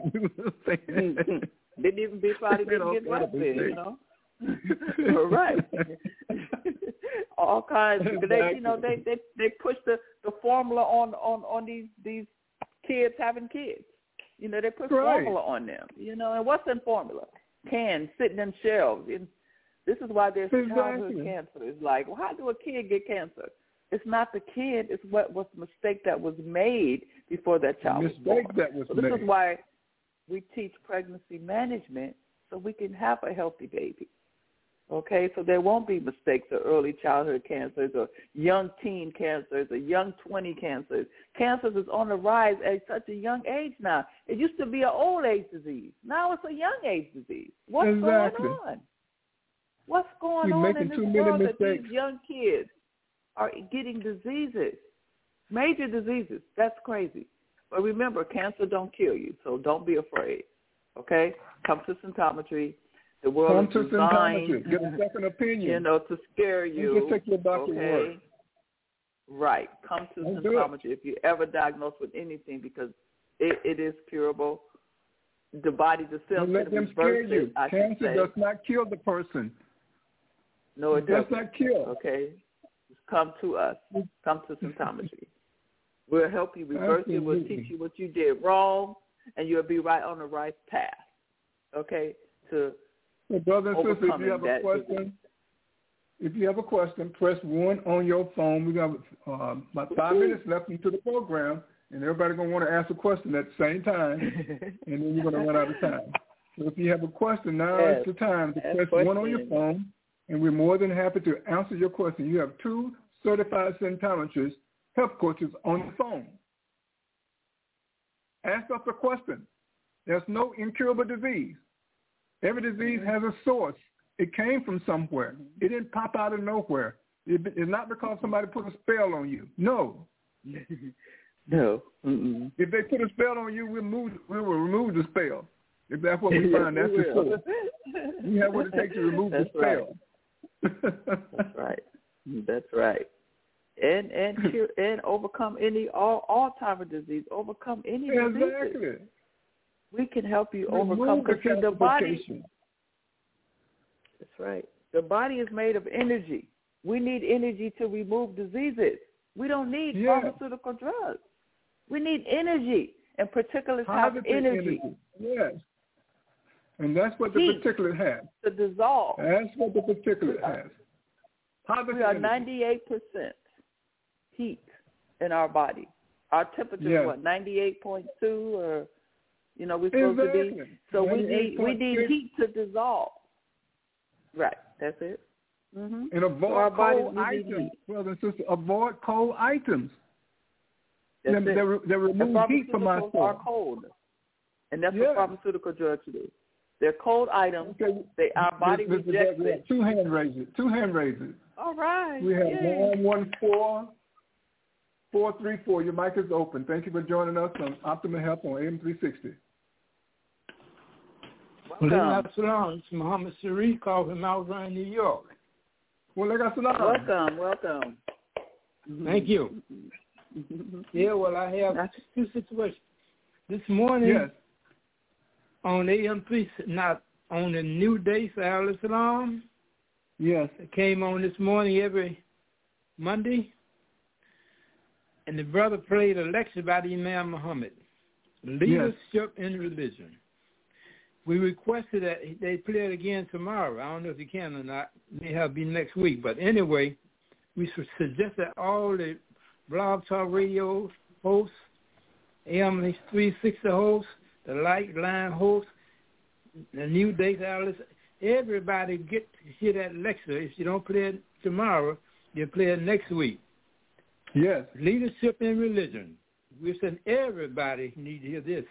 Speaker 5: right.
Speaker 10: Didn't even be probably didn't get breastfed, you know. right. All kinds. Exactly. They, you know, they they they push the, the formula on, on, on these these kids having kids. You know, they put
Speaker 5: right.
Speaker 10: formula on them. You know, and what's in formula? Cans sitting in shelves. And this is why there's
Speaker 5: exactly.
Speaker 10: childhood cancer. It's like, well, how do a kid get cancer? It's not the kid. It's what was the mistake that was made before that child
Speaker 5: the
Speaker 10: was born.
Speaker 5: mistake that was
Speaker 10: so this
Speaker 5: made.
Speaker 10: is why we teach pregnancy management so we can have a healthy baby. Okay, so there won't be mistakes or early childhood cancers or young teen cancers or young twenty cancers. Cancers is on the rise at such a young age now. It used to be an old age disease. Now it's a young age disease. What's
Speaker 5: exactly.
Speaker 10: going on? What's going
Speaker 5: We're
Speaker 10: on
Speaker 5: making
Speaker 10: in this
Speaker 5: too many
Speaker 10: world
Speaker 5: mistakes.
Speaker 10: that these young kids are getting diseases, major diseases? That's crazy. But remember, cancer don't kill you, so don't be afraid. Okay? Come to Symptometry. The world
Speaker 5: Come
Speaker 10: is
Speaker 5: to
Speaker 10: designed,
Speaker 5: Symptometry. Get a second opinion.
Speaker 10: you know, to scare you.
Speaker 5: And just take your doctor
Speaker 10: okay?
Speaker 5: word.
Speaker 10: Right. Come to
Speaker 5: Don't
Speaker 10: Symptometry if you're ever diagnosed with anything because it, it is curable. the body, the cells,
Speaker 5: don't let them scare you.
Speaker 10: I
Speaker 5: Cancer does not kill the person.
Speaker 10: No, it,
Speaker 5: it does
Speaker 10: doesn't.
Speaker 5: not kill.
Speaker 10: Okay, come to us. Come to symptometry. We'll help you reverse
Speaker 5: Absolutely.
Speaker 10: it. We'll teach you what you did wrong, and you'll be right on the right path. Okay, to
Speaker 5: so brothers and sisters, if you have a
Speaker 10: that
Speaker 5: question,
Speaker 10: disease.
Speaker 5: if you have a question, press one on your phone. We got uh, about five minutes left into the program, and everybody's gonna want to ask a question at the same time, and then you're gonna run out of time. So if you have a question, now
Speaker 10: yes.
Speaker 5: is the time to
Speaker 10: Ask
Speaker 5: press
Speaker 10: question.
Speaker 5: one on your phone, and we're more than happy to answer your question. You have two certified symptometrists, health coaches on the phone. Ask us a question. There's no incurable disease. Every disease has a source. It came from somewhere. It didn't pop out of nowhere. It, it's not because somebody put a spell on you. No.
Speaker 10: No. Mm-mm.
Speaker 5: If they put a spell on you, we'll, move, we will remove the spell. If that's what we find, that's the source. We have what it takes to remove
Speaker 10: that's
Speaker 5: the spell.
Speaker 10: Right. That's right. That's right. And and cure, and overcome any all Alzheimer's disease. Overcome any disease.
Speaker 5: Exactly.
Speaker 10: We can help you
Speaker 5: remove
Speaker 10: overcome
Speaker 5: the
Speaker 10: because the body. That's right. The body is made of energy. We need energy to remove diseases. We don't need
Speaker 5: yeah.
Speaker 10: pharmaceutical drugs. We need energy, and particulates have energy.
Speaker 5: energy. Yes. And that's what the
Speaker 10: Heat
Speaker 5: particulate has.
Speaker 10: To dissolve.
Speaker 5: That's what the particulate has.
Speaker 10: We are ninety-eight percent heat in our body. Our temperature
Speaker 5: yes.
Speaker 10: is what, ninety-eight point two, or you know, we're supposed
Speaker 5: exactly.
Speaker 10: to be. So we need we need heat to dissolve. Right. That's it. Mm-hmm.
Speaker 5: And avoid
Speaker 10: so our
Speaker 5: cold items, brothers and sisters. Avoid cold items.
Speaker 10: That's
Speaker 5: they,
Speaker 10: it.
Speaker 5: They, they remove heat from our soul.
Speaker 10: Are cold, and that's
Speaker 5: yeah.
Speaker 10: what pharmaceutical drugs do. They're cold items. Okay. They our body
Speaker 5: Mister
Speaker 10: rejects
Speaker 5: we have
Speaker 10: it.
Speaker 5: Two hand raises. Two hand raises.
Speaker 10: All right.
Speaker 5: We have
Speaker 10: Yay.
Speaker 5: nine one four four three four. Your mic is open. Thank you for joining us on Optimum Health on A M three sixty.
Speaker 11: Welcome. It's Muhammad Sharif calling from Mount Zion, New York.
Speaker 10: Welcome, welcome.
Speaker 11: Thank you. Yeah, well, I have two situations. This morning,
Speaker 5: yes.
Speaker 11: on A M three, not on the New Day, Al Islam.
Speaker 5: Yes.
Speaker 11: It came on this morning every Monday, and the brother played a lecture by the Imam Muhammad, Leadership yes. in Religion. We requested that they play it again tomorrow. I don't know if you can or not. It may have been next week. But anyway, we suggest that all the Blog Talk Radio hosts, A M three sixty hosts, the Lifeline hosts, the New Day Alice, everybody get to hear that lecture. If you don't play it tomorrow, you play it next week.
Speaker 5: Yes.
Speaker 11: Leadership in Religion. We're saying everybody need to hear this.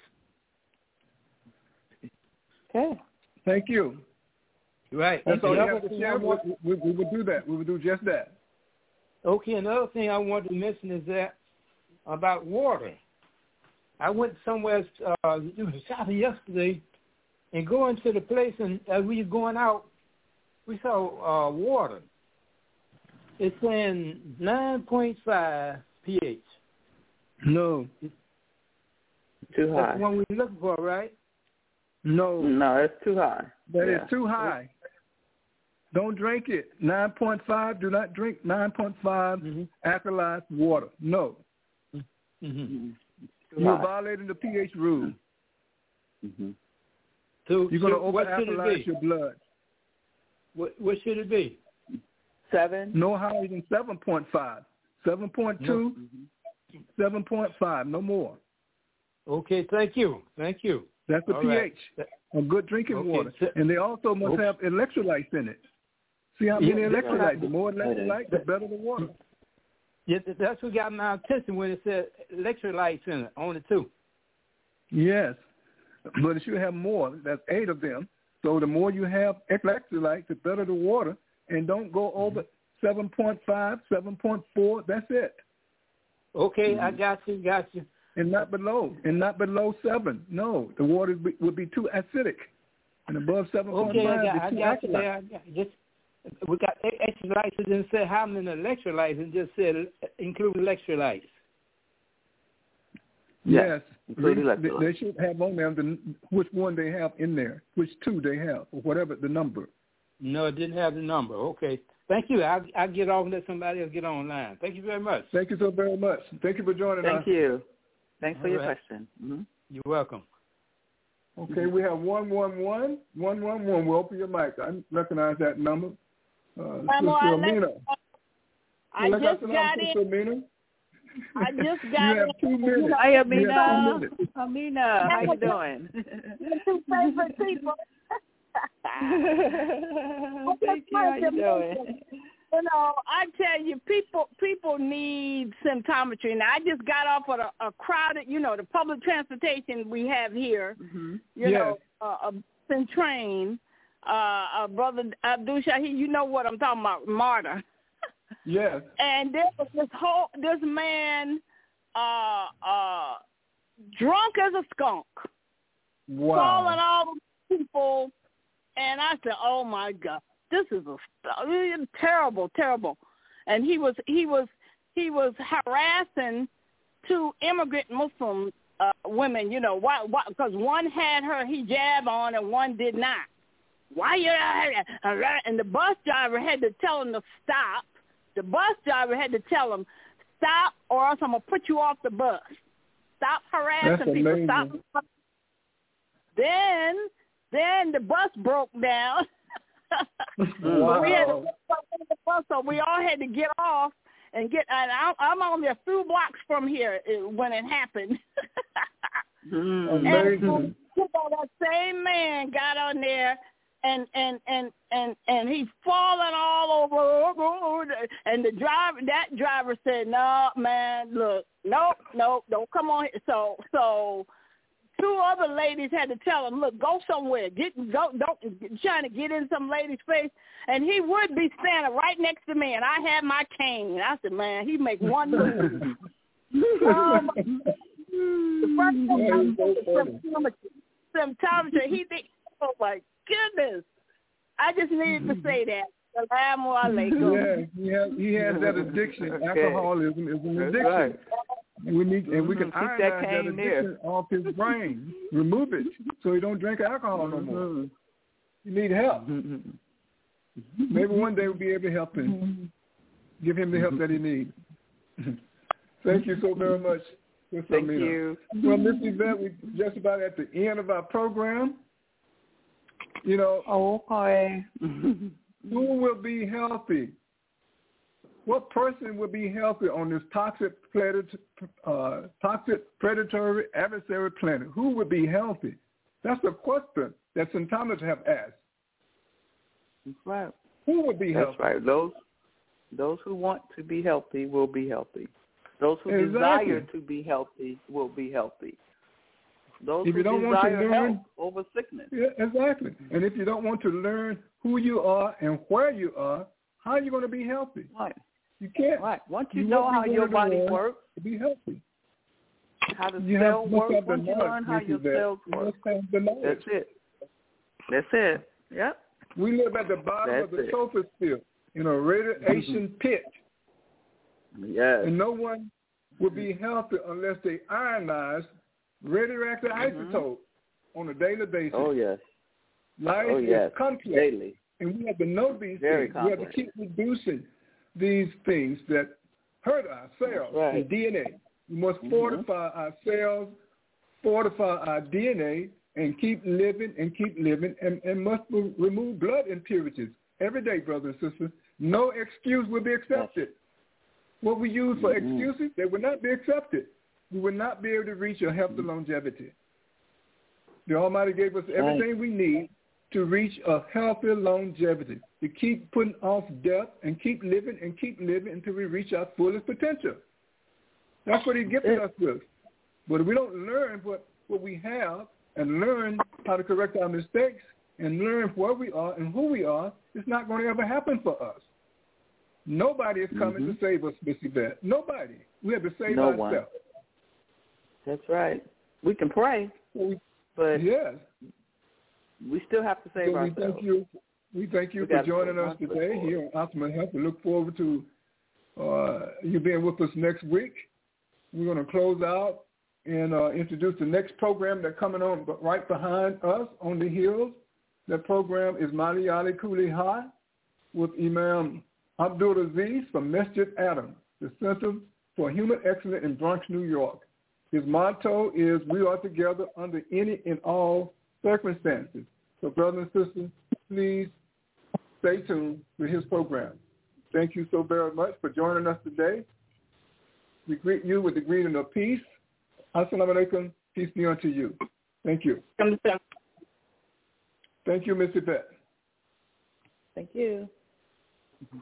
Speaker 10: Okay.
Speaker 5: Thank you.
Speaker 11: Right.
Speaker 5: That's all you have to share. We, we, we would do that. We would do just that.
Speaker 11: Okay. Another thing I wanted to mention is that about water. I went somewhere uh, shopping yesterday, and going to the place, and as we were going out, we saw uh, water. It's saying nine point five pH.
Speaker 5: No.
Speaker 10: Too high.
Speaker 11: That's the one we're looking for, right?
Speaker 5: No.
Speaker 10: No, it's too high.
Speaker 5: That
Speaker 10: yeah.
Speaker 5: is too high. Don't drink it. nine point five, do not drink nine point five mm-hmm. alkalized water. No.
Speaker 11: Mm-hmm.
Speaker 5: You're violating the pH rule.
Speaker 11: Mm-hmm. So,
Speaker 5: You're going to
Speaker 11: so
Speaker 5: over-alkalize your blood.
Speaker 11: What, what should it be?
Speaker 10: Seven?
Speaker 5: No higher than seven point five. seven point two, no. seven point five, no more.
Speaker 11: Okay, thank you. Thank you.
Speaker 5: That's the
Speaker 11: All
Speaker 5: pH
Speaker 11: right.
Speaker 5: of good drinking
Speaker 11: okay.
Speaker 5: water. And they also must okay. have electrolytes in it. See how many yeah, electrolytes? The more electrolytes, the better the water.
Speaker 11: Yeah, that's what got my attention when it said electrolytes in it, only two.
Speaker 5: Yes, but it should have more. That's eight of them. So the more you have electrolytes, the better the water. And don't go over mm-hmm. seven point five, seven point four. That's it.
Speaker 11: Okay, mm-hmm. I got you, got you.
Speaker 5: And not below, and not below seven. No, the water be, would be too acidic. And above seven point five,
Speaker 11: okay, I got,
Speaker 5: it's too
Speaker 11: I got you
Speaker 5: alkaline.
Speaker 11: there. I got, just we got electrolytes. It didn't say how many electrolytes. It just said include electrolytes.
Speaker 5: Yes.
Speaker 10: including
Speaker 5: they, they should have on there the, which one they have in there, which two they have, or whatever the number.
Speaker 11: No, it didn't have the number. Okay. Thank you. I'll, I'll get off and let somebody else get online. Thank you very much.
Speaker 5: Thank you so very much. Thank you for joining
Speaker 10: Thank
Speaker 5: us.
Speaker 10: Thank you. Thanks for
Speaker 11: All
Speaker 10: your
Speaker 11: right.
Speaker 10: question. Mm-hmm.
Speaker 11: You're welcome.
Speaker 5: Okay, we have one one one one one one. We'll open your mic. I recognize that number. Uh, Sister Amina.
Speaker 12: I just got in. I just got
Speaker 5: you have two minutes.
Speaker 10: Hi, Amina. Amina, how you doing?
Speaker 12: Two favorite people.
Speaker 10: Thank you. How you doing?
Speaker 12: You know, I tell you, people people need symptometry. Now, I just got off of a, a crowded, you know, the public transportation we have here.
Speaker 10: Mm-hmm.
Speaker 12: You
Speaker 5: yes.
Speaker 12: know, uh, a train. Uh, uh, Brother Abdul Shahi, you know what I'm talking about, martyr.
Speaker 5: Yes.
Speaker 12: And there was this whole this man, uh, uh, drunk as a skunk,
Speaker 5: wow.
Speaker 12: calling all the people, and I said, "Oh my God, this is a terrible, terrible." And he was he was he was harassing two immigrant Muslim uh, women. You know why? Because one had her hijab on and one did not. Why you? And the bus driver had to tell him to stop. The bus driver had to tell him, stop or else I'm going to put you off the bus. Stop harassing people. Stop. Then, then the bus broke down.
Speaker 5: Wow.
Speaker 12: We had to the bus, so we all had to get off and get, and I'm only a few blocks from here when it happened.
Speaker 5: Amazing.
Speaker 12: And you know, that same man got on there and and and and and he's falling all over. And the driver, that driver said, "No, man, look, nope, nope, don't come on." So so two other ladies had to tell him, "Look, go somewhere. Get go. Don't trying to get in some lady's face." And he would be standing right next to me, and I had my cane. And I said, "Man, he make one move." um, the first thing I said was symptometry. He think, oh my goodness! I just needed to say that. Assalamu alaikum.
Speaker 5: Yeah, he has, he has that addiction. Okay. Alcoholism is an addiction. Right. We need, and we can
Speaker 10: mm-hmm.
Speaker 5: iron that, that addiction there. off his brain, remove it, so he don't drink alcohol no more. Mm-hmm. You need help. Mm-hmm. Maybe one day we'll be able to help him, give him the help that he needs. Thank you so very much.
Speaker 10: Thank Amina. you.
Speaker 5: Well, Miss Yvette, we're just about at the end of our program. You know,
Speaker 10: okay.
Speaker 5: Who will be healthy? What person will be healthy on this toxic, predator, uh, toxic, predatory, adversary planet? Who would be healthy? That's the question that symptometrists have asked.
Speaker 10: That's right.
Speaker 5: Who would be
Speaker 10: That's
Speaker 5: healthy?
Speaker 10: That's right. Those those who want to be healthy will be healthy. Those who
Speaker 5: exactly.
Speaker 10: desire to be healthy will be healthy. Those
Speaker 5: if
Speaker 10: who
Speaker 5: you don't
Speaker 10: desire
Speaker 5: want to learn,
Speaker 10: health over sickness.
Speaker 5: Yeah, exactly. And if you don't want to learn who you are and where you are, how are you going to be healthy?
Speaker 10: Right.
Speaker 5: You can't.
Speaker 10: Right. Once you,
Speaker 5: you
Speaker 10: know how your body works,
Speaker 5: to be healthy.
Speaker 10: How the
Speaker 5: you
Speaker 10: cell
Speaker 5: have,
Speaker 10: works,
Speaker 5: have
Speaker 10: once you learn how your cells work. That's it. That's it. Yep.
Speaker 5: We live at the bottom
Speaker 10: That's
Speaker 5: of the
Speaker 10: it.
Speaker 5: troposphere in a radiation
Speaker 10: mm-hmm.
Speaker 5: pit.
Speaker 10: Yes.
Speaker 5: And no one will be healthy unless they ionize radioactive
Speaker 10: mm-hmm.
Speaker 5: isotope on a daily basis.
Speaker 10: Oh, yes.
Speaker 5: Life
Speaker 10: oh, yes.
Speaker 5: is complex.
Speaker 10: Daily.
Speaker 5: And we have to know these
Speaker 10: Very
Speaker 5: things.
Speaker 10: complex.
Speaker 5: We have to keep reducing these things that hurt our cells
Speaker 10: right.
Speaker 5: and D N A. We must
Speaker 10: mm-hmm.
Speaker 5: fortify our cells, fortify our D N A, and keep living and keep living, and, and must remove blood impurities every day, brothers and sisters. No excuse will be accepted. Yes. What we use for mm-hmm. excuses, they will not be accepted. We will not be able to reach a healthy mm-hmm. longevity. The Almighty gave us everything right. we need to reach a healthy longevity, to keep putting off death and keep living and keep living until we reach our fullest potential. That's what He gifted us with. But if we don't learn what, what we have and learn how to correct our mistakes and learn where we are and who we are, it's not going to ever happen for us. Nobody is coming mm-hmm. to save us, Miss Yvette. Nobody. We have to save
Speaker 10: no
Speaker 5: ourselves.
Speaker 10: One. That's right. We can pray,
Speaker 5: we,
Speaker 10: but
Speaker 5: yes.
Speaker 10: we still have to save
Speaker 5: so
Speaker 10: ourselves.
Speaker 5: We thank you, we thank you
Speaker 10: we
Speaker 5: for joining us today here on Optimal Health. We look forward to uh, you being with us next week. We're going to close out and uh, introduce the next program that's coming on right behind us on the hills. That program is Malayali Kuli High with Imam Abdul Aziz from Masjid Adam, the Center for Human Excellence in Bronx, New York. His motto is, we are together under any and all circumstances. So brothers and sisters, please stay tuned to his program. Thank you so very much for joining us today. We greet you with the greeting of peace. Assalamu alaikum. Peace be unto you. Thank you. Thank you, Miss Yvette.
Speaker 10: Thank you.
Speaker 5: Mm-hmm.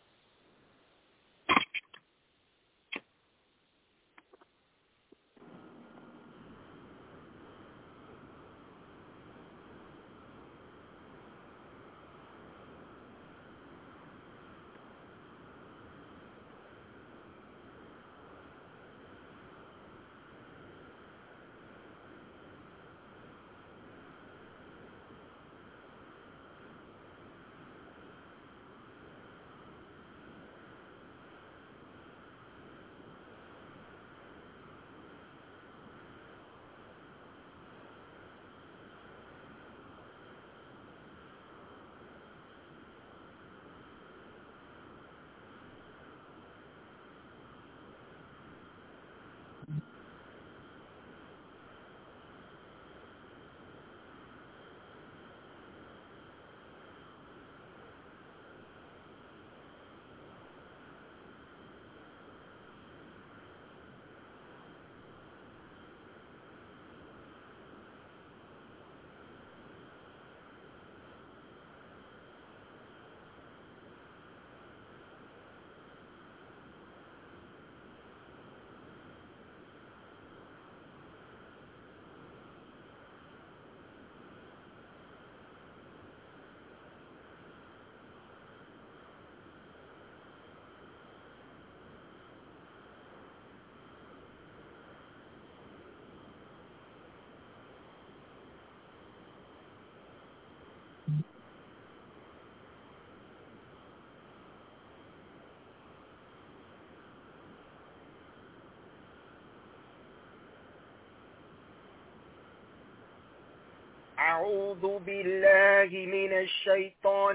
Speaker 2: أعوذ بالله من الشيطان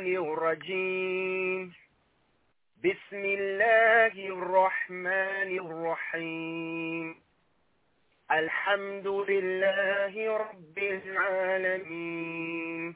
Speaker 2: الرجيم بسم الله الرحمن الرحيم الحمد لله رب العالمين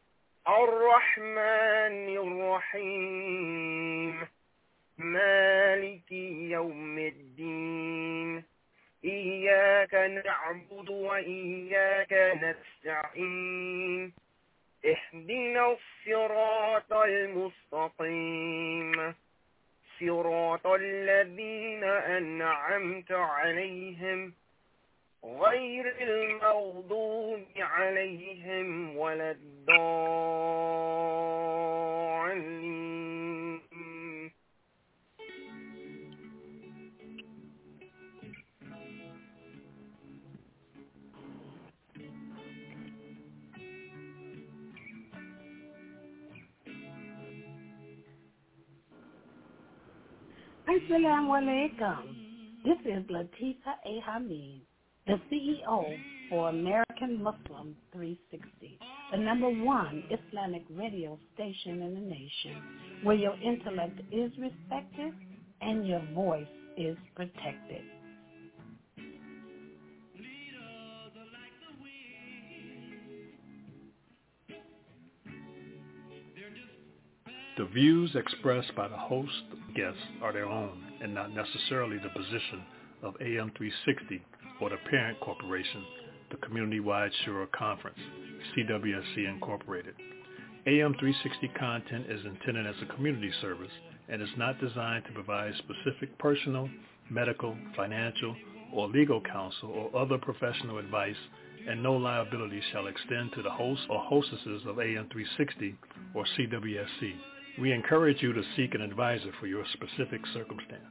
Speaker 2: الرحمن الرحيم مالك يوم الدين إياك نعبد وإياك نستعين اهدنا الصراط المستقيم صراط الذين أنعمت عليهم غير المغضوب عليهم ولا الضالين.
Speaker 1: Assalamu alaikum. This is Latifa A. Hamid, the C E O for American Muslim three sixty, the number one Islamic radio station in the nation, where your intellect is respected and your voice is protected.
Speaker 3: The views expressed by the host guests are their own and not necessarily the position of A M three sixty or the parent corporation, the Community-Wide Shura Conference, C W S C Incorporated. A M three sixty content is intended as a community service and is not designed to provide specific personal, medical, financial, or legal counsel or other professional advice, and no liability shall extend to the hosts or hostesses of A M three sixty or C W S C. We encourage you to seek an advisor for your specific circumstance.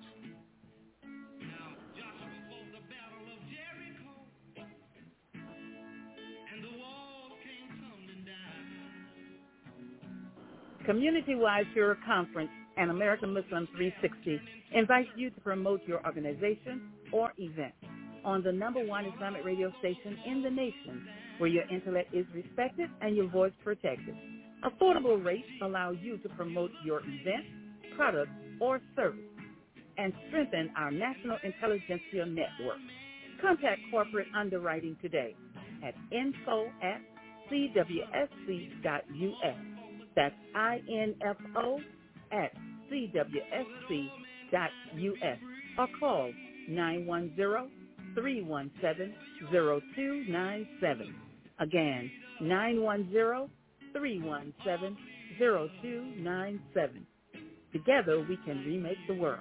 Speaker 4: Community-Wide Shura Conference and American Muslim three sixty invites you to promote your organization or event. on the number one Islamic radio station in the nation, where your intellect is respected and your voice protected. Affordable rates allow you to promote your event, product, or service and strengthen our national intelligentsia network. Contact corporate underwriting today at info at c w s c dot u s. That's I N F O at c w s c dot u s or call nine one zero, three one seven, zero two nine seven. Again, nine one zero, three one seven, zero two nine seven. Together we can remake the world.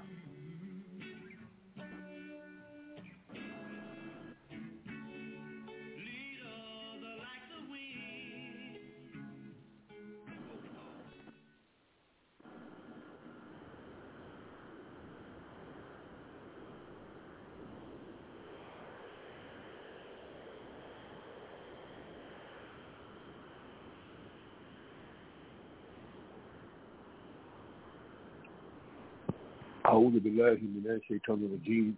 Speaker 13: أعوذ بالله من الشيطان الرجيم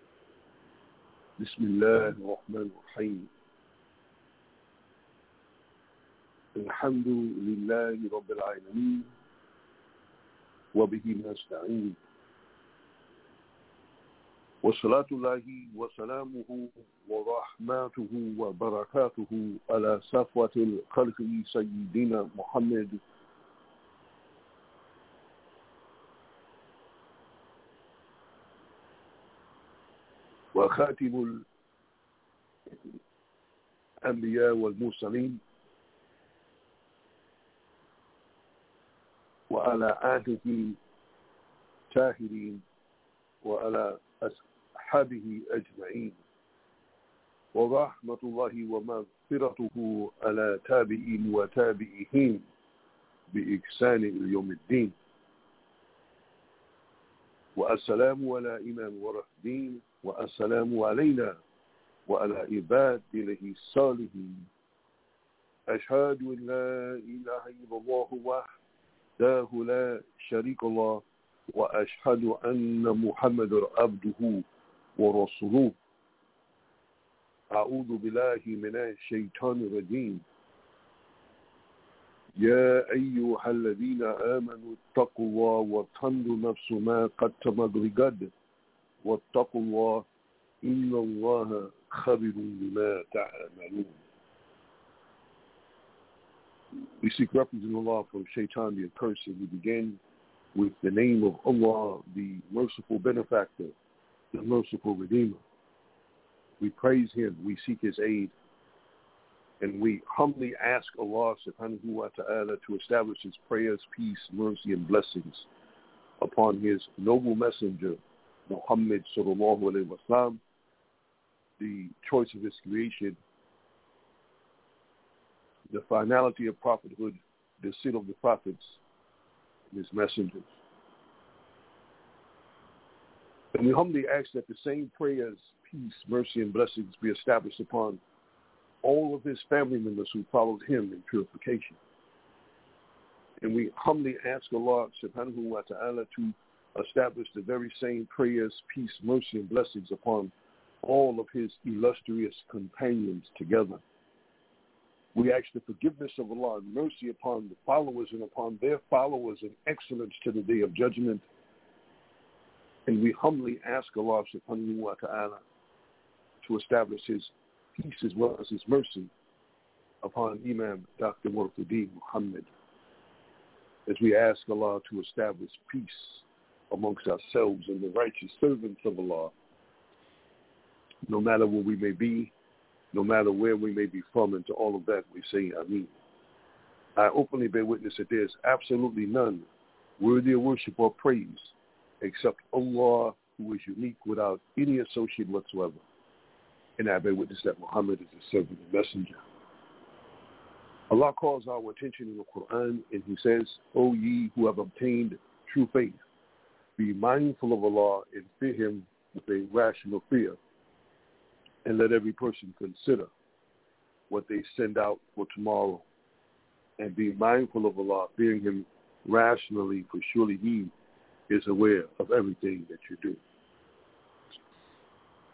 Speaker 13: بسم الله الرحمن الرحيم الحمد لله رب العالمين وبه نستعين وصلاة الله وسلامه ورحمته وبركاته على صفوة الخلق سيدنا محمد وخاتم الأنبياء والمرسلين وعلى آله الطاهرين وعلى أصحابه أجمعين ورحمة الله ومغفرته على تابعين وتابعيهم بإحسان اليوم الدين. والسلام على إمام ورهدين والسلام علينا وعلى عباد الله الصالحين. أشهد أن لا إله إلا الله وحده لا شريك له وأشهد أن محمدا عبده ورسوله. أعوذ بالله من الشيطان الرجيم. يا أيها الذين آمنوا اتقوا الله وتنظر نفس ما قدمت لغد واتقوا الله إن الله خبير بما تعملون. We seek refuge in Allah from Shaitan the accursed. We begin with the name of Allah, the merciful benefactor, the merciful redeemer. We praise Him, we seek His aid, and we humbly ask Allah subhanahu wa ta'ala to establish His prayers, peace, mercy, and blessings upon His noble messenger, Muhammad sallallahu alayhi wa sallam, the choice of His creation, the finality of prophethood, the seal of the prophets, and His messengers. And we humbly ask that the same prayers, peace, mercy, and blessings be established upon all of His family members who followed Him in purification. And we humbly ask Allah subhanahu wa ta'ala to establish the very same prayers, peace, mercy, and blessings upon all of His illustrious companions together. We ask the forgiveness of Allah and mercy upon the followers and upon their followers in excellence to the day of judgment. And we humbly ask Allah subhanahu wa ta'ala to establish His peace as well as His mercy upon Imam Doctor Murtadim Muhammad, as we ask Allah to establish peace amongst ourselves and the righteous servants of Allah, no matter where we may be, no matter where we may be from, and to all of that we say Ameen. I openly bear witness that there is absolutely none worthy of worship or praise except Allah, who is unique without any associate whatsoever. And I bear witness that Muhammad is His servant and messenger. Allah calls our attention in the Quran, and He says, O ye who have obtained true faith, be mindful of Allah and fear Him with a rational fear, and let every person consider what they send out for tomorrow, and be mindful of Allah, fearing Him rationally, for surely He is aware of everything that you do.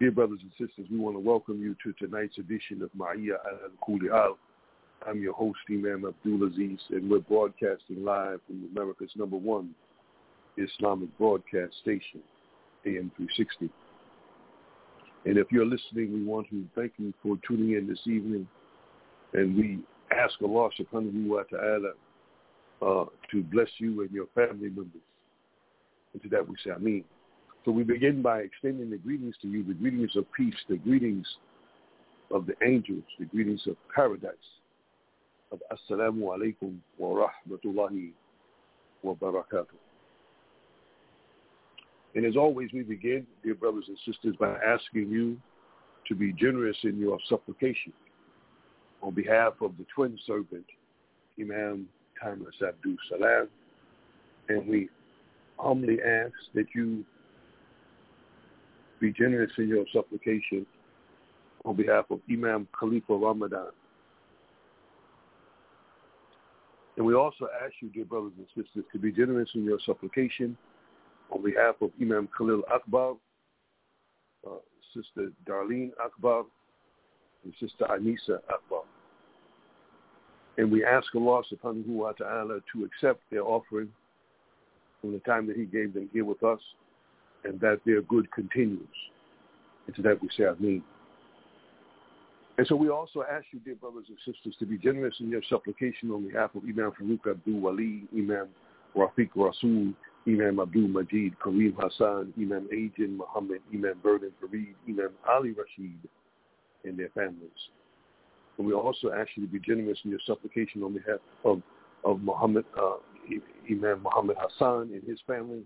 Speaker 13: Dear brothers and sisters, we want to welcome you to tonight's edition of Ma'iyya al-Kuli Al. I'm your host, Imam Abdul Aziz, and we're broadcasting live from America's number one Islamic broadcast station, A M three sixty. And if you're listening, we want to thank you for tuning in this evening, and we ask Allah subhanahu wa ta'ala uh, to bless you and your family members. And to that we say Ameen. So we begin by extending the greetings to you, the greetings of peace, the greetings of the angels, the greetings of paradise, of Assalamu alaikum wa rahmatullahi wa barakatuh. And as always, we begin, dear brothers and sisters, by asking you to be generous in your supplication on behalf of the twin servant, Imam Thomas Abdul Salam. And we humbly ask that you be generous in your supplication on behalf of Imam Khalifa Ramadan. And we also ask you, dear brothers and sisters, to be generous in your supplication on behalf of Imam Khalil Akbar, uh, Sister Darlene Akbar, and Sister Anisa Akbar. And we ask Allah subhanahu wa ta'ala to accept their offering from the time that he gave them here with us, and that their good continues. And to that we say Ameen. And so we also ask you, dear brothers and sisters, to be generous in your supplication on behalf of Imam Farouk Abdul Wali, Imam Rafiq Rasul, Imam Abdul Majid, Kareem Hassan, Imam Ajin Muhammad, Imam Burden Fareed, Imam Ali Rashid, and their families. And we also ask you to be generous in your supplication on behalf of, of Muhammad, uh, Imam Muhammad Hassan and his family.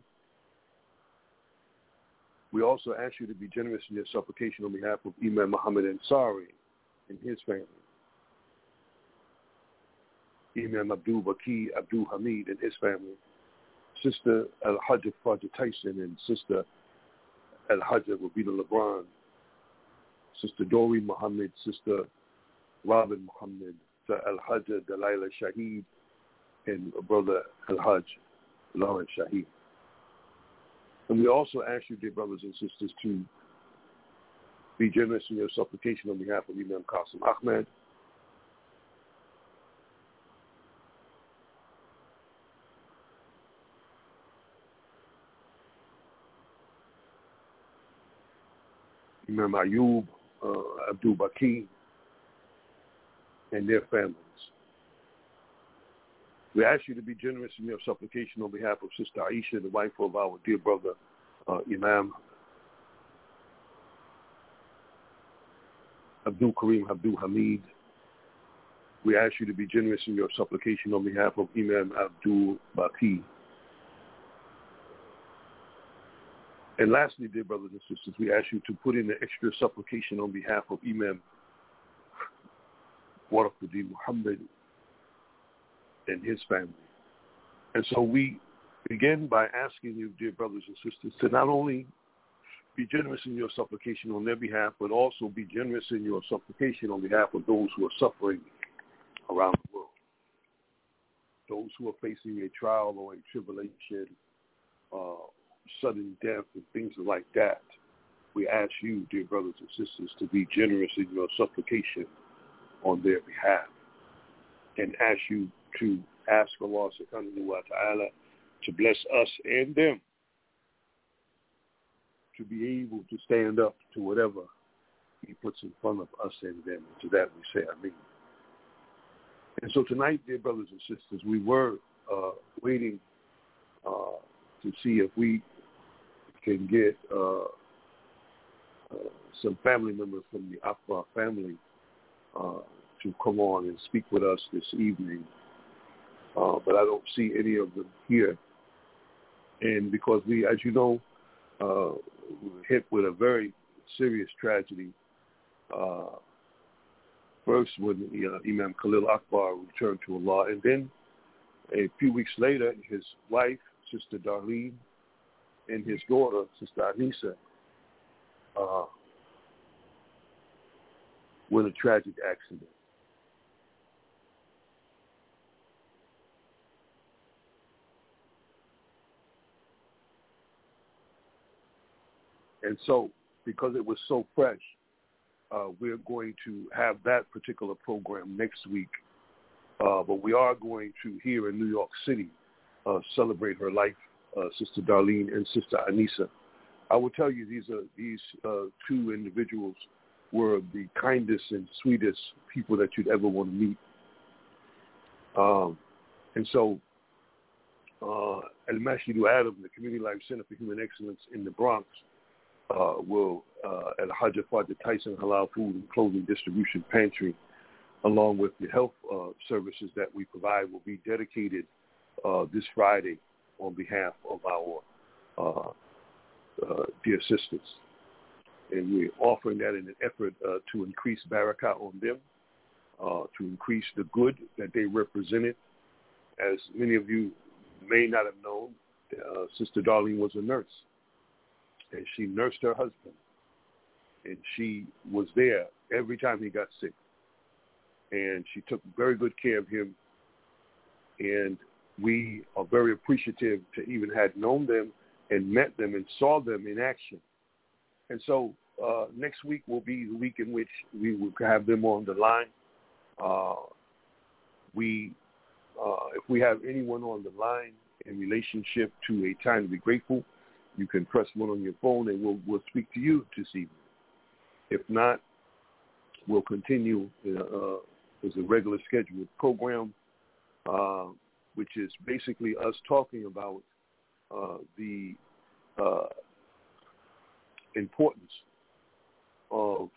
Speaker 13: We also ask you to be generous in your supplication on behalf of Imam Muhammad Ansari and his family. Imam Abdul Baki Abdul Hamid and his family. Sister Al-Hajj Fajr Tyson and Sister Al-Hajj Rabina LeBron. Sister Doreen Muhammad, Sister Robin Muhammad, Al-Hajj Delilah Shaheed, and Brother Al-Hajj Lawrence Shaheed. And we also ask you, dear brothers and sisters, to be generous in your supplication on behalf of Imam Qasim Ahmed, Imam Ayub, uh, Abdul Baki, and their families. We ask you to be generous in your supplication on behalf of Sister Aisha, the wife of our dear brother, uh, Imam Abdul Kareem Abdul Hamid. We ask you to be generous in your supplication on behalf of Imam Abdul Baki. And lastly, dear brothers and sisters, we ask you to put in the extra supplication on behalf of Imam Waraquddin Muhammad and his family. And so we begin by asking you, dear brothers and sisters, to not only be generous in your supplication on their behalf, but also be generous in your supplication on behalf of those who are suffering around the world. Those who are facing a trial or a tribulation, uh, sudden death and things like that. We ask you, dear brothers and sisters, to be generous in your supplication on their behalf, and ask you to ask Allah subhanahu wa ta'ala to bless us and them to be able to stand up to whatever he puts in front of us and them. And to that we say Ameen. And so tonight, dear brothers and sisters, we were uh, waiting uh, to see if we can get uh, uh, some family members from the Akbar family uh, to come on and speak with us this evening. Uh, but I don't see any of them here. And because we, as you know, uh, we were hit with a very serious tragedy. Uh, first when uh, Imam Khalil Akbar returned to Allah, and then a few weeks later, his wife, Sister Darlene, and his daughter, Sister Anisa, uh, were in a tragic accident. And so because it was so fresh, uh, we're going to have that particular program next week. Uh, but we are going to, here in New York City, uh, celebrate her life, uh, Sister Darlene and Sister Anissa. I will tell you, these are these uh, two individuals were the kindest and sweetest people that you'd ever want to meet. Um, and so, uh, Al-Mashidu Adam, the Community Life Center for Human Excellence in the Bronx, uh, will, uh, at Hajj Fatah Tyson Halal Food and Clothing Distribution Pantry, along with the health uh, services that we provide, will be dedicated uh, this Friday on behalf of our uh, uh, dear sisters. And we're offering that in an effort uh, to increase barakah on them, uh, to increase the good that they represented. As many of you may not have known, uh, Sister Darlene was a nurse, and she nursed her husband, and she was there every time he got sick. And she took very good care of him, and we are very appreciative to even have known them and met them and saw them in action. And so uh, next week will be the week in which we will have them on the line. Uh, we, uh, if we have anyone on the line in relationship to a time to be grateful, you can press one on your phone and we'll, we'll speak to you this evening. If not, we'll continue uh, as a regular scheduled program, uh, which is basically us talking about uh, the uh, importance of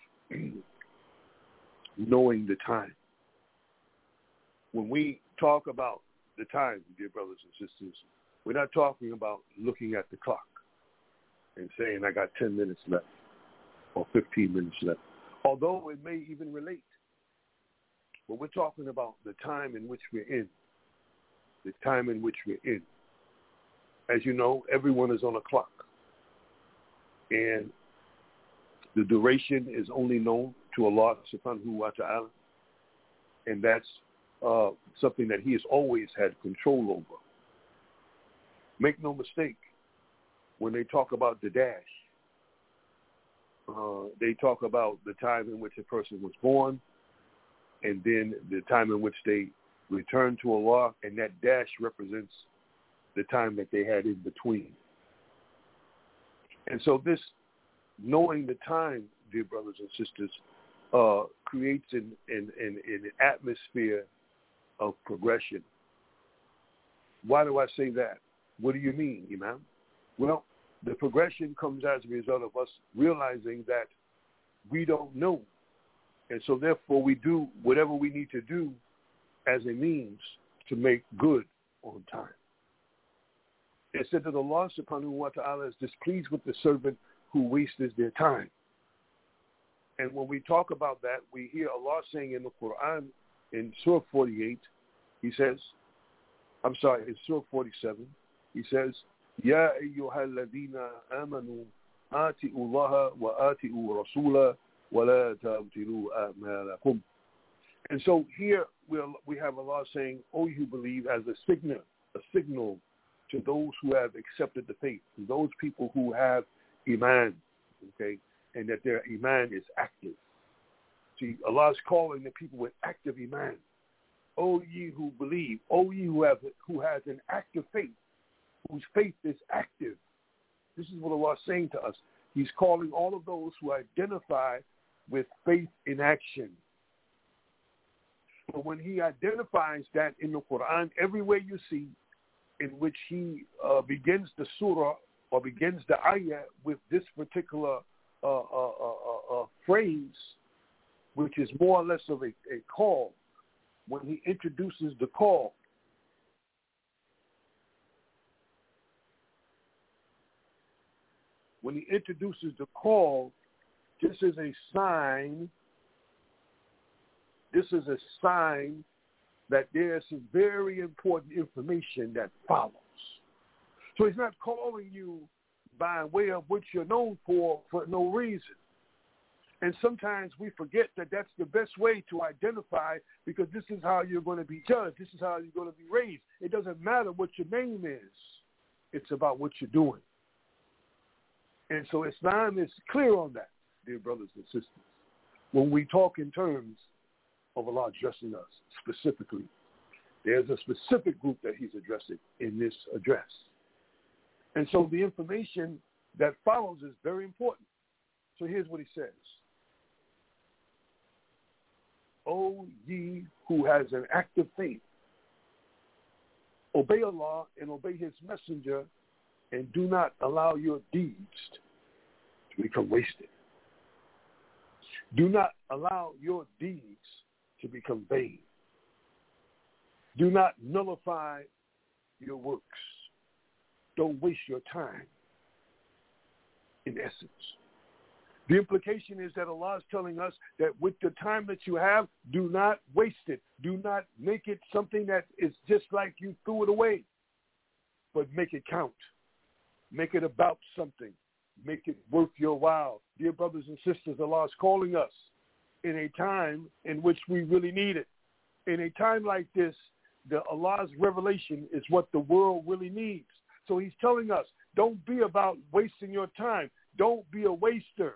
Speaker 13: knowing the time. When we talk about the time, dear brothers and sisters, we're not talking about looking at the clock and saying, I got ten minutes left or fifteen minutes left, although it may even relate. But we're talking about the time in which we're in, the time in which we're in. As you know, everyone is on a clock. And the duration is only known to Allah subhanahu wa ta'ala. And that's uh, something that he has always had control over. Make no mistake, when they talk about the dash, uh, they talk about the time in which a person was born, and then the time in which they return to Allah, and that dash represents the time that they had in between. And so this knowing the time, dear brothers and sisters, uh, creates an, an, an, an atmosphere of progression. Why do I say that? What do you mean, Imam? Well, the progression comes as a result of us realizing that we don't know. And so therefore we do whatever we need to do as a means to make good on time. It said that Allah subhanahu wa ta'ala is displeased with the servant who wastes their time. And when we talk about that, we hear Allah saying in the Quran, in Surah forty-eight, he says, I'm sorry, in Surah forty-seven, he says, Ya ayyuha alladhina amanu ati'u Allah wa ati'u Rasulah wa la tabtilu a'malakum. And so here we we have Allah saying, "O you believe," as a signal, a signal to those who have accepted the faith, to those people who have iman, okay, and that their iman is active. See, Allah is calling the people with active iman. O ye who believe, O ye who have who has an active faith, whose faith is active. This is what Allah is saying to us. He's calling all of those who identify with faith in action. But when he identifies that in the Quran, everywhere you see in which he uh, begins the surah or begins the ayah with this particular uh, uh, uh, uh, phrase, which is more or less of a, a call, when he introduces the call, when he introduces the call, this is a sign, this is a sign that there's some very important information that follows. So he's not calling you by way of what you're known for for no reason. And sometimes we forget that that's the best way to identify, because this is how you're going to be judged. This is how you're going to be raised. It doesn't matter what your name is. It's about what you're doing. And so Islam is clear on that, dear brothers and sisters. When we talk in terms of Allah addressing us specifically, there's a specific group that he's addressing in this address. And so the information that follows is very important. So here's what he says. O ye who has an active faith, obey Allah and obey his messenger, and do not allow your deeds to become wasted. Do not allow your deeds to become vain. Do not nullify your works. Don't waste your time, in essence. The implication is that Allah is telling us that with the time that you have, do not waste it. Do not make it something that is just like you threw it away, but make it count. Make it about something. Make it worth your while. Dear brothers and sisters, Allah is calling us in a time in which we really need it. In a time like this, the Allah's revelation is what the world really needs. So he's telling us, don't be about wasting your time. Don't be a waster.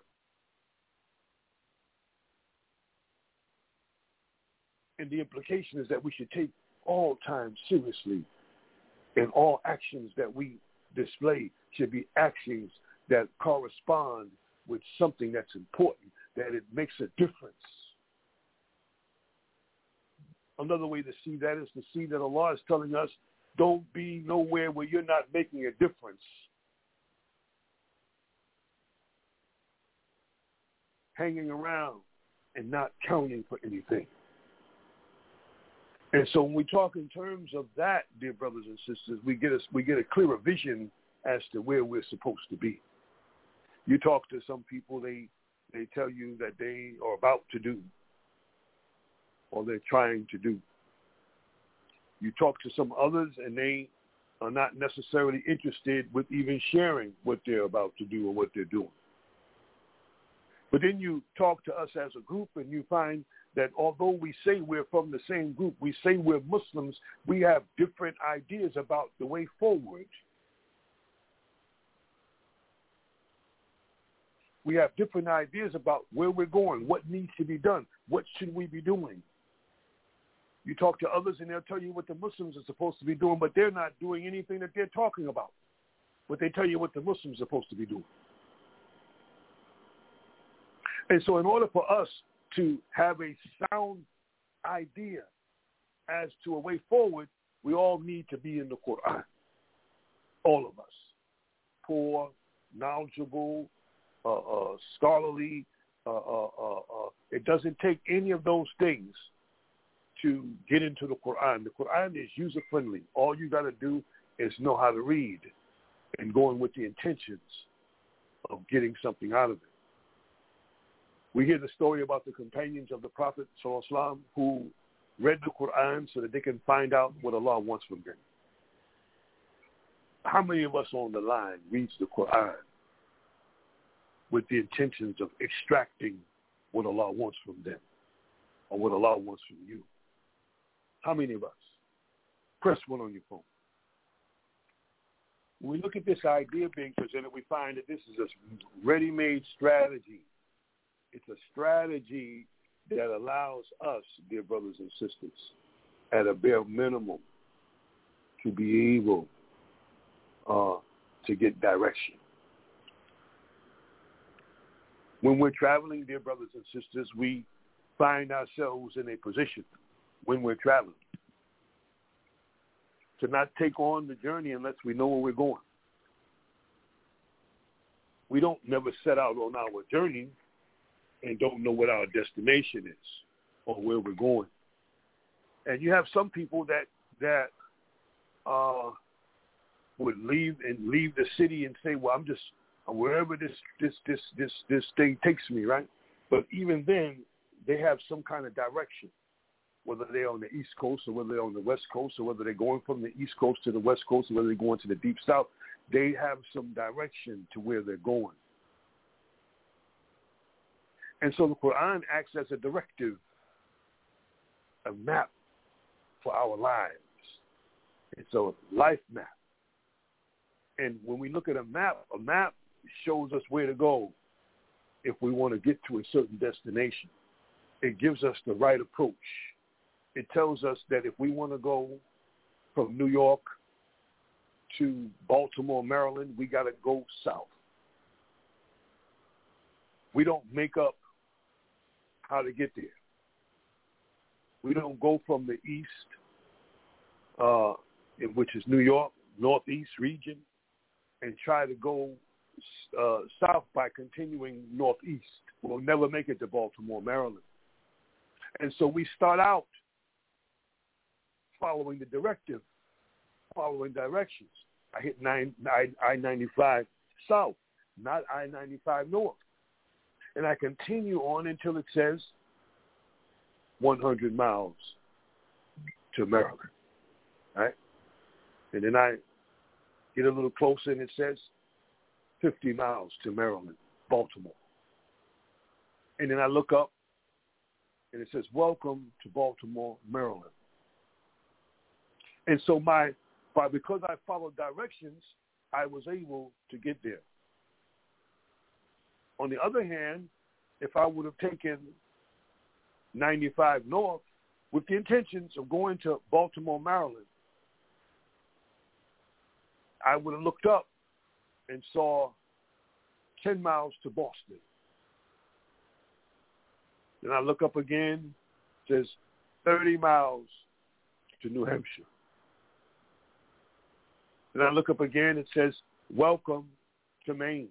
Speaker 13: And the implication is that we should take all time seriously, and all actions that we display should be actions that correspond with something that's important, that it makes a difference. Another way to see that is to see that Allah is telling us, don't be nowhere where you're not making a difference. Hanging around and not counting for anything. And so when we talk in terms of that, dear brothers and sisters, we get a, we get a clearer vision as to where we're supposed to be. You talk to some people, they they tell you that they are about to do, or they're trying to do. You talk to some others, and they are not necessarily interested with even sharing what they're about to do or what they're doing. But then you talk to us as a group, and you find that although we say we're from the same group, we say we're Muslims, we have different ideas about the way forward. We have different ideas about where we're going, what needs to be done, what should we be doing. You talk to others, and they'll tell you what the Muslims are supposed to be doing, but they're not doing anything that they're talking about. But they tell you what the Muslims are supposed to be doing. And so in order for us to have a sound idea as to a way forward, we all need to be in the Quran. All of us. Poor, knowledgeable, uh, uh, scholarly. Uh, uh, uh, uh, it doesn't take any of those things to get into the Quran. The Quran is user-friendly. All you got to do is know how to read and go in with the intentions of getting something out of it. We hear the story about the companions of the Prophet ﷺ who read the Quran so that they can find out what Allah wants from them. How many of us on the line reads the Quran with the intentions of extracting what Allah wants from them or what Allah wants from you? How many of us? Press one on your phone. When we look at this idea being presented, we find that this is a ready-made strategy. It's a strategy that allows us, dear brothers and sisters, at a bare minimum, to be able uh, to get direction. When we're traveling, dear brothers and sisters, we find ourselves in a position when we're traveling to not take on the journey unless we know where we're going. We don't never set out on our journey and don't know what our destination is or where we're going. And you have some people that that uh, would leave and leave the city and say, "Well, I'm just wherever this this this this this thing takes me," right? But even then, they have some kind of direction, whether they're on the East Coast or whether they're on the West Coast or whether they're going from the East Coast to the West Coast or whether they're going to the Deep South. They have some direction to where they're going. And so the Quran acts as a directive, a map for our lives. It's a life map. And when we look at a map, a map shows us where to go if we want to get to a certain destination. It gives us the right approach. It tells us that if we want to go from New York to Baltimore, Maryland, we got to go south. We don't make up how to get there. We don't go from the east, uh, in, which is New York, northeast region, and try to go uh, south by continuing northeast. We'll never make it to Baltimore, Maryland. And so we start out following the directive, following directions. I hit I ninety-five south, not I ninety-five north. And I continue on until it says one hundred miles to Maryland, right? And then I get a little closer and it says fifty miles to Maryland, Baltimore. And then I look up and it says, welcome to Baltimore, Maryland. And so my, by, because I followed directions, I was able to get there. On the other hand, if I would have taken ninety-five north with the intentions of going to Baltimore, Maryland, I would have looked up and saw ten miles to Boston. Then I look up again, it says thirty miles to New Hampshire. Then I look up again, it says, welcome to Maine.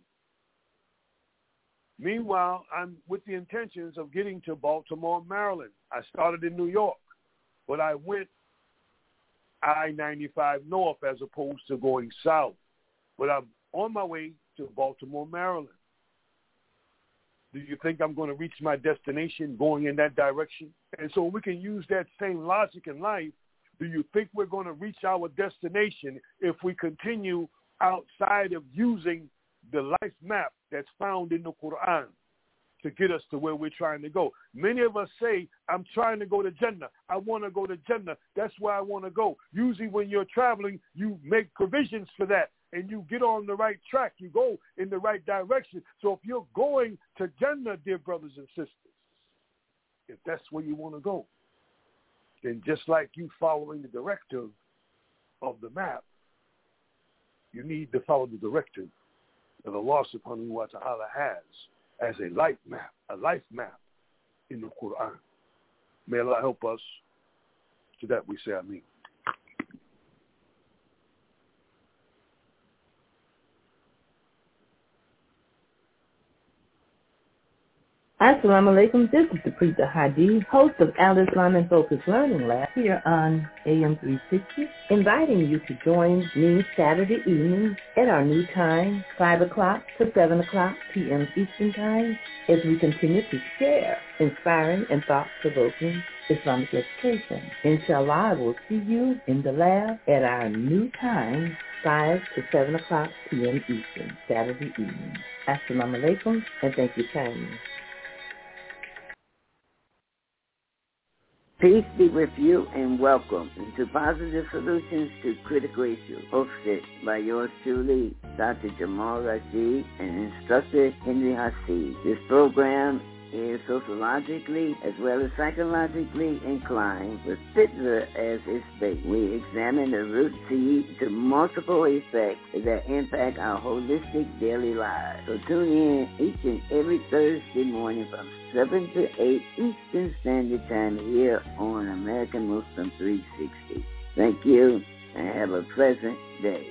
Speaker 13: Meanwhile, I'm with the intentions of getting to Baltimore, Maryland. I started in New York, but I went I ninety-five north as opposed to going south. But I'm on my way to Baltimore, Maryland. Do you think I'm going to reach my destination going in that direction? And so we can use that same logic in life. Do you think we're going to reach our destination if we continue outside of using the life map that's found in the Quran to get us to where we're trying to go? Many of us say, I'm trying to go to Jannah. I want to go to Jannah. That's where I want to go. Usually when you're traveling, you make provisions for that and you get on the right track. You go in the right direction. So if you're going to Jannah, dear brothers and sisters, if that's where you want to go, then just like you following the directive of the map, you need to follow the directive that Allah subhanahu wa ta'ala has as a life map, a life map in the Quran. May Allah help us. To that we say Ameen.
Speaker 14: Assalamu alaikum. This is the Preacher Hadi, host of Al Islam and Focus Learning Lab here on A M three sixty, inviting you to join me Saturday evenings at our new time, five o'clock to seven o'clock p.m. Eastern Time, as we continue to share inspiring and thought-provoking Islamic education. Inshallah, I will see you in the lab at our new time, five to seven o'clock p.m. Eastern, Saturday evening. Assalamu alaikum, and thank you kindly.
Speaker 15: Peace be with you and welcome to Positive Solutions to Critical Issues, hosted by yours truly, Doctor Jamal Rashid and instructor Henry Hasid. This program is sociologically as well as psychologically inclined, with Fitna as its base. We examine the root seed to multiple effects that impact our holistic daily lives. So tune in each and every Thursday morning from seven to eight Eastern Standard Time here on American Muslim three sixty. Thank you and have a pleasant day.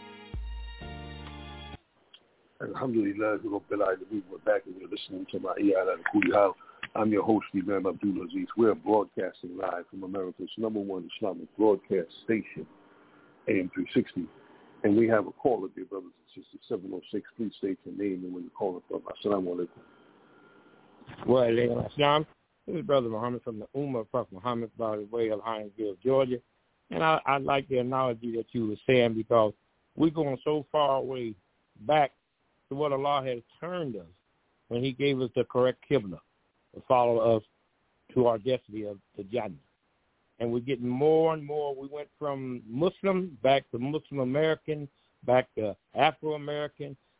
Speaker 13: Alhamdulillah, we're back and you're listening to my Iyad al-Kulihal. I'm your host, Imam Abdul Aziz. We're broadcasting live from America's number one Islamic broadcast station, A M three sixty. And we have a caller, dear brothers and sisters, seven oh six. Please state your name and where you're calling from. Assalamu alaikum.
Speaker 16: Wa alaikum assalam. This is Brother Muhammad from the Ummah of Prophet Muhammad by the way of Hinesville, Georgia. And I, I like the analogy that you were saying, because we're going so far away back to what Allah has turned us when he gave us the correct Qibla to follow us to our destiny of the Jannah. And we're getting more and more. We went from Muslim back to Muslim American, back to Afro-American,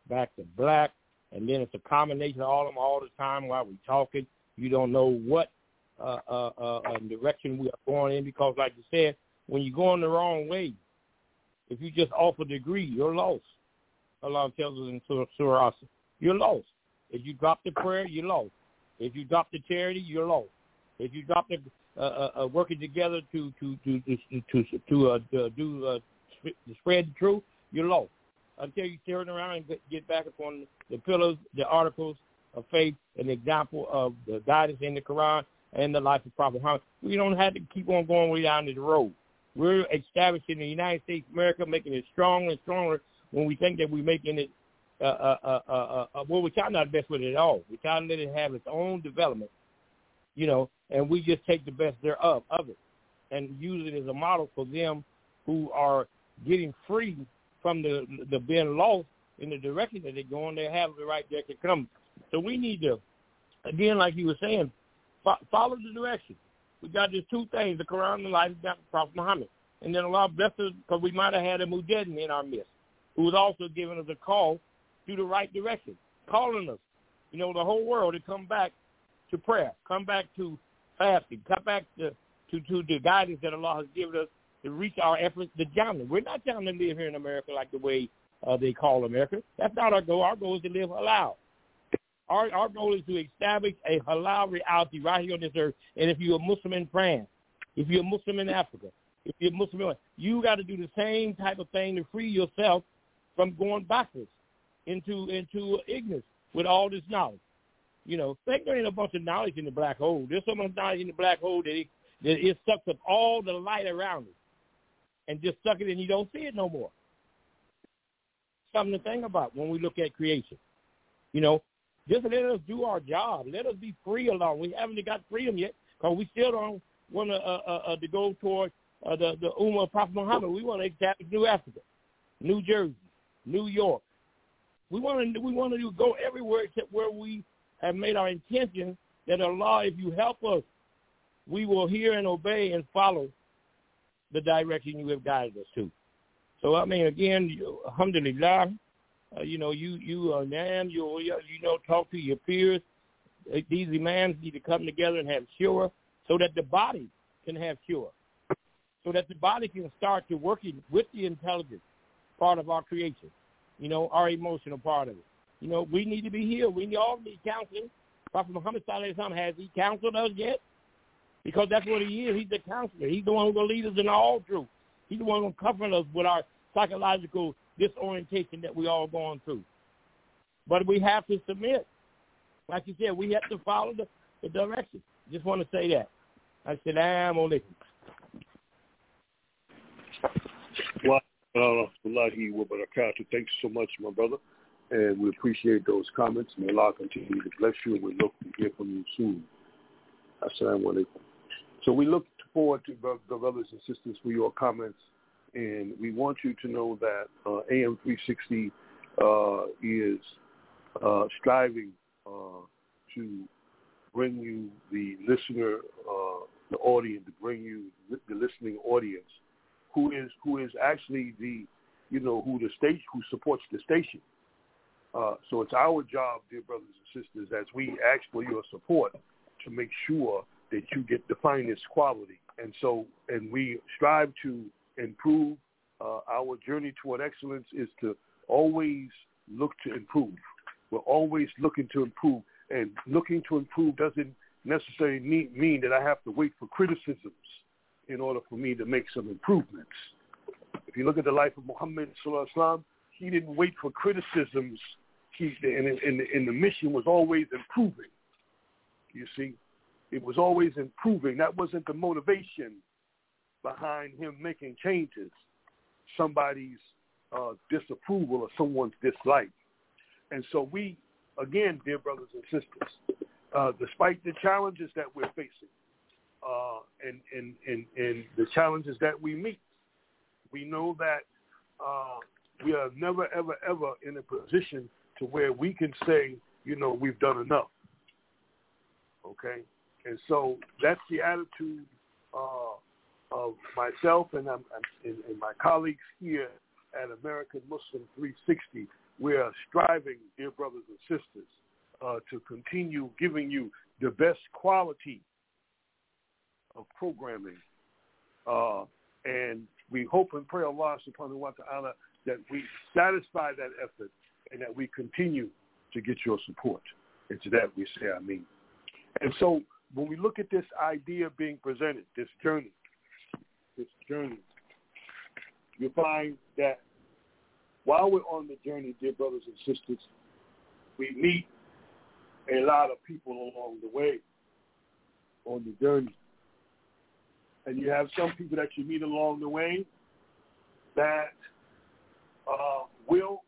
Speaker 16: back to black, and then it's a combination of all of them all the time while we're talking. You don't know what uh, uh, uh, uh, direction we are going in because, like you said, when you're going the wrong way, if you just off a degree, you're lost. Allah tells us in Surah Asr, you're lost. If you drop the prayer, you're lost. If you drop the charity, you're lost. If you drop the uh, uh, uh, working together to to to to to, to, uh, to do uh, to spread the truth, you're lost. Until you turn around and get back upon the pillars, the articles of faith, an example of the guidance in the Quran and the life of Prophet Muhammad. We don't have to keep on going way down the road. We're establishing the United States of America, making it stronger and stronger when we think that we're making it, uh, uh, uh, uh, uh, well, we're trying not to best with it at all. We're trying to let it have its own development, you know, and we just take the best thereof of it and use it as a model for them who are getting free from the the being lost in the direction that they're going. They have the right direction coming. So we need to, again, like you were saying, fo- follow the direction. We got just two things, the Quran and the life of Prophet Muhammad. And then Allah bless us because we might have had a Mujaddin in our midst who was also giving us a call to the right direction, calling us, you know, the whole world to come back to prayer, come back to fasting, come back to, to, to the guidance that Allah has given us to reach our efforts to Jannah. We're not trying to live here in America like the way uh, they call America. That's not our goal. Our goal is to live halal. Our our goal is to establish a halal reality right here on this earth. And if you're a Muslim in France, if you're a Muslim in Africa, if you're a Muslim, you got to do the same type of thing to free yourself from going backwards into into ignorance with all this knowledge. You know, think there ain't a bunch of knowledge in the black hole. There's so much knowledge in the black hole that it, that it sucks up all the light around it and just suck it and you don't see it no more. Something to think about when we look at creation. You know, just let us do our job. Let us be free along. We haven't got freedom yet because we still don't want to uh, uh, uh, to go toward uh, the, the Ummah of Prophet Muhammad. We want to establish New Africa, New Jersey, New York. We want to we want to go everywhere except where we have made our intention that Allah, if you help us, we will hear and obey and follow the direction you have guided us to. So, I mean, again, you, alhamdulillah, uh, you know, you, you are man, you, you know, talk to your peers. These imams need to come together and have shura so that the body can have shura, so that the body can start to working with the intelligence part of our creation, you know, our emotional part of it. You know, we need to be healed. We all need counseling. Prophet Muhammad sallallahu alaihi wasallam, has he counseled us yet? Because that's what he is. He's the counselor. He's the one who's going to lead us in all truth. He's the one who's going to comfort us with our psychological disorientation that we all going through. But we have to submit. Like you said, we have to follow the, the direction. Just want to say that. Assalamu alaikum.
Speaker 13: Wa rahmatullahi wa barakatuh. Thanks so much, my brother. And we appreciate those comments. May Allah continue to bless you. And we look to hear from you soon. Assalamu alaikum. So we look forward to the brothers and sisters for your comments. And we want you to know that uh, A M three sixty uh, is uh, striving uh, to bring you the listener, uh, the audience, to bring you the listening audience, who is who is actually the, you know, who the station, who supports the station. Uh, so it's our job, dear brothers and sisters, as we ask for your support, to make sure that you get the finest quality. And so, and we strive to improve. Uh, our journey toward excellence is to always look to improve. We're always looking to improve. And looking to improve doesn't necessarily mean, mean that I have to wait for criticisms in order for me to make some improvements. If you look at the life of Muhammad sallallahu alaihi wasallam, he didn't wait for criticisms. He, and, and, and the mission was always improving. You see, it was always improving. That wasn't the motivation behind him making changes, somebody's uh, disapproval or someone's dislike. And so we, again, dear brothers and sisters, uh, despite the challenges that we're facing uh, and, and, and, and the challenges that we meet, we know that uh, we are never, ever, ever in a position to where we can say, you know, we've done enough. Okay? And so that's the attitude uh, of myself and, um, and, and my colleagues here at American Muslim three sixty. we are striving, dear brothers and sisters, uh, to continue giving you the best quality of programming. Uh, and we hope and pray Allah subhanahu wa ta'ala that we satisfy that effort and that we continue to get your support. And to that we say Ameen. And so when we look at this idea being presented, this journey, this journey, you find that while we're on the journey, dear brothers and sisters, we meet a lot of people along the way on the journey. And you have some people that you meet along the way that uh, will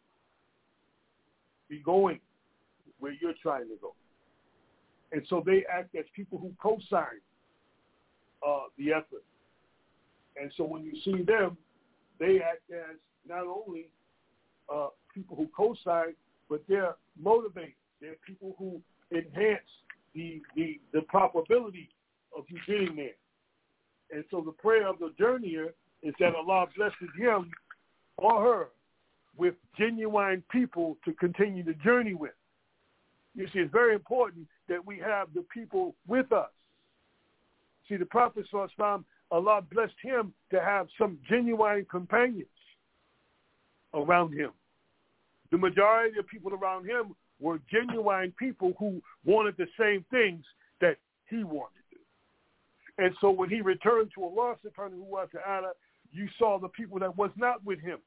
Speaker 13: be going where you're trying to go. And so they act as people who co-sign uh, the effort. And so when you see them, they act as not only uh, people who co-sign, but they're motivated. They're people who enhance the, the, the probability of you getting there. And so the prayer of the journeyer is that Allah blesses him or her with genuine people to continue the journey with. You see, it's very important that we have the people with us. See, the Prophet sallallahu alaihi wasallam, Allah blessed him to have some genuine companions around him. The majority of people around him were genuine people who wanted the same things that he wanted. And so when he returned to Allah subhanahu wa ta'ala, you saw the people that was not with him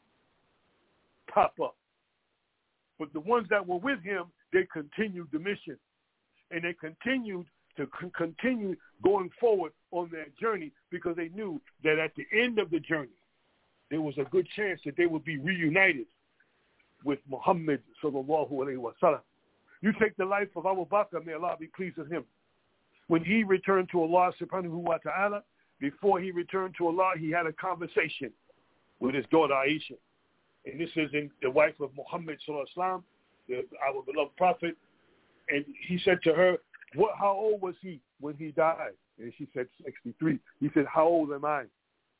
Speaker 13: pop up. But the ones that were with him, they continued the mission. And they continued to c- continue going forward on their journey because they knew that at the end of the journey, there was a good chance that they would be reunited with Muhammad sallallahu alayhi wa sallam. You take the life of Abu Bakr, may Allah be pleased with him. When he returned to Allah subhanahu wa ta'ala, before he returned to Allah, he had a conversation with his daughter Aisha. And this is in the wife of Muhammad sallallahu alaihi wasallam, our beloved prophet. And he said to her, "What? How old was he when he died?" And she said, sixty-three. He said, "How old am I?"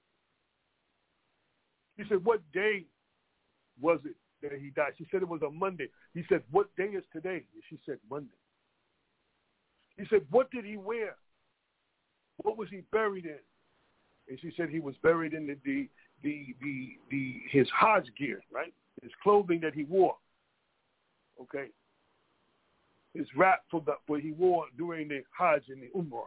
Speaker 13: He said, "What day was it that he died?" She said, "It was a Monday." He said, "What day is today?" And she said, "Monday." He said, "What did he wear? What was he buried in?" And she said, "He was buried in the the the the, the his Hajj gear, right? His clothing that he wore. Okay. His wrap for the what he wore during the Hajj and the Umrah."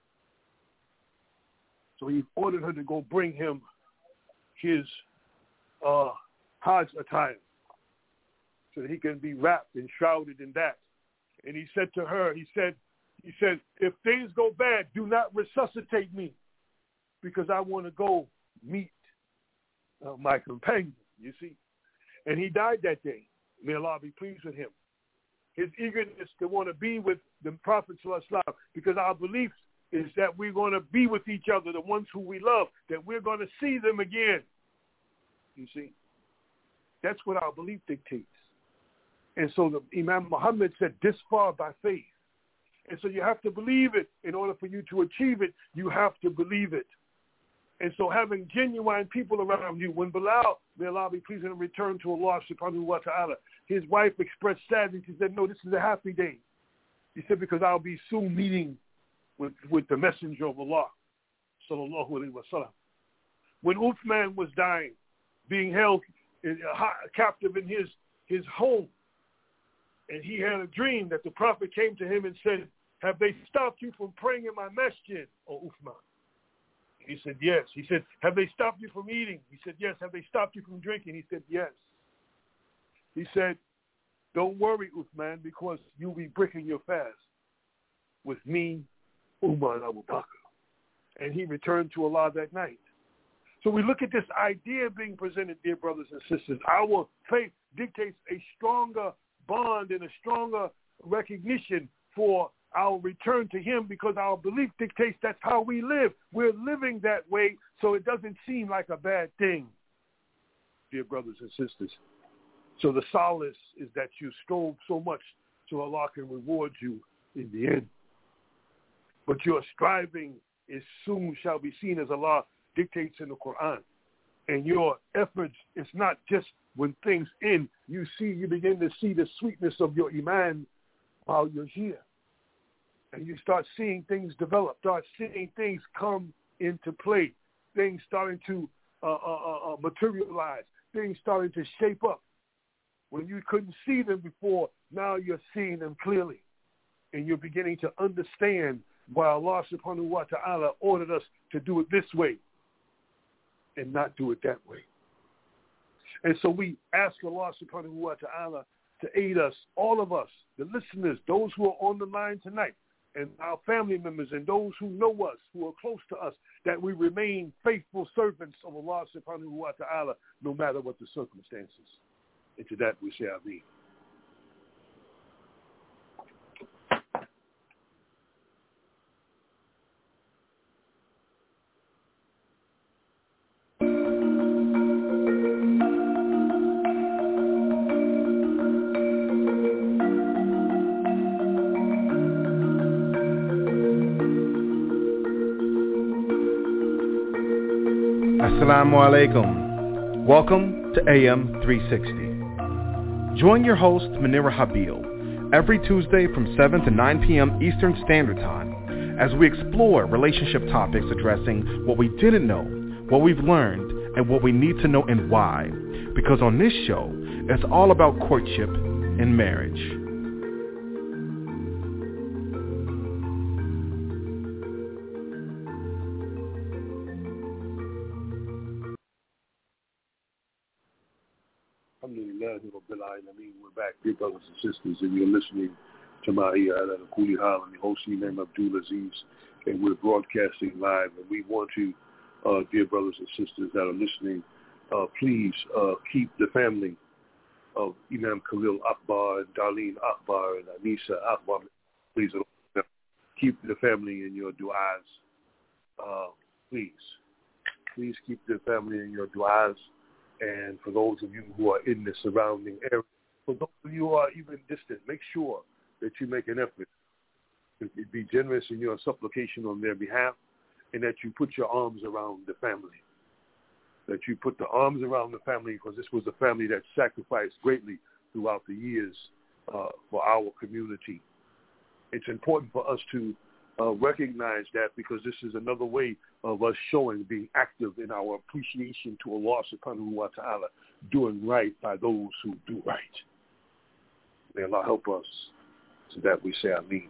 Speaker 13: So he ordered her to go bring him his uh, Hajj attire so that he can be wrapped and shrouded in that. And he said to her, he said, He said, "If things go bad, do not resuscitate me because I want to go meet uh, my companion," you see. And he died that day. May Allah be pleased with him. His eagerness to want to be with the Prophet sallallahu alaihi wasallam, because our belief is that we're going to be with each other, the ones who we love, that we're going to see them again. You see. That's what our belief dictates. And so the Imam Muhammad said, "This far by faith." And so you have to believe it. In order for you to achieve it, you have to believe it. And so having genuine people around you, when Bilal, may Allah be pleased, and returned to Allah subhanahu wa ta'ala, his wife expressed sadness. She said, "No, this is a happy day." He said, "Because I'll be soon meeting with, with the messenger of Allah, sallallahu alayhi wa sallam." When Uthman was dying, being held in, uh, captive in his, his home, and he had a dream that the Prophet came to him and said, "Have they stopped you from praying in my masjid, O Uthman?" He said, "Yes." He said, "Have they stopped you from eating?" He said, "Yes." "Have they stopped you from drinking?" He said, "Yes." He said, "Don't worry, Uthman, because you'll be breaking your fast with me, Umar, and Abu Bakr." And he returned to Allah that night. So we look at this idea being presented, dear brothers and sisters. Our faith dictates a stronger bond and a stronger recognition for our return to him, because our belief dictates that's how we live. We're living that way, so it doesn't seem like a bad thing, dear brothers and sisters. So the solace is that you strove so much so Allah can reward you in the end. But your striving is soon shall be seen as Allah dictates in the Quran. And your efforts is not just when things end, you see, you begin to see the sweetness of your iman while you're here. And you start seeing things develop, start seeing things come into play, things starting to uh, uh, uh, materialize, things starting to shape up. When you couldn't see them before, now you're seeing them clearly. And you're beginning to understand why Allah subhanahu wa ta'ala ordered us to do it this way and not do it that way. And so we ask Allah subhanahu wa ta'ala to aid us, all of us, the listeners, those who are on the line tonight, and our family members and those who know us, who are close to us, that we remain faithful servants of Allah subhanahu wa ta'ala no matter what the circumstances. And to that we say Ameen.
Speaker 17: Assalamu alaikum. Welcome to A M three sixty. Join your host, Munira Habil, every Tuesday from seven to nine p.m. Eastern Standard Time as we explore relationship topics addressing what we didn't know, what we've learned, and what we need to know and why. Because on this show, it's all about courtship and marriage.
Speaker 13: We're back, dear brothers and sisters, and you're listening to Ma'iyah al-Kuli Hal. I'm your host, name Abdul Aziz, and we're broadcasting live. And we want to, uh, dear brothers and sisters that are listening, uh, please uh, keep the family of Imam Khalil Akbar and Darlene Akbar and Anisa Akbar. Please keep the family in your du'as. Uh, please. Please keep the family in your du'as. And for those of you who are in the surrounding area, for those of you who are even distant, make sure that you make an effort to be generous in your supplication on their behalf, and that you put your arms around the family. That you put the arms around the family, because this was a family that sacrificed greatly throughout the years uh, for our community. It's important for us to uh, recognize that, because this is another way of us showing, being active in our appreciation to Allah subhanahu wa ta'ala, doing right by those who do right. May Allah help us so that we say Ameen.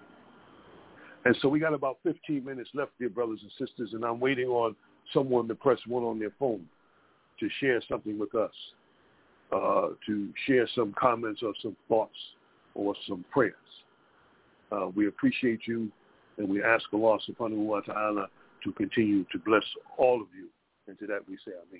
Speaker 13: And so we got about fifteen minutes left, dear brothers and sisters, and I'm waiting on someone to press one on their phone to share something with us, uh, to share some comments or some thoughts or some prayers. Uh, we appreciate you, and we ask Allah subhanahu wa ta'ala to continue to bless all of you. And to that we say Ameen.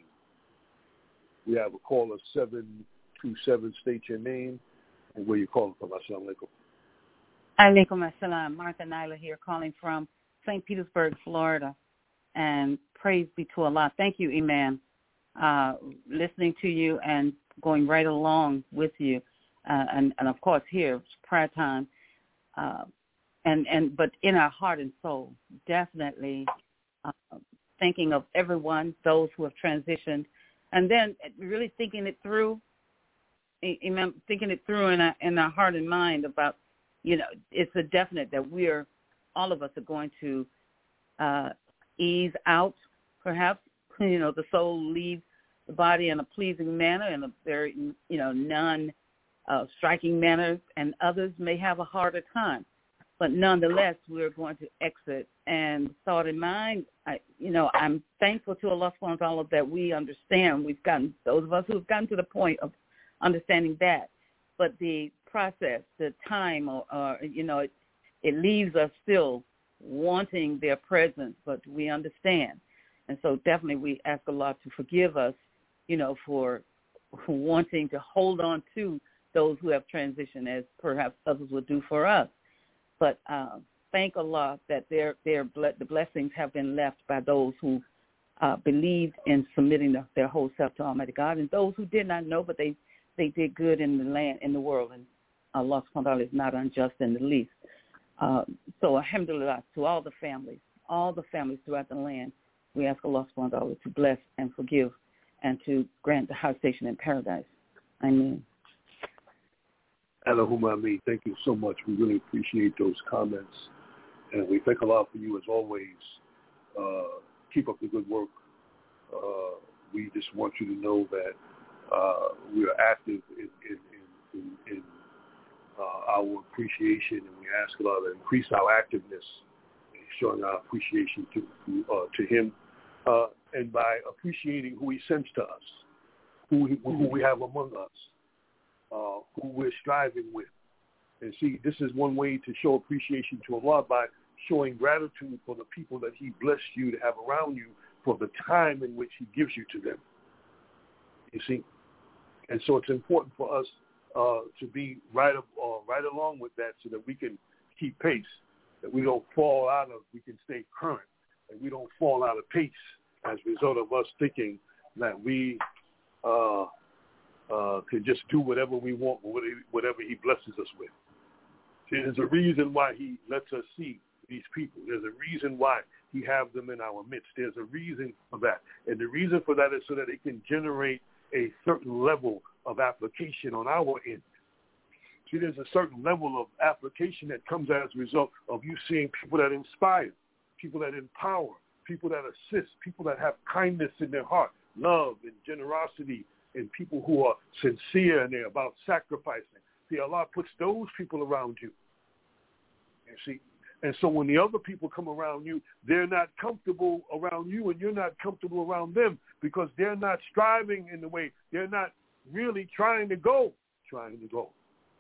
Speaker 13: We have a caller, seven two seven, state your name and where you're calling from. Assalamu alaikum.
Speaker 4: Alaikum assalam. Martha Nyla here, calling from Saint Petersburg, Florida. And praise be to Allah. Thank you, Imam. Uh, listening to you and going right along with you. Uh, and, and, of course, here, it's prayer time. Uh, and, and But in our heart and soul, definitely uh, thinking of everyone, those who have transitioned, and then really thinking it through, Imam, thinking it through in our, in our heart and mind about, you know, it's a definite that we're, all of us are going to uh, ease out, perhaps. You know, the soul leaves the body in a pleasing manner, in a very, you know, non-striking uh, manner, and others may have a harder time. But nonetheless, we're going to exit. And thought in mind, I, you know, I'm thankful to Allah subhanahu wa ta'ala that we understand. We've gotten, those of us who have gotten to the point of understanding that. But the process, the time, or, or you know, it, it leaves us still wanting their presence, but we understand. And so definitely we ask Allah to forgive us, you know, for wanting to hold on to those who have transitioned as perhaps others would do for us. But uh, thank Allah that their, their the blessings have been left by those who uh, believed in submitting the, their whole self to Almighty God, and those who did not know, but they, they did good in the land, in the world, and Allah subhanahu wa ta'ala is not unjust in the least. Uh, so alhamdulillah to all the families, all the families throughout the land, we ask Allah subhanahu wa ta'ala to bless and forgive and to grant the house station in paradise. Amen.
Speaker 13: Allahumma ameen. Thank you so much. We really appreciate those comments. And we thank Allah for you as always. Uh, keep up the good work. Uh, we just want you to know that uh, we are active in, in, in, in, in uh, our appreciation, and we ask Allah to increase our activeness, showing our appreciation to uh, to Him, uh, and by appreciating who He sends to us, who, who we have among us, uh, who we're striving with. And see, this is one way to show appreciation to Allah, by showing gratitude for the people that He blessed you to have around you for the time in which He gives you to them. You see? And so it's important for us uh, to be right up, uh, right along with that, so that we can keep pace, that we don't fall out of, we can stay current, and we don't fall out of pace as a result of us thinking that we uh, uh, can just do whatever we want, whatever He blesses us with. See, there's a reason why He lets us see these people. There's a reason why He have them in our midst. There's a reason for that. And the reason for that is so that it can generate a certain level of application on our end. See, there's a certain level of application that comes as a result of you seeing people that inspire, people that empower, people that assist, people that have kindness in their heart, love and generosity, and people who are sincere and they're about sacrificing. See, Allah puts those people around you. You see? And so when the other people come around you, they're not comfortable around you, and you're not comfortable around them, because they're not striving in the way, they're not really trying to go, trying to go.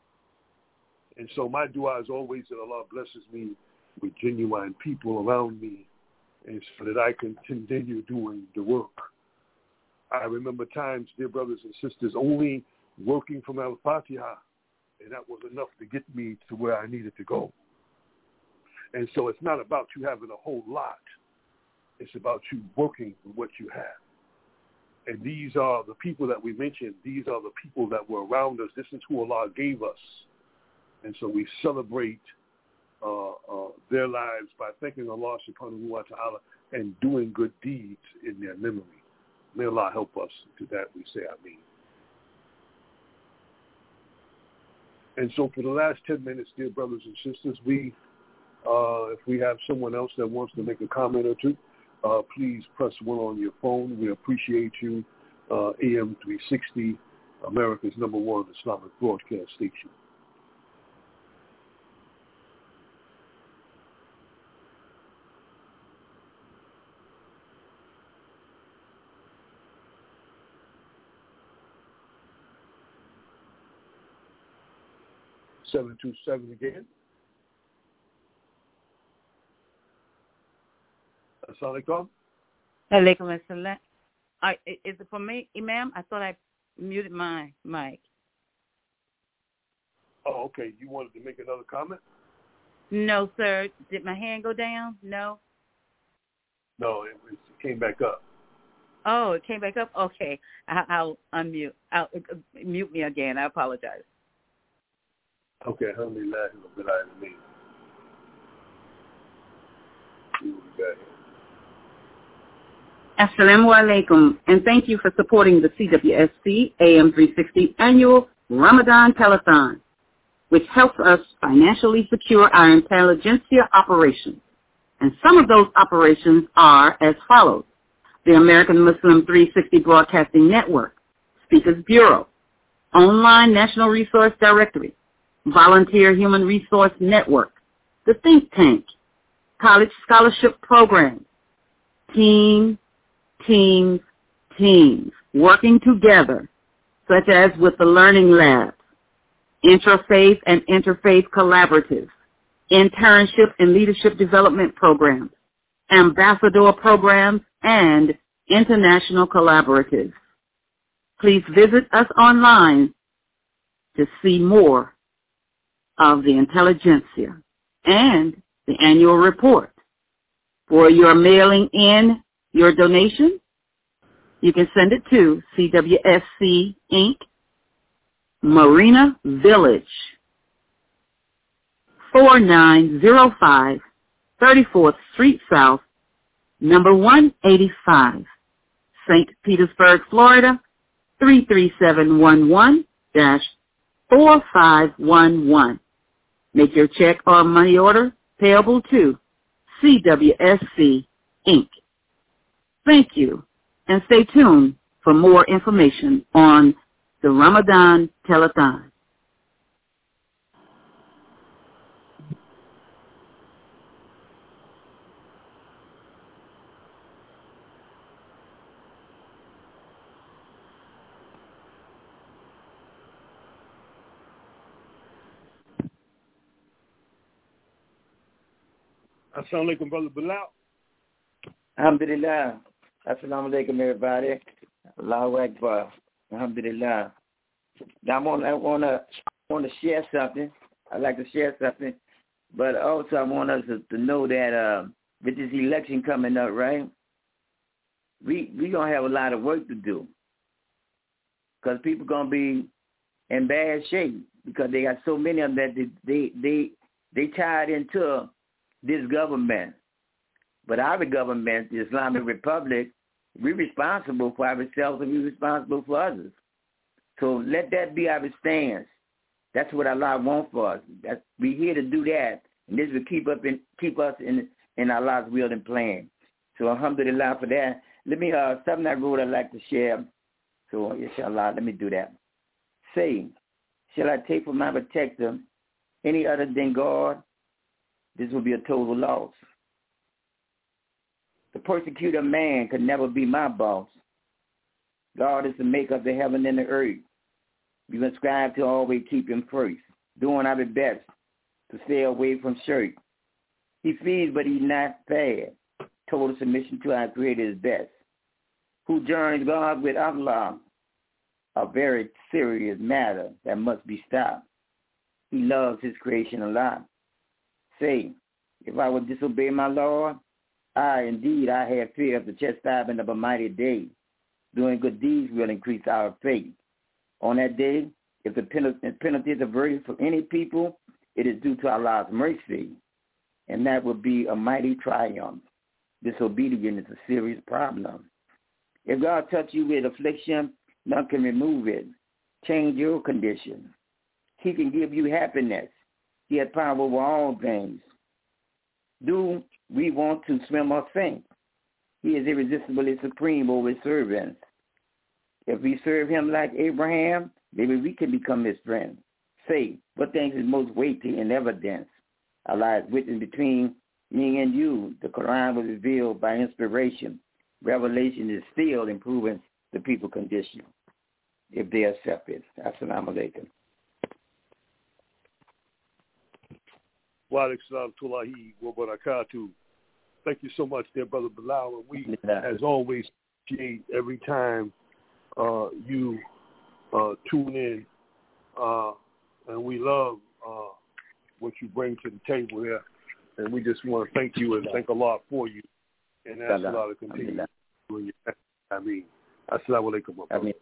Speaker 13: And so my dua is always that Allah blesses me with genuine people around me, and so that I can continue doing the work. I remember times, dear brothers and sisters, only working from Al-Fatiha, and that was enough to get me to where I needed to go. And so it's not about you having a whole lot. It's about you working with what you have. And these are the people that we mentioned. These are the people that were around us. This is who Allah gave us. And so we celebrate uh, uh, their lives by thanking Allah subhanahu wa ta'ala and doing good deeds in their memory. May Allah help us to that. We say Ameen. And so for the last ten minutes, dear brothers and sisters, we, uh, if we have someone else that wants to make a comment or two, uh, please press one on your phone. We appreciate you. Uh, A M three sixty, America's number one Islamic broadcast station. seven two seven again. Assalamu alaikum.
Speaker 4: Alaikum assalam. Is it for me, Imam? I thought I muted my mic.
Speaker 13: Oh, okay. You wanted to make another comment?
Speaker 4: No, sir. Did my hand go down? No?
Speaker 13: No, it, it came back up.
Speaker 4: Oh, it came back up? Okay. I, I'll unmute. I'll uh, mute me again. I apologize.
Speaker 13: Okay, alhamdulillah, rabbil alameen.
Speaker 4: Assalamu alaikum, and thank you for supporting the C W S C A M three sixty annual Ramadan Telethon, which helps us financially secure our intelligentsia operations. And some of those operations are as follows: the American Muslim three sixty Broadcasting Network, Speakers Bureau, Online National Resource Directory, Volunteer Human Resource Network, the Think Tank, College Scholarship Program, Team, Teams, Teams, working together, such as with the Learning Labs, Interfaith and Interfaith Collaboratives, Internship and Leadership Development Programs, Ambassador Programs, and International Collaboratives. Please visit us online to see more of the intelligentsia and the annual report. For your mailing in your donation, you can send it to C W S C Incorporated, Marina Village, forty-nine oh five, thirty-fourth Street South, number one eighty-five, Saint Petersburg, Florida, three three seven one one dash four five one one. Make your check or money order payable to C W S C, Incorporated. Thank you, and stay tuned for more information on the Ramadan Telethon.
Speaker 13: Assalamu alaikum, Brother Bilal.
Speaker 18: Alhamdulillah. Assalamu alaikum, everybody. Allahu Akbar. Alhamdulillah. Now, I want, I want to want to share something. I'd like to share something. But also, I want us to, to know that uh, with this election coming up, right, we we going to have a lot of work to do. Because people going to be in bad shape because they got so many of them that they, they, they, they tied into this government. But our government, the Islamic Republic, we're responsible for ourselves and we're responsible for others. So let that be our stance. That's what Allah wants for us. That's, we're here to do that. And this will keep up in, keep us in in Allah's will and plan. So alhamdulillah for that. Let me, uh, something I wrote I'd like to share. So inshallah, let me do that. Say, shall I take for my protector any other than God? This will be a total loss. The persecutor man could never be my boss. God is the maker of the heaven and the earth. We must strive to always keep him first, doing our best to stay away from shirk. He feeds, but he's not fed. Total submission to our Creator is best. Who joins God with Allah, a very serious matter that must be stopped. He loves his creation a lot. Say, if I would disobey my Lord, I indeed I have fear of the chastisement of a mighty day. Doing good deeds will increase our faith. On that day, if the penalty is averted for any people, it is due to Allah's mercy, and that will be a mighty triumph. Disobedience is a serious problem. If God touch you with affliction, none can remove it. Change your condition. He can give you happiness. He has power over all things. Do we want to swim or sink? He is irresistibly supreme over his servants. If we serve him like Abraham, maybe we can become his friend. Say, what things is most weighty in evidence? Allah is witness between me and you. The Quran was revealed by inspiration. Revelation is still improving the people's condition, if they accept it. Assalamu alaikum.
Speaker 13: Wa alaikum warahmatullahi wabarakatuh. Thank you so much, dear Brother Bilal. And we, as always, appreciate every time uh, you uh, tune in, uh, and we love uh, what you bring to the table here. And we just want to thank you and thank Allah for you. And ask Allah to continue doing your I mean, assalamu alaikum, my brother.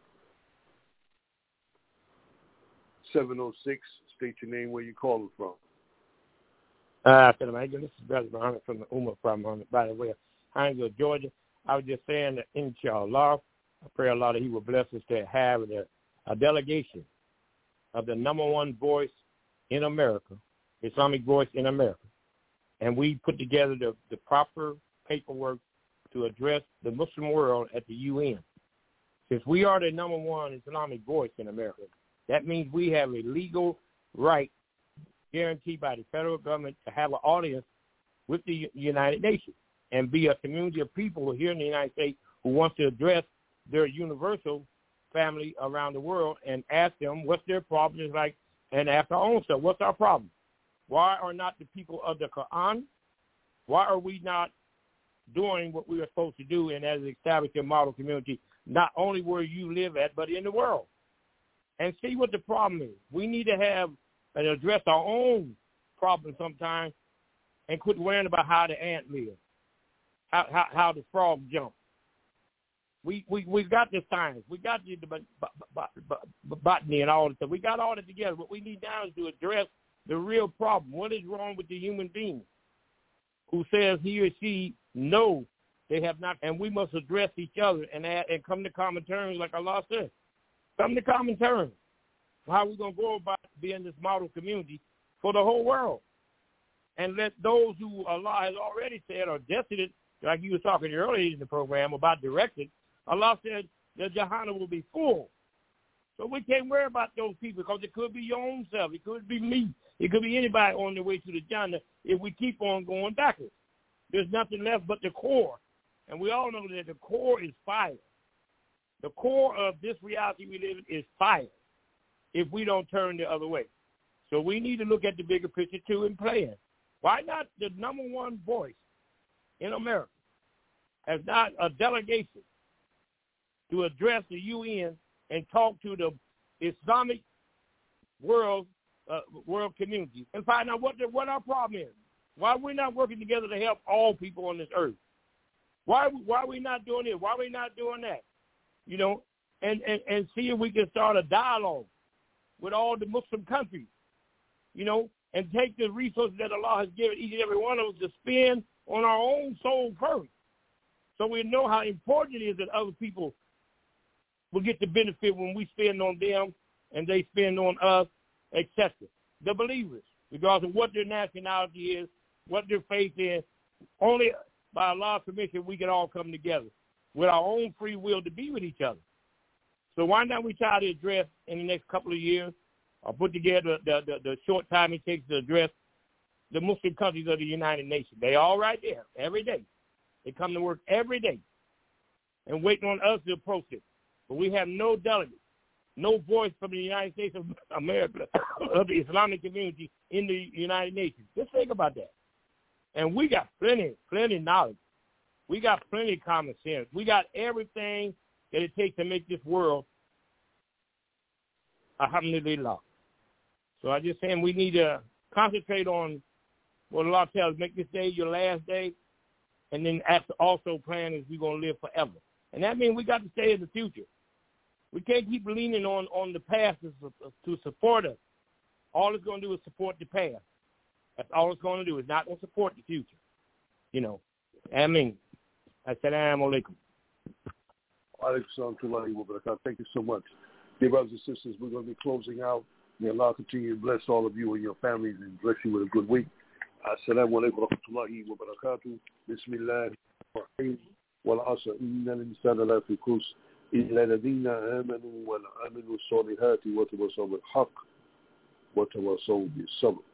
Speaker 13: seven oh six, state your name, where you calling from.
Speaker 16: Uh, this is Brother Muhammad from the Ummah from, by the way, of Hinesville, Georgia. I was just saying that, inshallah, I pray Allah that he will bless us to have a, a delegation of the number one voice in America, Islamic voice in America. And we put together the, the proper paperwork to address the Muslim world at the U N. Since we are the number one Islamic voice in America, that means we have a legal right guaranteed by the federal government to have an audience with the United Nations and be a community of people here in the United States who wants to address their universal family around the world and ask them what's their problems like and ask our own self, what's our problem? Why are not the people of the Quran? Why are we not doing what we are supposed to do and as establish a model community, not only where you live at, but in the world? And see what the problem is. We need to have and address our own problems sometimes and quit worrying about how the ant lives, how how, how the frog jumps. We we we got the science, we got the, the, the, the botany and all that stuff. We got all that together. What we need now is to address the real problem. What is wrong with the human being who says he or she knows They have not, and we must address each other and add, and come to common terms, like Allah said. Come to common terms. How are we going to go about being this model community for the whole world? And let those who Allah has already said are destined, like you were talking earlier in the program about directed, Allah said the Jahannam will be full. So we can't worry about those people because it could be your own self. It could be me. It could be anybody on their way to the Jannah if we keep on going backwards. There's nothing left but the core. And we all know that the core is fire. The core of this reality we live in is fire if we don't turn the other way. So we need to look at the bigger picture, too, and play it. Why not the number one voice in America as not a delegation to address the U N and talk to the Islamic world uh, world community and find out what the, what our problem is? Why we're not working together to help all people on this earth? Why why are we not doing this? Why are we not doing that? You know, and, and, and see if we can start a dialogue with all the Muslim countries, you know, and take the resources that Allah has given each and every one of us to spend on our own soul first. So we know how important it is that other people will get the benefit when we spend on them and they spend on us, et cetera. The believers, regardless of what their nationality is, what their faith is, only by Allah's permission we can all come together with our own free will to be with each other. So why not we try to address in the next couple of years or put together the, the, the short time it takes to address the Muslim countries of the United Nations. They all right there every day. They come to work every day and waiting on us to approach it. But we have no delegate, no voice from the United States of America, of the Islamic community in the United Nations. Just think about that. And we got plenty, plenty of knowledge. We got plenty of common sense. We got everything that it takes to make this world, alhamdulillah. So I'm just saying we need to concentrate on what Allah tells us, make this day your last day, and then also plan is we're going to live forever. And that means we got to stay in the future. We can't keep leaning on, on the past to, to support us. All it's going to do is support the past. That's all it's going to do. It's not going to support the future. You know. Ameen. Assalamu alaikum.
Speaker 13: Thank you so much. Dear brothers and sisters, we're going to be closing out. May Allah continue to bless all of you and your families and bless you with a good week. Assalamu alaikum wa rahmatullahi wa barakatuh. Bismillah ar-Rahim. Wal-asr inna al-insana la fi khusr illa alladhina amanu wa 'amilu s-salihati wa tawassaw bil-haqq wa tawassaw bis-sabr.